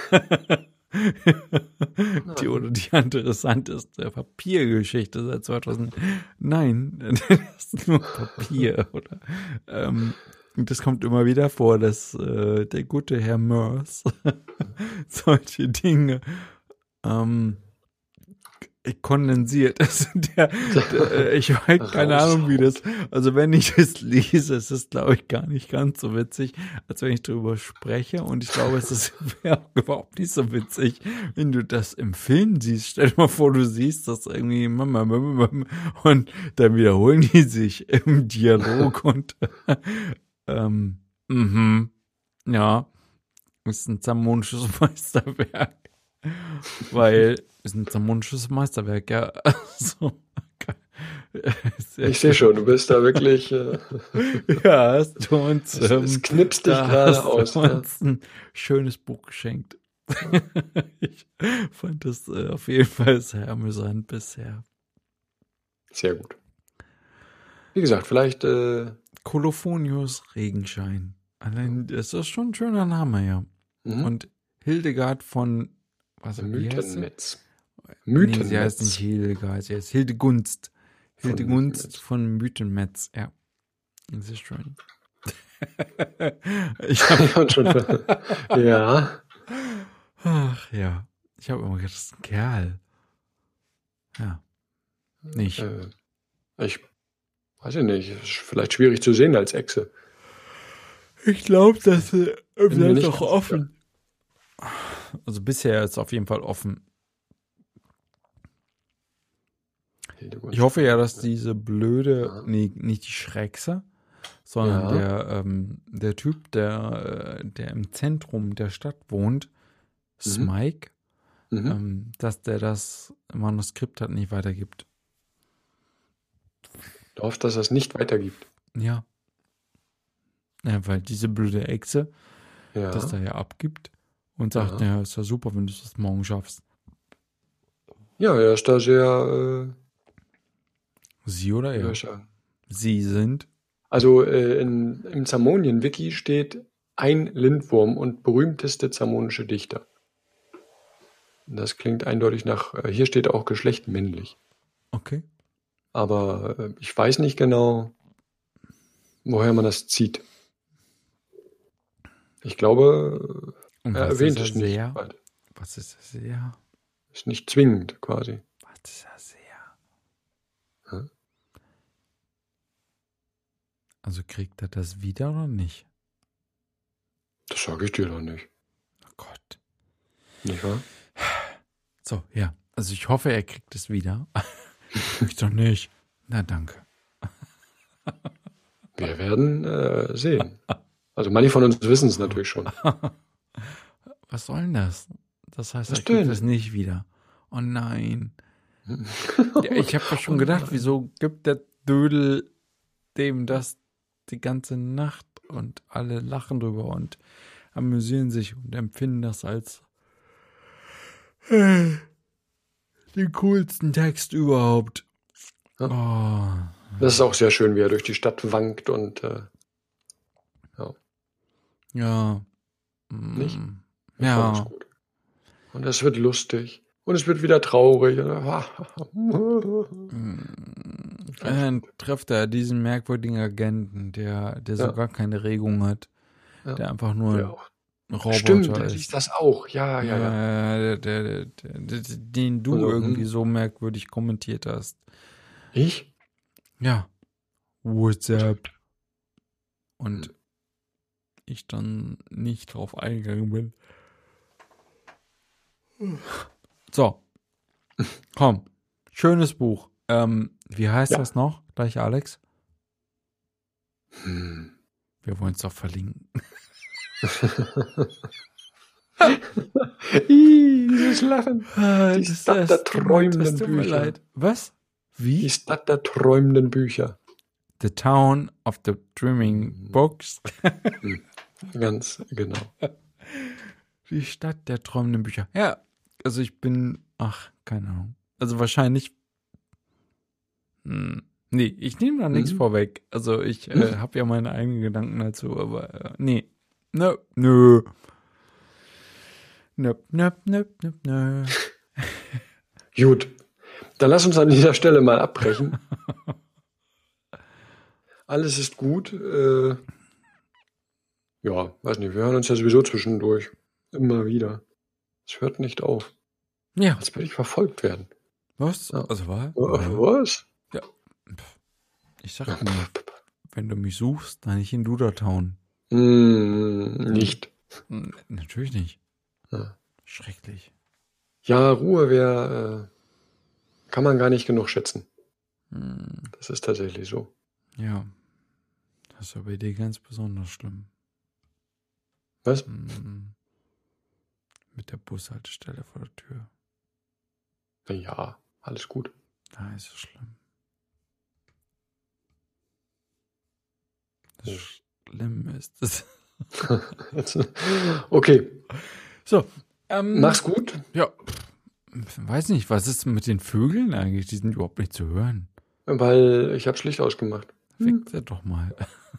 die oder die interessanteste Papiergeschichte seit zweitausend, nein, das ist nur Papier, oder? Ähm, das kommt immer wieder vor, dass äh, der gute Herr Mörs solche Dinge ähm, kondensiert. Also der, der, ich habe keine Ahnung, wie das, also wenn ich es lese, es ist, glaube ich, gar nicht ganz so witzig, als wenn ich darüber spreche. Und ich glaube, es ist überhaupt nicht so witzig, wenn du das im Film siehst. Stell dir mal vor, du siehst das irgendwie und dann wiederholen die sich im Dialog und ähm, mhm, ja, ist ein zamonisches Meisterwerk. Weil ist ein zamonisches Meisterwerk, ja. Also, ich sehe schon, du bist da wirklich. Äh, ja, hast du uns. Es, Ähm, es knipst dich gerade aus. Du uns ja. ein schönes Buch geschenkt. Ich fand das äh, auf jeden Fall sehr amüsant bisher. Sehr gut. Wie gesagt, vielleicht. Äh, Kolophonius Regenschein. Allein, das ist schon ein schöner Name, ja. Mhm. Und Hildegard von. Was, Mythenmetz. Mythenmetz. Nee, sie heißt nicht Hildegard, sie heißt Hildegunst. Hildegunst von Mythenmetz, ja. Das ist schön. ich hab schon ja. Ach ja. Ich habe immer gedacht, das ist ein Kerl. Ja. Nicht. Äh, ich weiß ich nicht. Ist vielleicht schwierig zu sehen als Echse. Ich glaube, das ist vielleicht auch offen. Also bisher ist es auf jeden Fall offen. Ich hoffe ja, dass diese blöde, ja. nee, nicht die Schreckse, sondern ja. der, ähm, der Typ, der, der im Zentrum der Stadt wohnt, mhm. Smike, mhm. ähm, dass der das Manuskript halt nicht weitergibt. Du hoffst, dass er es nicht weitergibt? Ja. Ja, weil diese blöde Echse ja. das da ja abgibt. Und sagt, ja, ja ist ja super, wenn du das morgen schaffst. Ja, er ist da sehr... Äh, Sie oder er? Ja. Sie sind? Also äh, in, im Zamonien-Wiki steht ein Lindwurm und berühmteste zamonische Dichter. Das klingt eindeutig nach... Äh, hier steht auch Geschlecht männlich. Okay. Aber äh, ich weiß nicht genau, woher man das zieht. Ich glaube... Und er erwähnt es nicht. Was ist das sehr? Ist nicht zwingend, quasi. Was ist das sehr? Also kriegt er das wieder oder nicht? Das sage ich dir doch nicht. Oh Gott. Nicht wahr? So, ja. Also ich hoffe, er kriegt es wieder. Ich doch nicht. Na, danke. Wir werden äh, sehen. Also manche von uns wissen es natürlich schon. Was soll denn das? Das heißt, Was er kriegt denn? es nicht wieder. Oh nein. Ja, ich habe mir schon gedacht, wieso gibt der Dödel dem das die ganze Nacht und alle lachen drüber und amüsieren sich und empfinden das als äh, den coolsten Text überhaupt. Oh. Das ist auch sehr schön, wie er durch die Stadt wankt und äh, ja. Ja. Nicht? Ich Ja. fand das gut. Und es wird lustig. Und es wird wieder traurig. Dann trifft er diesen merkwürdigen Agenten, der, der so Ja. gar keine Regung hat. Ja. Der einfach nur Der ein auch. Roboter Stimmt, der ist. liest das auch. Ja, ja, ja. Ja, der, der, der, der, den du Also, irgendwie hm. so merkwürdig kommentiert hast. Ich? Ja. WhatsApp. Und Hm. ich dann nicht drauf eingegangen bin. So. Komm. Schönes Buch. Ähm, wie heißt Ja. das noch? Gleich, Alex? Hm. Wir wollen es doch verlinken. Ih, dieses Lachen. Ah, Die das- Stadt das der tut mir- träumenden das tut mir Bücher. leid. Was? Die Wie? Stadt der träumenden Bücher. The Town of the Dreaming Books. Ganz genau. Die Stadt der träumenden Bücher. Ja, also ich bin, ach, keine Ahnung. Also wahrscheinlich, hm, nee, ich nehme da nichts Mhm. vorweg. Also ich äh, Mhm. habe ja meine eigenen Gedanken dazu, aber äh, nee. Nö, nö. Nö, nö, nö, nö, nö. Gut. Dann lass uns an dieser Stelle mal abbrechen. Alles ist gut. Äh, ja, weiß nicht, wir hören uns ja sowieso zwischendurch. Immer wieder. Es hört nicht auf. Ja, Als würde ich verfolgt werden. was? Ja. Also war? Äh, Was? Ich sag dir, wenn du mich suchst, dann nicht in Dudertown. Hm, nicht. Hm, Natürlich nicht. Ja. Schrecklich. Ja, Ruhe wäre, äh, kann man gar nicht genug schätzen. Hm, Das ist tatsächlich so. Ja. Das ist ja bei dir ganz besonders schlimm. Was? Hm. Mit der Bushaltestelle vor der Tür. Ja, alles gut. Da ist es schlimm. Oh. Das Schlimm ist es. Okay, So. Ähm, mach's gut. Ja. Weiß nicht, was ist mit den Vögeln eigentlich? Die sind überhaupt nicht zu hören. Weil ich hab's Licht ausgemacht. Fickt sie doch mal.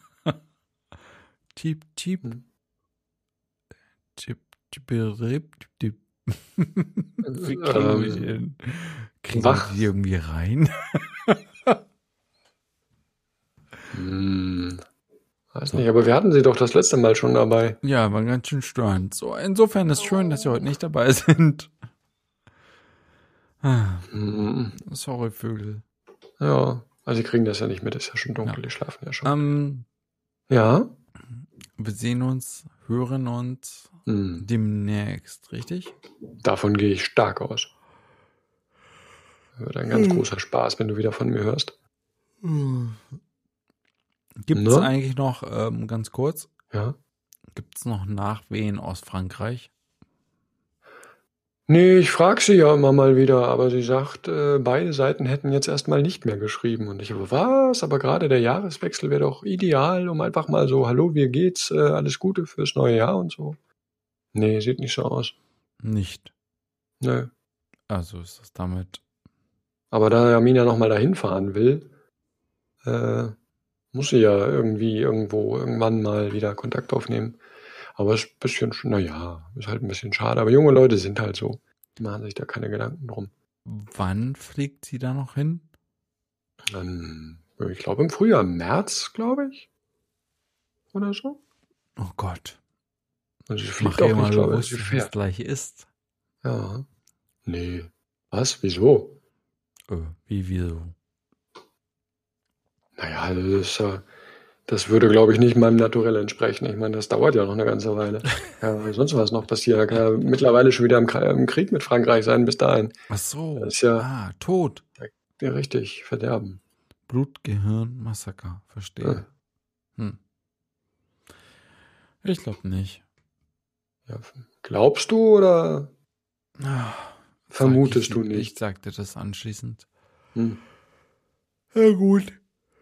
Cheep, cheep. Hm. Chip, chip, rip, chip. Wie kriegen wir die denn? Kriegen wach. wir die irgendwie rein? Hm, weiß So. nicht, aber wir hatten sie doch das letzte Mal schon dabei. Ja, war ganz schön störend. So, insofern ist schön, dass Sie heute nicht dabei sind. Ah, Hm, sorry, Vögel. ja, also sie kriegen das ja nicht mit, ist ja schon dunkel, Ja. die schlafen ja schon. Ähm, Ja? wir sehen uns, hören uns Hm, demnächst, richtig? davon gehe ich stark aus. Wird ein ganz Hm. großer Spaß, wenn du wieder von mir hörst. Gibt es Ne? eigentlich noch, ähm, ganz kurz, Ja? gibt es noch Nachwehen aus Frankreich? Nee, ich frage sie ja immer mal wieder, aber sie sagt, äh, beide Seiten hätten jetzt erstmal nicht mehr geschrieben. Und ich, aber was? Aber gerade der Jahreswechsel wäre doch ideal, um einfach mal so, hallo, wie geht's? Äh, alles Gute fürs neue Jahr und so. Nee, sieht nicht so aus. Nicht. Nö. Also ist das damit. Aber da Jamina nochmal dahin fahren will, äh, muss sie ja irgendwie irgendwo irgendwann mal wieder Kontakt aufnehmen. Aber ist ein bisschen, naja, ist halt ein bisschen schade. Aber junge Leute sind halt so. Die machen sich da keine Gedanken drum. Wann fliegt sie da noch hin? Dann, ich glaube im Frühjahr, im März, glaube ich. Oder so. Oh Gott. Und sie Mach fliegt ihr auch mal nicht, glaube ich. bewusst, Sie wie es fährt. gleich ist. Ja. Nee. Was? Wieso? Äh, wie, wieso? Naja, das ist ja, Das würde, glaube ich, nicht meinem Naturell entsprechen. Ich meine, das dauert ja noch eine ganze Weile. Ja, sonst was noch passieren. Da kann ja mittlerweile schon wieder im, im Krieg mit Frankreich sein bis dahin. Ach so. Das ist ja, ah, Tod. ja richtig, Verderben. Blut, Gehirn, Massaker. Verstehe. Ja. Hm. Ich glaube nicht. Ja, glaubst du oder Ah, vermutest sag du ich, nicht? Ich sagte das anschließend. Hm. Ja, gut.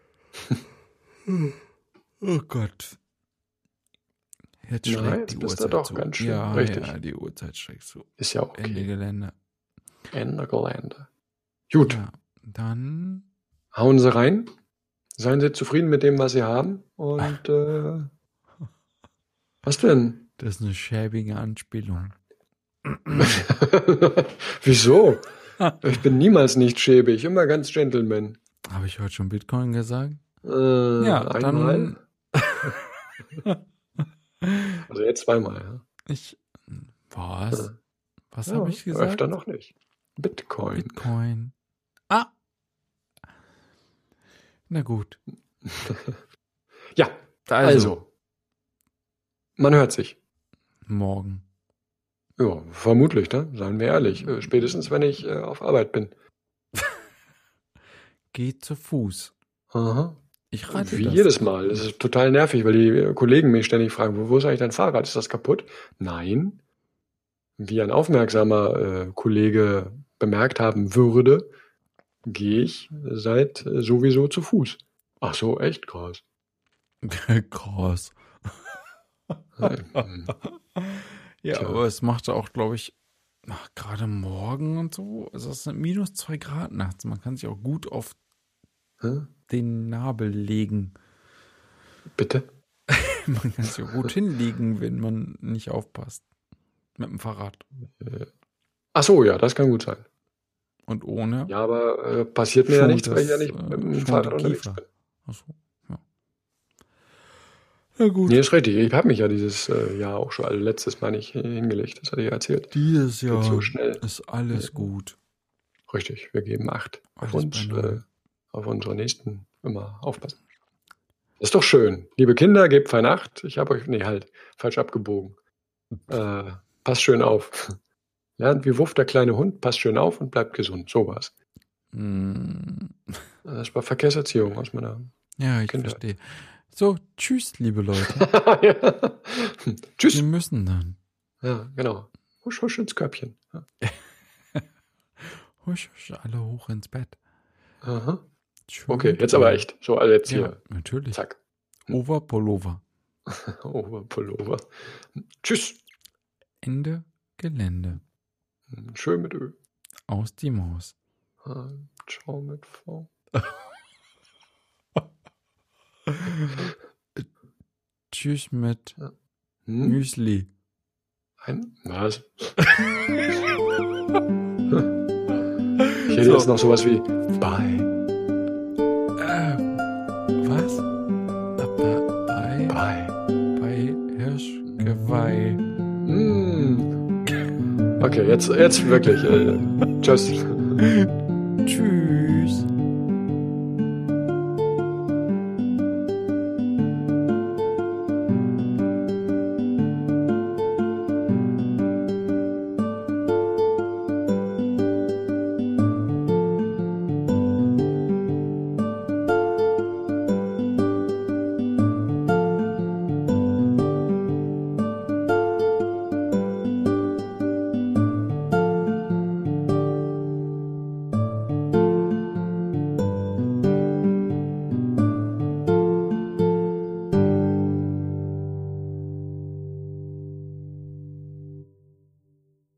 Oh Gott. Jetzt schlägt Nein, jetzt die bist du Uhrzeit doch zu. ganz schön Ja, richtig. ja, die Uhrzeit schlägt zu. Ist ja okay. Ende Gelände. Ende Gelände. Gut, Ja, dann hauen Sie rein. Seien Sie zufrieden mit dem, was Sie haben. Und äh, was denn? das ist eine schäbige Anspielung. Wieso? Ich bin niemals nicht schäbig, immer ganz Gentleman. Habe ich heute schon Bitcoin gesagt? Äh, Ja, einmal. dann. Also jetzt zweimal. Ja. Ich. Was? Ja. Was Ja, habe ich gesagt? Öfter noch nicht. Bitcoin. Bitcoin. Ah! Na gut. Ja, Also, also. Man hört sich. morgen. Ja, vermutlich, ne? Seien wir ehrlich. Äh, Spätestens, wenn ich äh, auf Arbeit bin. Geht zu Fuß. Aha. Ich rate Wie das. jedes Mal. Das ist total nervig, weil die äh, Kollegen mich ständig fragen, wo, wo ist eigentlich dein Fahrrad? Ist das kaputt? Nein. Wie ein aufmerksamer äh, Kollege bemerkt haben würde, gehe ich seit äh, sowieso zu Fuß. Ach so, echt krass. Krass. Hm. Ja, Tja. aber es machte auch, glaube ich, ach, gerade morgen und so. Also es sind minus zwei Grad nachts. Man kann sich auch gut auf Hä? den Nabel legen. Bitte? Man kann sich auch gut hinlegen, wenn man nicht aufpasst. Mit dem Fahrrad. Ach so, ja, das kann gut sein. Und ohne. Ja, aber äh, passiert mir ja Schont nichts, weil ich ja das, nicht äh, mit dem schont Fahrrad die unterwegs Kiefer. bin. Achso, ja. Na gut. Nee, ist richtig. Ich habe mich ja dieses äh, Jahr auch schon, also letztes Mal nicht hingelegt. Das hatte ich ja erzählt. Dieses Jahr Geht so schnell. ist alles Ja. gut. Richtig, wir geben Acht auf Alles uns, bei Null. äh, auf unsere Nächsten immer aufpassen. Das ist doch schön. Liebe Kinder, gebt fein Acht. Ich habe euch, nee, halt, falsch abgebogen. Äh, passt schön auf. Lernt wie Wuff der kleine Hund, passt schön auf und bleibt gesund. So war's. Mm, Das war Verkehrserziehung aus meiner Ja, ich Kindheit. verstehe. So, tschüss, liebe Leute. ja. Tschüss. Wir müssen dann. Ja, genau. Husch, husch ins Körbchen. Ja. Husch, husch, alle hoch ins Bett. Aha. Schön Okay, jetzt aber träumen. echt. So, also jetzt Ja, hier. natürlich. Zack. Over Pullover. Oberpullover. Tschüss. Ende Gelände. Schön mit Ö. Aus die Maus. Ah, Ciao mit V. Tschüss mit Hm? Müsli. Ein, was? Ich hätte So. jetzt noch sowas wie Bye. Äh, was? Äh, Bei, Bye. bei Hirschgeweih. Mm. Okay, jetzt, jetzt wirklich. Äh, tschüss. Tschüss.